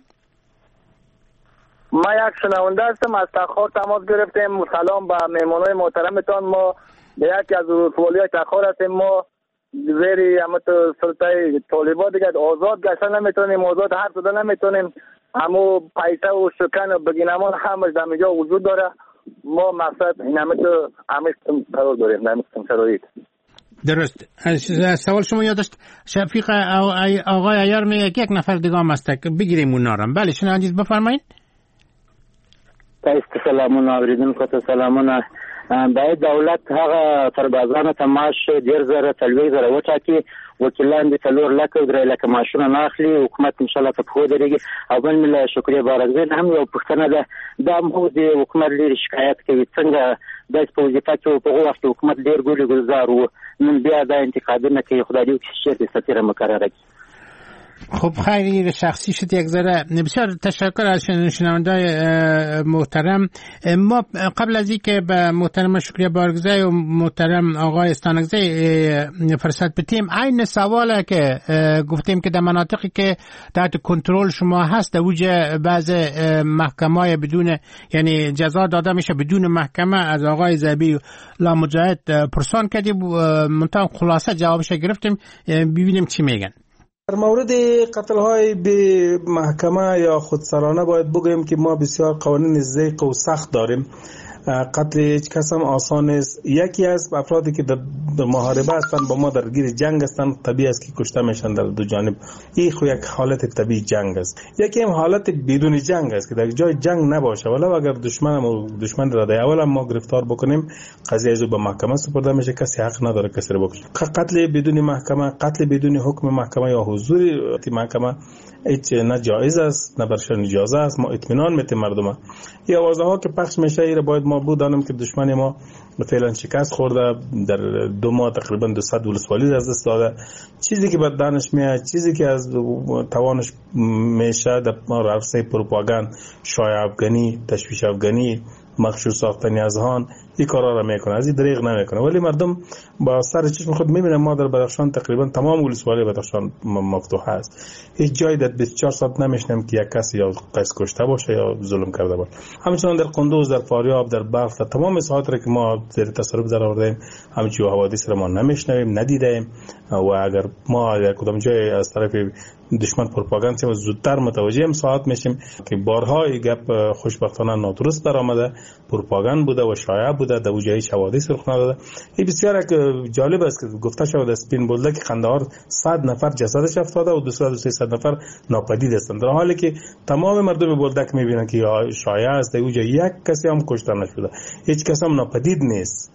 ما یک شنونده هستم از تخار تماس گرفتیم. سلام به مهمانای محترمتان. ما به یکی از رسولیای تخار هستیم. ما زیر همه سلطه طالبان دیگه آزاد گشتن نمیتونیم آزاد حرف زدن نمیتونیم. همو پیسه و شکن و بگینمان همش در اینجا وجود داره. ما مقصد این همه تو همه قرار داریم در همه شرایط. درست. سوال شما یادشت شفیق آقای عیار میگه یک نفر دیگه هم هست بگیریم اون نارم. بله شما عزیز بفرمایید. تایست سلامونه اوریدونکو ته سلامونه. باید دولت هغه سربازانو ته معاش ډېر زره څلوېښت زره وټاکي وکیلان دې څلور لکه درې لکه معاشونه نه اخلي حکومت انشاءالله په پښو درېږي او بل مې له شکریه بارکزی هم یو پوښتنه ده دا هم خو د حکومت ډېر شکایت کوي څنګه داسې په وظیفه کې و په هغو وخت حکومت ډېر ګلې ګلزار و نن بیا دا انتقادونه کوي خدای دې وکړي چې چېرته سفیره مقرره کړي. خب خیلی شخصی شد یک ذره. بسیار تشکر از شنوندای محترم. ما قبل از اینکه به محترم شکریه بارگزی و محترم آقای استانگزی فرصت بدیم عین سواله که گفتیم که در مناطقی که تحت کنترل شما هست در وجه بعض محکمه بدون یعنی جزا داده میشه بدون محکمه از آقای زبی لامجاهد پرسان کردیم منطقه خلاصه جوابش گرفتیم ببینیم چی میگن. در مورد قتل‌های به محکمه یا خودسرانه باید بگویم که ما بسیار قوانین ضیق و سخت داریم. قتل هیچ کس هم آسان است. یکی از افرادی که در محاربه هستند، با ما درگیر جنگ هستند، طبیعی است که کشته میشن در دو جانب. این خو یک حالت طبیعی جنگ است. یکی هم حالت بدون جنگ است که در جای جنگ نباشه، ولی اگر دشمن ما دشمن را در اول ما گرفتار بکنیم، قضیه از به محکمه سپرده میشه، کسی حق نداره کسی رو بکشه. قتل بدون محکمه، قتل بدون حکم محکمه یا حضور محکمه هیچ نه جایز است نه برشان اجازه است. ما اطمینان میتیم مردم. این آوازه ها که پخش میشه ایره باید ما بودانیم که دشمن ما فعلا شکست خورده، در دو ماه تقریبا دویست ولسوالی از دست داده. چیزی که بر دانش میاد، چیزی که از توانش میشه در عرصه پروپاگاند، شایعه افغانی، تشویش افغانی، مخشوش ساختن اذهان، این کارا را میکنه، از این دریغ نمیکنه. ولی مردم با سر چشم خود میبینن ما در بدخشان تقریبا تمام ولسوالی بدخشان مفتوح است. هیچ جای در بیست و چهار ساعت نمیشنم که یک کسی یا قصد کشته باشه یا ظلم کرده باشه. همچنان در قندوز، در فاریاب، در بلخ، در تمام ساحات را که ما زیر تصرف در آوردیم، همچنین حوادث را ما نمیشنویم، ندیدیم. و اگر ما در کدام جای از طرف دشمن پروپاگاند و زودتر متوجه ساعت میشیم که بارها این گپ خوشبختانه نادرست در آمده، پروپاگاند بوده و شایعه بوده، در وجهی حوادث رخ نداده. این بسیار جالب است که گفته شده اسپین بولده که قندهار صد نفر جسدش افتاده و دویست و سیصد نفر ناپدید هستند، در حالی که تمام مردم بولدک میبینن که شایعه است، در وجه یک کسی هم کشته نشده، هیچ کس هم ناپدید نیست.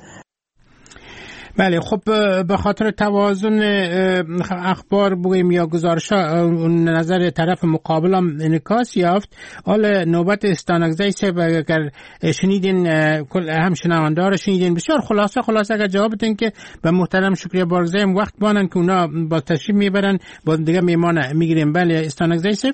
بله، خب به خاطر توازن اخبار بگوییم یا گزارش‌ها نظر طرف مقابل هم انعکاس یافت. حالا نوبت استانکزی صاحب اگر شنیدین، هم شنونده‌ها شنیدین، بسیار خلاصه خلاصه اگر جواب بدین که به محترم شکریه بارگزی هم وقت بانن که اونا با تشریف میبرن، با دیگه میمان میگیریم. بله استانکزی صاحب.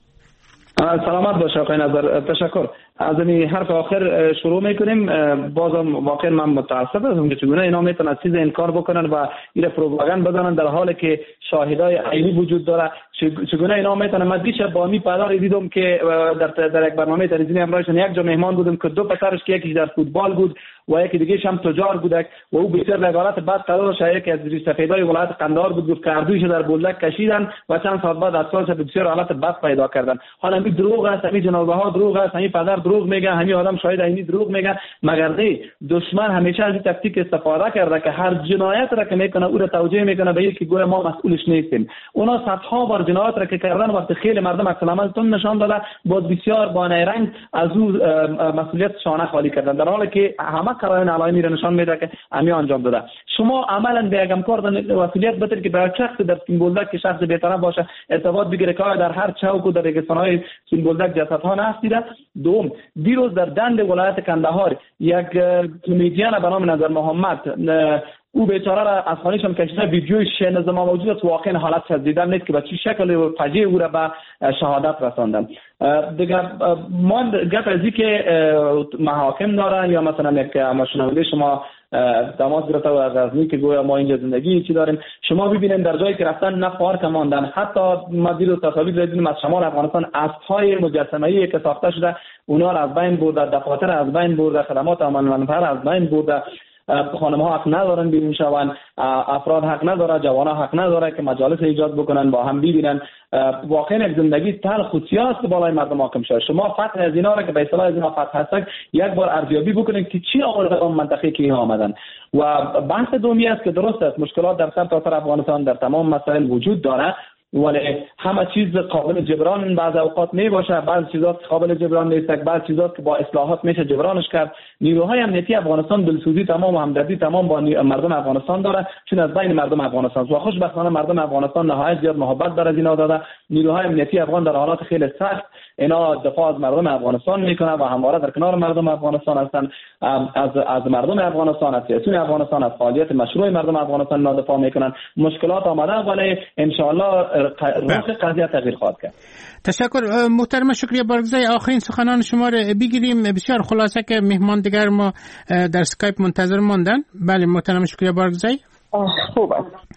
سلامت باشه آقای نظر، تشکر. از این حرف آخر شروع میکنیم. بازم واقعا من متاسف هستم که چگونه اینا میتونن چیز انکار بکنن و این پروپاگاند بزنن در حالی که شاهدای عینی وجود داره. چگونه اینا میتونن. من دیشب با می پدر دیدم که در در یک برنامه تلویزیونی همراهشون یک جا مهمان بودم که دو پسرش که یکی در فوتبال بود و یکی دیگه هم تجار بودک و او بسیار لگالات بعد قرار شد یکی از سفیدای ولایت قندهار بود، گفت که اردویش در بولدک کشیدن و چند سال بعد اطفالش بسیار حالت بد پیدا کردن. حالا این دروغ است، این جنازه ها دروغ است، این پدر دروغ میگه، همین آدم شاید اینی دروغ میگه. مگر نه دشمن همیشه از این تاکتیک استفاده کرده که هر جنایت را که میکنه او را توجیه میکنه به اینکه گویا ما مسئولش نیستیم. اونا صدها بار جنایت را که کردن وقتی خیلی مردم عکس العملتون نشان داده، باز بسیار با نیرنگ از او مسئولیت شانه خالی کردن، در حالی که همه قوانین علائمی را نشان میده که امی انجام داده. شما عملا به یکم کار مسئولیت بتر که برای شخص در سیمبولدک که شخص بی‌طرف باشه ارتباط بگیره که در هر چوک و در رگستان‌های سیمبولدک جسدها نهفته. دوم، دیروز در دند ولایت قندهار یک کمدین به نام نظر محمد، او بیچاره را از خانه‌شان کشیده، ویدیوی شنیده ما موجود است، واقعا حالت شدیدن نیست که به چه شکل و فجیع او را به شهادت رساندن. دیگر ما گپ از اینکه محاکم دارن یا مثلا یک ماشین‌آوری شما تماس گرفته و از اینکه گویا ما اینجا زندگی چی داریم، شما ببینید در جایی که رفتن نه پارک ماندن، حتی ما دیروز تصاویر دیدیم از شمال افغانستان اسب‌های مجسمه‌ای که ساخته شده اونا را از بین برده، دفاتر از بین برده، خدمات عامه منفعه از بین برده. خانم ها حق ندارن بیرون شوند، افراد حق نداره، جوان ها حق نداره که مجالس ایجاد بکنن با هم ببینن. واقعا یک زندگی تلخ و سیاست بالای مردم حاکم شده. شما فتح از اینا را که به اصطلاح از اینا فتح هستن یک بار ارزیابی بکنید که چی آورده اون منطقه که اینا آمدن. و بحث دومی است که درست است مشکلات در سر تا سر افغانستان در تمام مسائل وجود داره، ولی همه چیز قابل جبران بعض اوقات می باشه، بعض چیزات قابل جبران نیست، بعض چیزات که با اصلاحات میشه جبرانش کرد. نیروهای امنیتی افغانستان دلسوزی تمام و همدردی تمام با مردم افغانستان داره، چون از بین مردم افغانستان و خوشبختانه مردم افغانستان نهایت زیاد محبت داره از اینا داده. نیروهای امنیتی افغان در حالات خیلی سخت اینا دفاع از مردم افغانستان میکنه و همواره در کنار مردم افغانستان هستن. از از مردم افغانستان، از سیاستون افغانستان، از فعالیت مشروع مردم افغانستان اینا دفاع میکنن. مشکلات آمده ولی ان شاء الله روح قضیه تغییر خواهد کرد. تشکر محترم، شکریه بارگزی. آخرین سخنان شما رو بگیریم، بسیار خلاصه که مهمان دیگر ما در اسکایپ منتظر ماندن. بله محترم، شکریه بارگزی. خوب است.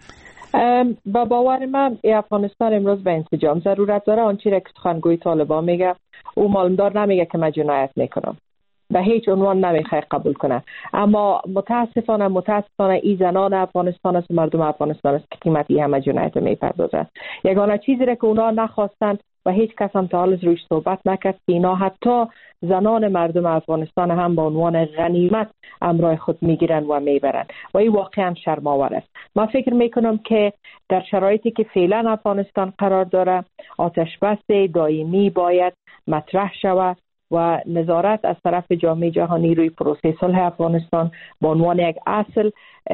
با باور من افغانستان امروز به انسجام ضرورت داره. آنچه را که سخنگوی طالبان میگه او معلومدار نمیگه که من جنایت میکنم، به هیچ عنوان نمیخواد قبول کنه. اما متاسفانه متاسفانه این زنان افغانستان است، مردم افغانستان است که قیمتی همه جنایت میپردازند. یگانه چیزی را که اونا نخواستند و هیچ کس هم تا حال روش صحبت نکرد که اینا حتی زنان مردم افغانستان هم به عنوان غنیمت امرای خود میگیرن و میبرن و این واقعا شرم‌آور است. من فکر میکنم که در شرایطی که فعلا افغانستان قرار داره آتش بس دائمی باید مطرح شود و نظارت از طرف جامعه جهانی روی پروسه صلح افغانستان به عنوان یک اصل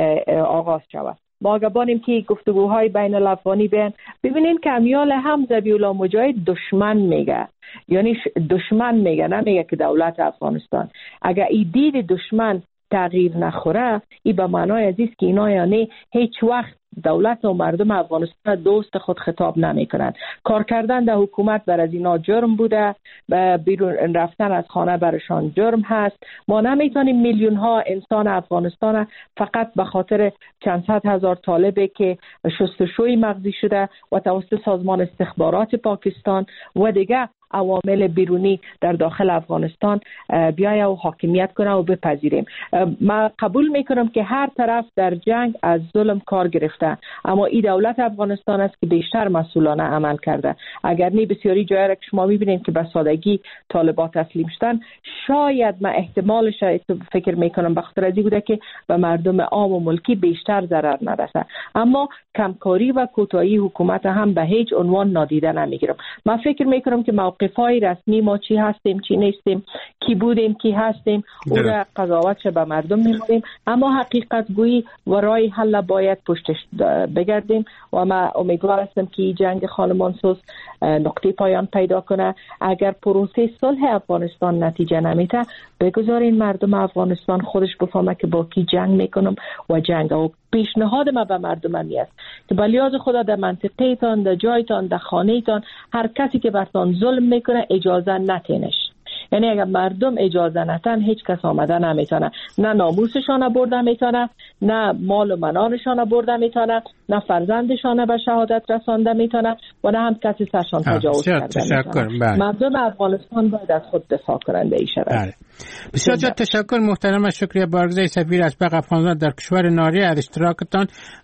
آغاز شود. ما اگه بانیم که گفتگوهای بین الافغانی بیان ببینین که امیال هم ذبیح الله مجاهد دشمن میگه، یعنی دشمن میگه، نمیگه که دولت افغانستان. اگه این دید دشمن تغییر نخوره این به معنای عزیز که اینا یعنی هیچ وقت دولت و مردم افغانستان دوست خود خطاب نمی کنند. کار کردن در حکومت بر از اینا جرم بوده، بیرون رفتن از خانه برشان جرم هست. ما نمیتونیم میلیون ها انسان افغانستان فقط به خاطر چند صد هزار طالبه که شستشوی مغزی شده و توسط سازمان استخبارات پاکستان و دیگه عوامل بیرونی در داخل افغانستان بیایه و حاکمیت کنه و بپذیریم. من قبول میکنم که هر طرف در جنگ از ظلم کار گرفته، اما این دولت افغانستان است که بیشتر مسئولانه عمل کرده. اگر نی بسیاری جایی را که شما میبینید که به سادگی طالبان تسلیم شدن، شاید من احتمالش فکر میکنم به خاطر ازی بوده که به مردم عام و ملکی بیشتر ضرر نرسه. اما کمکاری و کوتاهی حکومت هم به هیچ عنوان نادیده نمیگیرم. من فکر میکنم که موقف‌های رسمی ما چی هستیم چی نیستیم، کی بودیم کی هستیم، او را قضاوتش به مردم می‌مونیم، اما حقیقت گویی و راه حل باید پشتش بگردیم و ما امیدوار هستم که این جنگ خانمانسوز نقطه پایان پیدا کنه. اگر پروسه صلح افغانستان نتیجه نمیده بگذارین مردم افغانستان خودش بفهمه که با کی جنگ میکنم و جنگ. و پیشنهاد ما به مردم همی است که به لیاز خدا در منطقه تان، در جایتان، در خانه تان هر کسی که برتان ظلم میکنه اجازه نتینش. یعنی اگر مردم اجازه نتن هیچ کس آمده نمیتونه، نه ناموسشان برده میتونه، نه مال و منالشان برده میتونه، نه فرزندشان به شهادت رسانده میتونه و نه هم کسی سرشان تجاوز کرده میتونه. مردم افغانستان باید از خود دفاع کنند به این شرایط. بسیار جا تشکر محترم و شکریه بارگزای سفیر ازبق افغانستان در کشور ناری از اشتراکتان.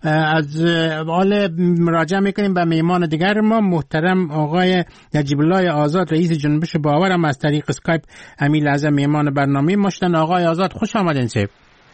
از حال مراجعه میکنیم به میهمان دیگر ما محترم آقای نجیب الله آزاد رئیس جنبش باور هم از طریق اسکایپ همین لحظه میهمان برنامه ما شدن. آقای آزاد خوش آمدین. صاحب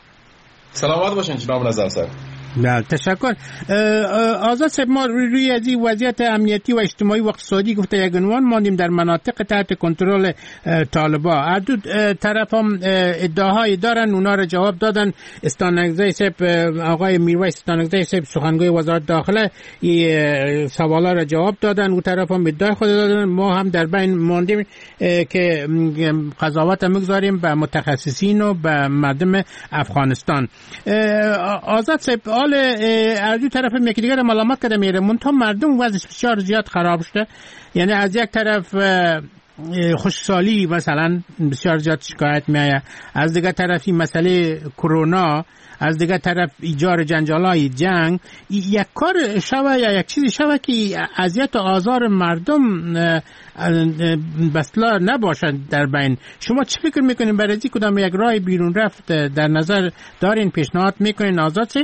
سلامت باشین جناب نظر صاحب. بله تشکر. آزاد صاحب ما روی از این وضعیت امنیتی و اجتماعی و اقتصادی گفته یک عنوان ماندیم در مناطق تحت کنترل طالبان. هر دو طرف هم ادعاهای دارن، اونا را جواب دادن. استانگزی صاحب آقای میرویس استانگزی صاحب سخنگوی وزارت داخله این سوالا را جواب دادن، اون طرف هم ادعای خود دادن. ما هم در بین ماندیم که قضاوت میگذاریم به متخصصین و به مردم افغانستان. آزاد صاحب حال از دو طرف هم یکی دیگر ملامت کرده میره، منتها مردم وضعش بسیار زیاد خراب شده. یعنی از یک طرف خشکسالی مثلا بسیار زیاد شکایت میآید، از دیگر طرف این مسئله کرونا، از دیگر طرف ایجار جنجالای جنگ. یک کار شوه یا یک چیزی شوه که اذیت و آزار مردم بسلا نباشد در بین. شما چی فکر میکنین برای این کدام یک راه بیرون رفت در نظر دارین، پیشنهاد میکنین آزاد صاحب؟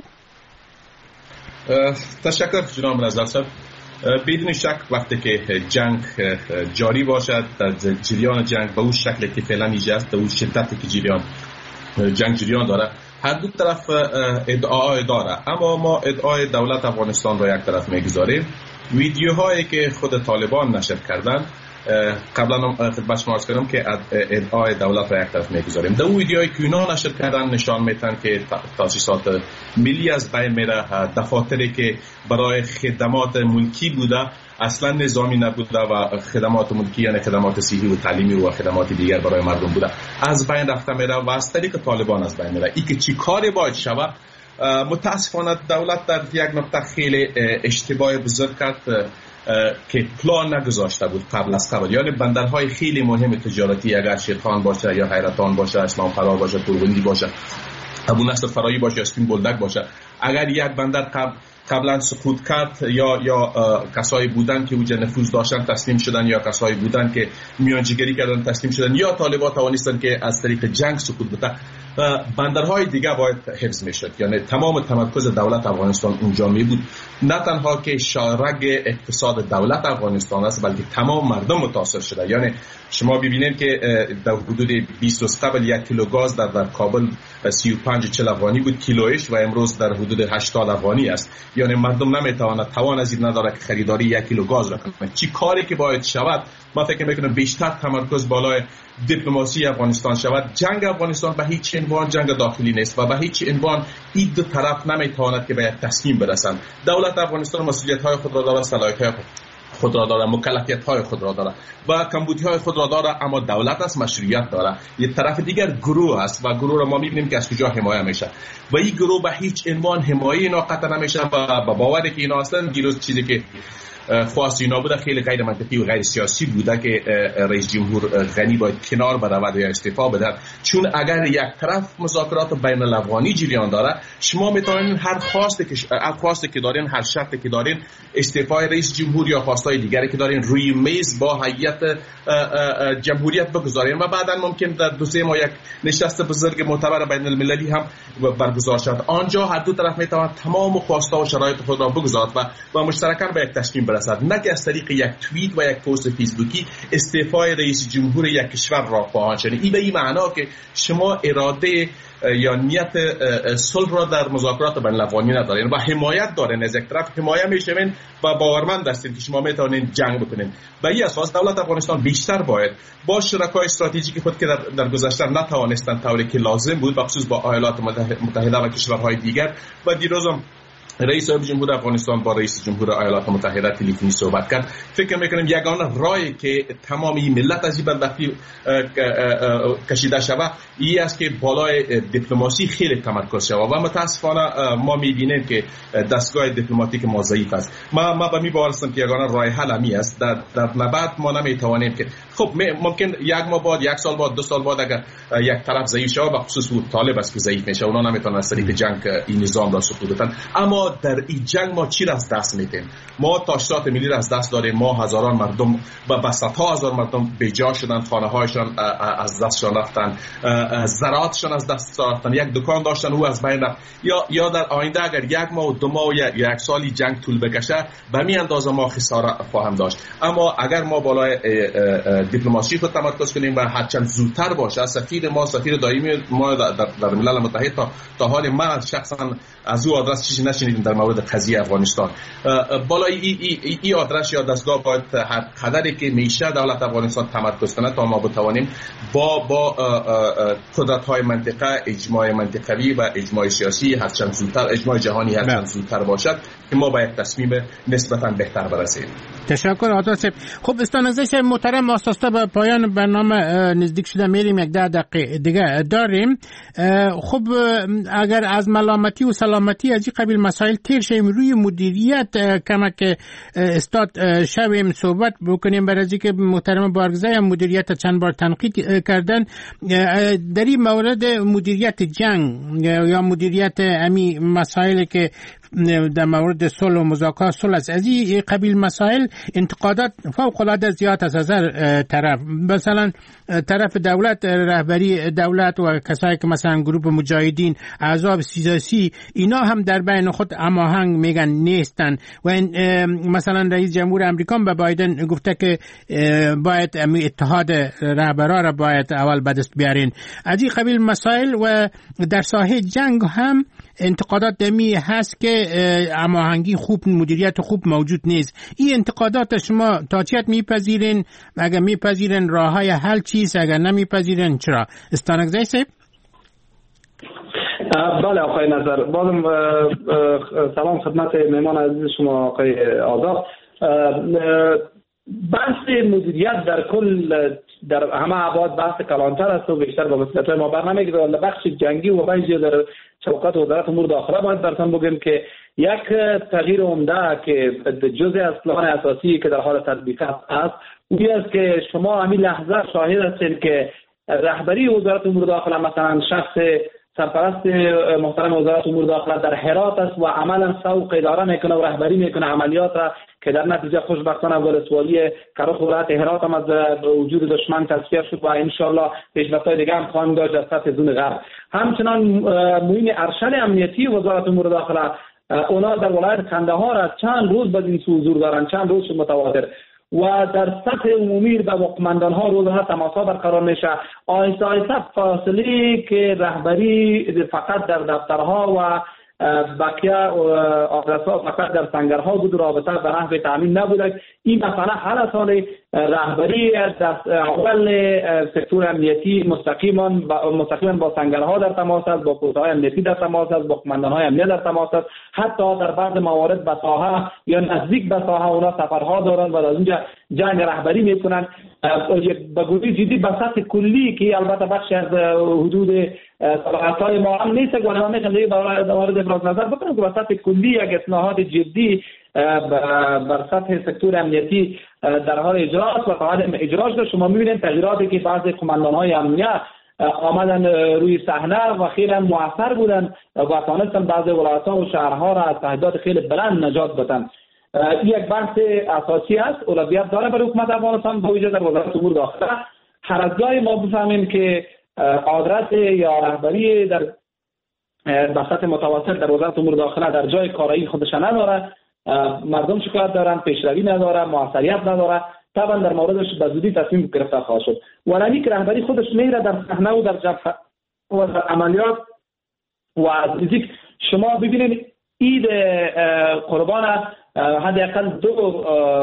تشکر جناب نظر صاحب. بدون شک وقتی که جنگ جاری باشد، در جریان جنگ به اون شکلی که فعلا ایجاست، به اون شدتی که جریان جنگ جریان داره، هر دو طرف ادعای داره. اما ما ادعای دولت افغانستان را یک طرف میگذاریم. ویدیوهایی که خود طالبان نشر کردن قبلا خدمت شما عرض کردم که ادعای دولت را یک طرف میگذاریم. در اون ویدیوهایی که اینا نشر کردن نشان میتن که تاسیسات ملی از بین میره، دفاتری که برای خدمات ملکی بوده اصلا نظامی نبوده و خدمات ملکی یعنی خدمات صحی و تعلیمی و خدمات دیگر برای مردم بوده از بین رفته میره و از طریق طالبان از بین میره. ای که چی کاری باید شود، متاسفانه دولت در یک نقطه خیلی اشتباه بزرگ کرد که پلان نگذاشته بود قبل از قبل. یعنی بندرهای خیلی مهم تجارتی، اگر شیرخان باشه یا حیرتان باشه، اسلام قرار باشه، توربندی باشه، ابو نصر فرایی باشه، اسپین بولدک باشه، اگر یک بندر قبل قبلا سقوط کرد یا یا کسایی بودن که اوج نفوذ داشتن تسلیم شدن یا کسایی بودن که میانجیگری کردن تسلیم شدن یا طالبان توانستن که از طریق جنگ سقوط بدن. بندرهای دیگه باید حفظ میشد، یعنی تمام تمرکز دولت افغانستان اونجا می بود. نه تنها که شارگ اقتصاد دولت افغانستان است بلکه تمام مردم متاثر شده. یعنی شما ببینید که در حدود بیست روز قبل یک کیلو گاز در, در کابل سی و پنج چهل افغانی بود کیلویش و امروز در حدود هشتاد افغانی است. یعنی مردم نمیتواند توان از این نداره که خریداری یک کیلو گاز را کنه. چی کاری که باید شود؟ ما فکر میکنم بیشتر تمرکز بالای دیپلماسی افغانستان شود. جنگ افغانستان به هیچ عنوان جنگ داخلی نیست و به هیچ عنوان این دو طرف نمیتواند که به یک تصمیم برسند. دولت افغانستان مسئولیت های خود را دارد، صلاحیت های خود را داره، مکلفیت های خود را داره و کمبودی های خود را داره، اما دولت است مشروعیت داره. یک طرف دیگر گروه است و گروه را ما میبینیم که از کجا حمایه میشه و این گروه به هیچ عنوان حمایه اینا قطع نمیشه و با باوری که اینا هستن. دیروز چیزی که خواست اینا بوده خیلی غیر منطقی و غیر سیاسی بوده که رئیس جمهور غنی باید کنار برود یا استعفا بده، چون اگر یک طرف مذاکرات بین الافغانی جریان داره شما میتونید هر خواسته که هر خواسته که دارین، هر شرطی که دارین، استعفای رئیس جمهور یا خواستای دیگری که دارین روی میز با هیئت جمهوریت بگذارین و بعدا ممکن در دو سه ماه یک نشست بزرگ معتبر بین المللی هم برگزار شود. آنجا هر دو طرف میتوان تمام خواسته و شرایط خود را بگذارد و و مشترکاً به یک تصمیم برسد، نه که از طریق یک توییت و یک پست فیسبوکی استعفای رئیس جمهور یک کشور را خواهند شنید. این به این معنا که شما اراده یا نیت صلح را در مذاکرات بین الافغانی ندارین و حمایت دارین از یک طرف، حمایه میشوین و باورمند هستین که شما میتونین جنگ بکنین. به این اساس دولت افغانستان بیشتر باید با شرکای استراتژیک خود که در, در گذشته نتوانستند طوری که لازم بود، بخصوص با ایالات متحده و کشورهای دیگر، و دیروزم رئیس جمهور افغانستان با رئیس جمهور ایالات متحده تلفنی صحبت کرد. فکر میکنم یگانه راهی که تمامی ملت از این بدبختی کشیده شود این است که بالای دیپلماسی خیلی تمرکز شود و متاسفانه ما میبینیم که دستگاه دیپلماتیک ما ضعیف است. ما ما به می باور هستم که یگانه راه حل همی است. در در نبرد ما نمیتوانیم که خب ممکن یک ماه بعد، یک سال بعد، دو سال بعد اگر یک طرف ضعیف شود، به خصوص طالب است که ضعیف میشه، اونا نمیتونن از طریق جنگ این نظام را سقوط بدن. اما در این جنگ ما چی را از دست میدیم؟ ما تاشتات ملی را از دست داریم. ما هزاران مردم و صدها هزار مردم بیجا شدن، خانه هایشان از دستشان رفتن، زراعتشان از دست رفتن، یک دکان داشتن او از بین رفت. یا یا در آینده اگر یک ماه و دو ماه و یک سالی جنگ طول بکشه به می اندازه ما خساره خواهم داشت. اما اگر ما بالای دیپلماسی خود تمرکز کنیم و هرچند زودتر باشه، سفیر ما سفیر دائمی ما در, در ملل متحد تا تا حال من شخصا از او آدرس چیزی نشنیدم در مورد قضیه افغانستان. بالای ای, ای, ای آدرس یا دستگاه باید هر قدری که میشه دولت افغانستان تمرکز کنه تا ما بتوانیم با با قدرت‌های منطقه، اجماع منطقوی و اجماع سیاسی هرچند زودتر، اجماع جهانی هرچند زودتر باشد که ما با یک تصمیم نسبتاً بهتر برسیم. تشکر آتاش. خب استانگزش محترم، آساستا به پایان برنامه نزدیک شده، میریم یک ده دقیقه دیگه داریم. خب اگر از ملامتی و سلامتی از این قبیل مسائل تیر شیم، روی مدیریت کمک استاد شویم صحبت بکنیم، برای از اینکه محترم بارگزای هم مدیریت چند بار تنقید کردن. در این مورد مدیریت جنگ یا مدیریت امی مسائل که در مورد صلح و مذاکره صلح است، از این قبیل مسائل انتقادات فوق العاده زیاد است از هر طرف. مثلا طرف دولت، رهبری دولت و کسایی که مثلا گروه مجاهدین، احزاب سیاسی، اینا هم در بین خود هماهنگ میگن نیستن. و مثلا رئیس جمهور امریکا به بایدن گفته که باید اتحاد رهبرا را باید اول به دست بیارین. از این قبیل مسائل و در ساحه جنگ هم انتقادات دمی هست که هماهنگی خوب، مدیریت خوب موجود نیست. این انتقادات شما تا چیت میپذیرین؟ اگر میپذیرین راههای حل چیست؟ اگر نمیپذیرین چرا؟ استانگزی صاحب. بله آقای نظر، بازم سلام خدمت مهمان عزیز شما آقای آزاد. بحث مدیریت در کل در همه ابعاد بحث کلانتر است و بیشتر با مسئولیت‌های ما برنمیگیره. ولی بخش جنگی و بخش در چوکات وزارت امور داخله باید برسان بگیم که یک تغییر عمده که جزء از پلان اساسی که در حال تطبیق است اون است که شما همین لحظه شاهد هستید که رهبری وزارت امور داخله مثلا شخص سرپرست محترم وزارت امور داخله در هرات است و عملا سوق اداره میکنه و رهبری میکنه عملیات را که در نتیجه خوشبختانه ولسوالی کرخ ولایت هرات هم از وجود دشمن تصفیه شد و ان شاء الله پیشرفت‌های دیگه هم خواهیم داشت در سطح زون غرب. همچنان معین ارشد امنیتی وزارت امور داخله اونا در ولایت قندهار چند روز بعد این حضور دارن، چند روز متواتر و در سطح عمومی با قماندان ها روزانه تماس‌ها برقرار میشه. آهسته آهسته فاصله که رهبری فقط در دفترها و بقیه آدرس‌ها فقط در سنگرها بود، رابطه به نحو تامین نبوده. این مسئله هر سال رهبری دست اول سکتور امنیتی مستقیما مستقیما با سنگرها در تماس است، با پست‌های امنیتی در تماس است، با قماندان‌های امنیت در تماس است. حتی در بعض موارد به ساحه یا نزدیک به ساحه اونا سفرها دارند و از اونجا جنگ رهبری میکنن. به گونه جدی به سطح کلی که البته بخش از حدود طبقات‌های ما هم نیست، گونه ما میخوام دیگه وارد ابراز نظر بکنم که به سطح کلی یک اصلاحات جدی بر سطح سکتور امنیتی در حال اجراست و قاعده اجراش داشت. شما میبینید تغییراتی که بعضی قماندان‌های امنیت آمدن روی صحنه و خیلی موثر بودن و توانستن بعضی ولایت‌ها و شهرها را از تهدیدات خیلی بلند نجات بدن. یک بحث اساسی است، اولویت داره برای حکومت افغانستان با وجود در وزارت امور داخله. هر از گاهی ما بفهمیم که آدرس یا رهبری در بساط متوسط در وزارت امور داخله در جای کاری خودش نداره، مردم شکایت دارن، پیشروی نداره، موثریت نداره، طبعا در موردش به زودی تصمیم گرفته خواهد شد. ولی که رهبری خودش میره در صحنه و در جبهه و در عملیات و از نزدیک شما ببینید عید قربان حداقل دو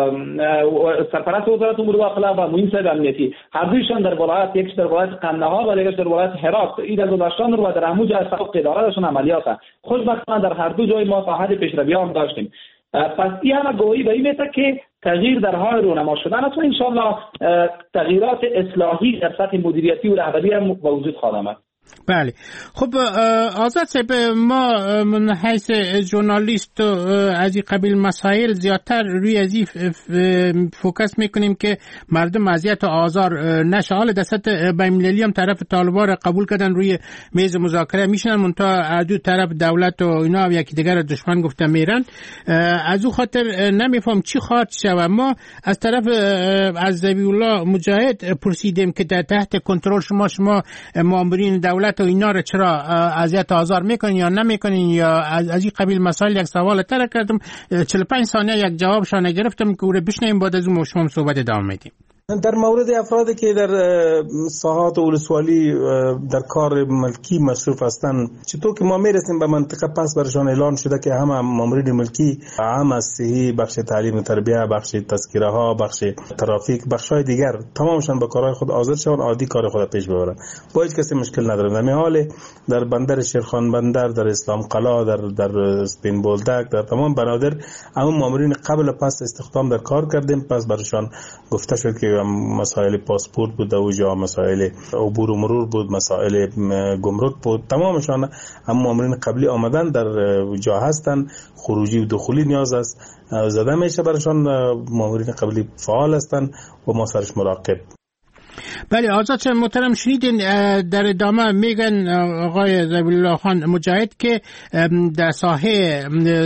سرپرست وزارت امور داخله و معین صاحب امنیتی هر دویشان در ولایت، یکش در ولایت قندهار و دیگرش در ولایت هرات عید گذشتن رو و در همون جای سوق اداره داشتن عملیات. خوشبختانه در هر دو جای ما تا حد پیشروی هم داشتیم. پس این همه گویی به این میشه که تغییر در حال رونما شدن است و انشاءالله تغییرات اصلاحی در سطح مدیریتی و رهبری هم وجود خواهد آمد. بله. خب آزاد صاحب، ما من حیث ژورنالیست از این قبیل مسائل زیادتر روی از این فوکس میکنیم که مردم اذیت و آزار نشه. حالا دست بین‌المللی هم طرف طالبان را قبول کردن، روی میز مذاکره میشنن، منتها از دو طرف دولت و اینا یکی دیگر دشمن گفته میرن. از او خاطر نمیفهم چی خواهد شود. ما از طرف از ذبیح الله مجاهد پرسیدیم که در تحت کنترل شما شما مامورین دولت و اینا رو چرا اذیت و آزار میکنین یا نمیکنین یا از از این قبیل مسائل یک سوال تر کردم. چهل و پنج ثانیه یک جوابشان گرفتم که او رو بشنویم، بعد از اون شما صحبت ادامه میدیم. در مورد افرادی که در ساحات ولسوالی در کار ملکی مصروف هستند، چطور که ما میرسیم به منطقه پس برشان اعلان شده که همه مامورین ملکی، هم از صحی، بخش تعلیم و تربیت، بخش تذکره ها، بخش ترافیک، بخش های دیگر تمامشان به کارهای خود حاضر شوند، عادی کار خود پیش ببرند، با هیچ کسی مشکل نداره. در حال در بندر شیرخان بندر، در اسلام قلعه، در در اسپین بولدک، در تمام بنادر همون مامورین قبل پس استخدام در کار کردیم. پس برشان گفته شد که مسائل پاسپورت بود، اوجا مسائل عبور و مرور بود، مسائل گمرک بود، تمامشان هم مامورین قبلی آمدن در جا هستن. خروجی و دخولی نیاز است زده میشه برشان. مامورین قبلی فعال هستن و ما سرش مراقب. بله آزاد صاحب محترم، شنیدین در ادامه میگن آقای ذبیح الله خان مجاهد که در ساحه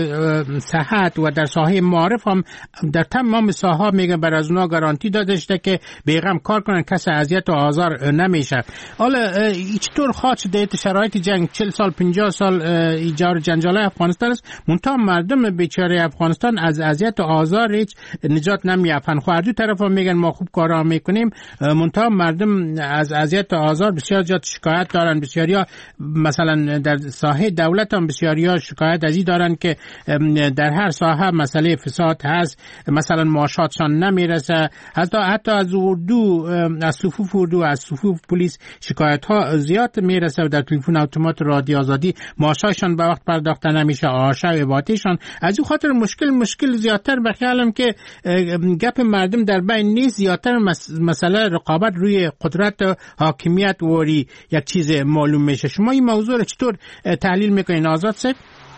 صحت و در ساحه معارف هم در تمام ساحه میگن بر از اونا گارانتی داده شده که بیغم کار کنن، کس اذیت و آزار نمیشه. حالا چطور خواهد شده شرایط جنگ چهل سال پنجاه سال ایجار جنجال افغانستان است، منتها مردم بیچاره افغانستان از اذیت و آزار هیچ نجات نمیافن. خو دو طرف هم میگن ما خوب کارا میکنیم، منتها مردم از اذیت و آزار بسیار زیاد شکایت دارن. بسیاریا مثلا در ساحه دولت هم بسیاریا شکایت از این دارن که در هر ساحه مسئله فساد هست، مثلا معاشاتشان نمیرسه. حتی حتی از اردو، از صفوف اردو، از صفوف پلیس شکایت ها زیاد میرسه و در تلفن اتومات رادیو آزادی معاششان به وقت پرداخته نمیشه، آشا و باتیشان. از این خاطر مشکل مشکل زیادتر به خیالم که گپ مردم در بین نیست، زیادتر مسئله رقابت روی قدرت حاکمیت وری یک چیز معلوم میشه. شما این موضوع رو چطور تحلیل میکنین آزاد صاحب؟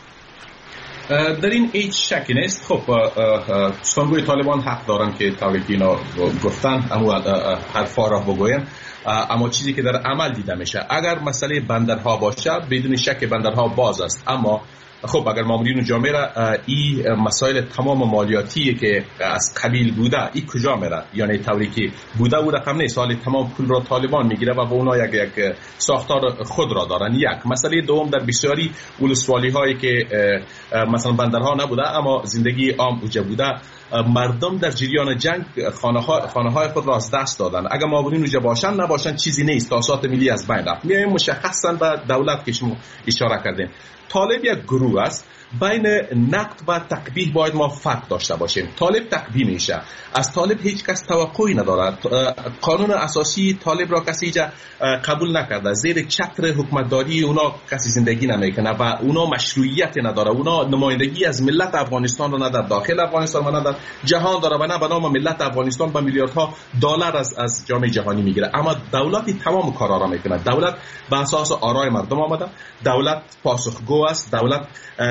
در این هیچ شکی نیست. خب سخنگوی طالبان حق دارن که طوری که اینا گفتن اما حرفا را بگوین. اما چیزی که در عمل دیده میشه. اگر مسئله بندرها باشه بدون شک بندرها باز است، اما خب اگر مامورین جامعه را این مسائل تمام مالیاتی که از قبیل بوده این کجا میره؟ یعنی طوری که بوده و رقم نیست، حال تمام پول را طالبان میگیره و با اونا یک یک ساختار خود را دارن. یک مسئله دوم، در بسیاری ولسوالی هایی که مثلا بندرها نبوده اما زندگی عام اوجه بوده، مردم در جریان جنگ خانه های خود را از دست دادن. اگر مامورین اوجه باشن نباشن چیزی نیست، تاسیسات ملی از بین رفت. میایم مشخصا به دولت که شما اشاره کردیم، طالب یک گروه است. بین نقد و تقبیح باید ما فرق داشته باشیم. طالب تقبیح میشه، از طالب هیچ کس توقعی ندارد. قانون اساسی طالب را کسی جا قبول نکرده، زیر چتر حکومتداری اونا کسی زندگی نمیکنه و اونا مشروعیت نداره. اونا نمایندگی از ملت افغانستان را نه در داخل افغانستان و نه در جهان داره و نه به نام ملت افغانستان به میلیاردها دلار از از جامعه جهانی میگیره. اما دولتی تمام کارا را میکنه. دولت به اساس آرای مردم آمده، دولت پاسخگو است، دولت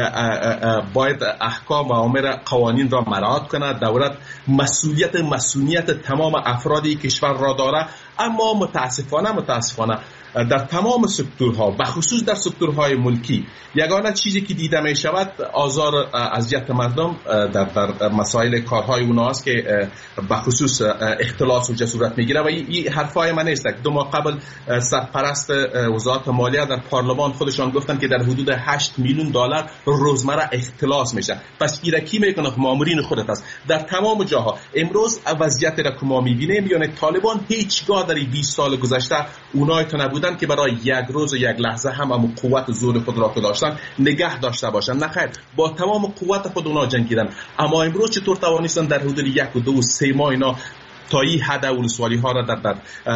باید احکام و اوامر قوانین را مراعات کنه، دولت مسئولیت مسئولیت تمام افرادی کشور را داره. اما متاسفانه متاسفانه در تمام سکتورها، بخصوص در سکتورهای ملکی، یگانه چیزی که دیده می شود آزار اذیت مردم در در مسائل کارهای اوناست که بخصوص اختلاس و جسورت میگیره. و این حرفای من نیست. دو ماه قبل سرپرست وزارت مالیه در پارلمان خودشان گفتن که در حدود هشت میلیون دلار روزمره اختلاس میشه. پس اینا کی میکنه؟ مامورین خودت است. در تمام جاها امروز وضعیت را که ما میبینیم، یعنی طالبان هیچگاه در بیست سال گذشته اونایی که نبودن که برای یک روز و یک لحظه هم هم قوت و زور خود را که داشتن نگه داشته باشن. نه خیر، با تمام قوت خود اونا جنگیدن. اما امروز چطور توانستن در حدود یک و دو و سه ماه اینا تا این حد ولسوالی ها را در در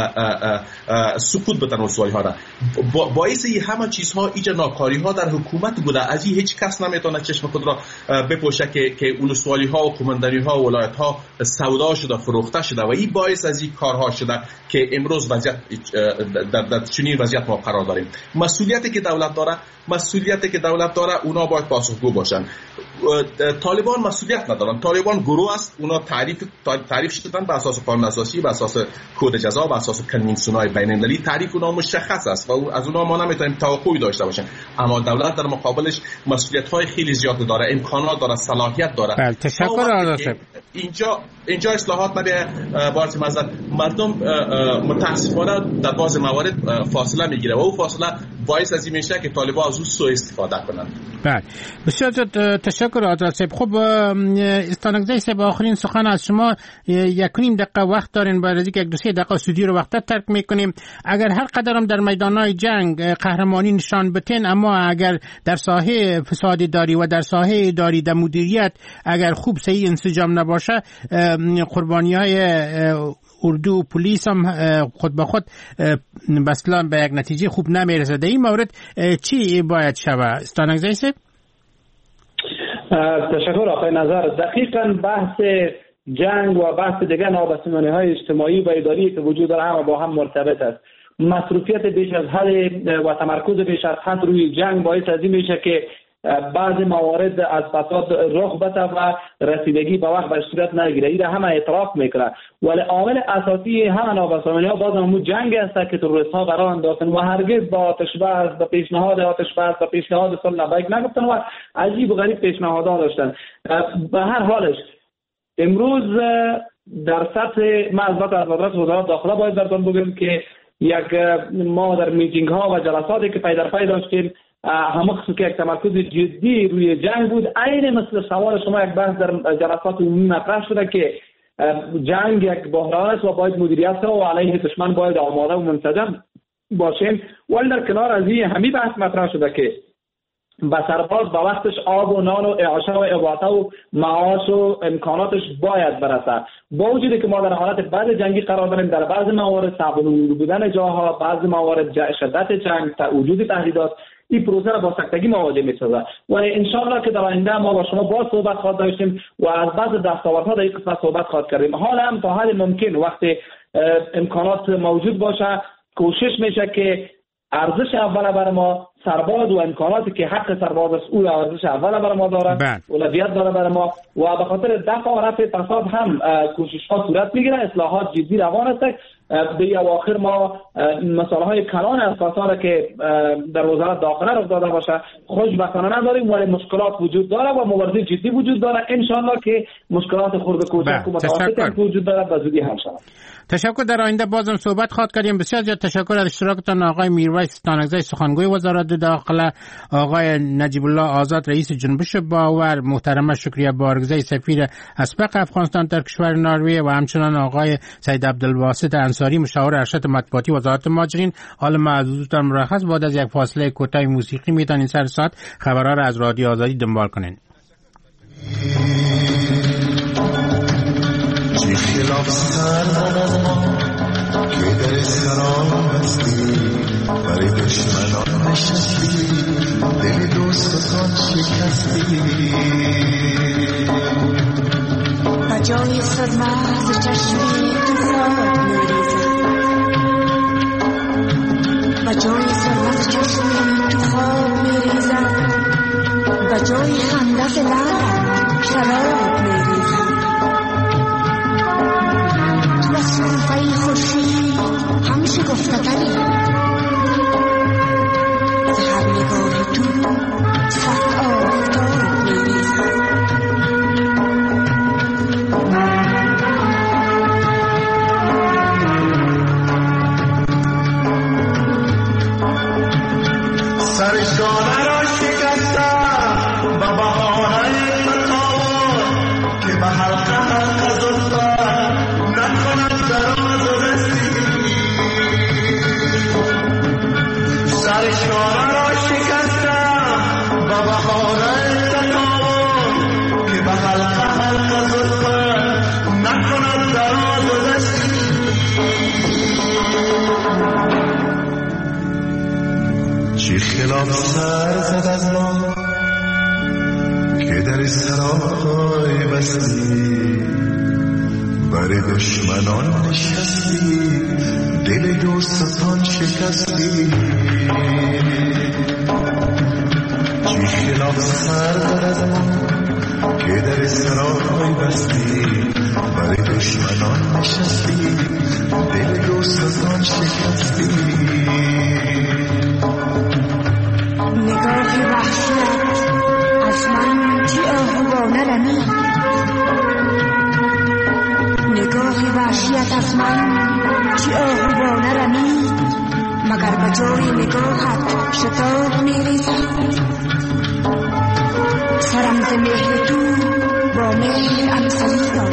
سکوت بدن ولسوالی ها را؟ باعث این همه چیزها ایجا ناکاری ها در حکومت بوده. از این هیچ کس نمیتونه چشم خود را بپوشه که که ولسوالی ها و قومندانی ها و ولایت ها سودا شده، فروخته شده و این باعث از این کارها شده که امروز وضعیت در در چنین وضعیت ما قرار داریم. مسئولیتی که دولت داره مسئولیتی که دولت داره اونا باید پاسخگو باشن. طالبان مسئولیت ندارن. طالبان گروه است، اونا تعریف تعریف شدن به اساس قانون اساسی، به اساس کد جزا، به اساس کنوانسیون‌های بین‌المللی. تعریف اونا مشخص است و از اونا ما نمیتونیم توقعی داشته باشیم. اما دولت در مقابلش مسئولیت‌های خیلی زیاد داره، امکانات داره، صلاحیت داره. بله، تشکر آقای. اینجا اینجا اصلاحات نده بارت مزد مردم متاسفانه در بعض موارد فاصله میگیره و او فاصله باعث از این میشه که طالبان از او سوء استفاده کنند. بله، بسیار تشکر آقای صاحب. خب استانکزی صاحب، آخرین سخن از شما. یک و نیم دقیقه وقت دارین، باید از یک دو سه دقیقه استودیو رو وقت ترک میکنیم. اگر هر قدرم در میدانهای جنگ قهرمانی نشان بتین، اما اگر در ساحه فساد داری و در ساحه اداری در مدیریت اگر خوب صحیح انسجام نباشه، قربانی های اردو و پلیس هم خود به خود بسلا به یک نتیجه خوب نمیرسه. در این مورد چی باید شود استانکزی صاحب؟ تشکر آقای نظر. دقیقاً بحث جنگ و بحث دیگر نابسامانی های اجتماعی و اداری که وجود داره هم با هم مرتبط است. مصروفیت بیش از حد و تمرکز بیش از حد روی جنگ باعث از این میشه که بعضی موارد از فساد رخ بده و رسیدگی به وقت به صورت نگیره. این همه اعتراف میکنه، ولی عامل اساسی همه نابسامانی ها باز هم جنگ است که تروریست ها قرار انداختن و هرگز با آتش بس، به پیشنهاد آتش بس و پیشنهاد صلح نبایک نگفتن و عجیب و غریب پیشنهادها داشتن. به هر حالش امروز در سطح معذرت از وزارت وزارت داخله باید براتون بگم که یک ما در میتینگ ها و جلساتی که پی در پی داشتیم، همه خصوص که یک تمرکز جدی روی جنگ بود. عین مثل سوال شما یک بحث در جلسات عمومی مطرح شده که جنگ یک بحران است و باید مدیریت شه و علیه دشمن باید آماده و منسجم باشیم. ولی در کنار از این همین بحث مطرح شده که به سرباز با وقتش آب و نان و اعاشه و احاطه و معاش و امکاناتش باید برسه. با وجودی که ما در حالت بعد جنگی قرار داریم، در بعضی موارد صعب بودن جاها، بعضی موارد شدت جنگ، وجود تهدیدات، این پروسه را با سکتگی مواجه می‌سازه. و انشاءالله که در آینده ما با شما با صحبت خواهد داشتیم و از بعض دستاوردها در این قسمت صحبت خواهد کردیم. حالا هم تا حد ممکن وقتی امکانات موجود باشه کوشش میشه که ارزش اول بر ما سرباز و امکاناتی که حق سرباز است او ارزش اول بر ما داره، اولویت داره بر ما و به خاطر دفع و رفع فساد هم کوشش ها صورت میگیره. اصلاحات جدی روان است. به اواخر ما مسائل های کلان از کسانی که در وزارت داخله رخ داده باشه خوشبختانه نداریم، ولی مشکلات وجود داره و مبارزه جدی وجود داره. ان شاء الله که مشکلات خرد کوچک و متوسط وجود داره به زودی حل شود. تشکر. در آینده بازم صحبت خواهد کردیم. بسیار زیاد تشکر از اشتراکتان آقای میرویس تانکزی سخنگوی وزارت داخله، آقای نجیب الله آزاد رئیس جنبش باور، محترمه شکریه بارگزی سفیر اسبق افغانستان در کشور نروژ و همچنان آقای سید عبدالباسط انصاری مشاور ارشد مطبوعاتی وزارت مهاجرین. حالا ما از حضورتان مرخص بعد از یک فاصله کوتاه موسیقی میتونین سر ساعت خبرها را از رادیو آزادی دنبال کنین. خلاف سر از ما که در سرام بستی برای دشمنان نشستی دل دوستان شکستی و جای صدمه ز چشمی تو خواب میریزم و جای صدمه ز چشمی تو خواب میریزم و جای خنده ز لب شراب میریزم صوفی خوشی همیشه گفتگری از هر نگاه تو صد آفتاب میریزم سرشانه را شکستم با بهانه فتاوان که به حلقه حلقه زلفن نکند دراز و رسی سرشانه را شکستم با بهانه فتاوان که به حلقه حلقه زلفن نکند دراز و رسی چی خلاف سر زد از ما که در سرای بستی برای دشمنان نشستی دل دوستان شکستی چی خلاف سر زد از ما که در سرای بستی برای دشمنان نشستی دل دوستان شکستی نگاهی وحشیت از من چی آهوانه رمید نگاهی وحشیت از من چی آهوانه رمید مگر به جای نگاهت شتاب میریزد سرم ز مهر تو با مهر امسلی دارد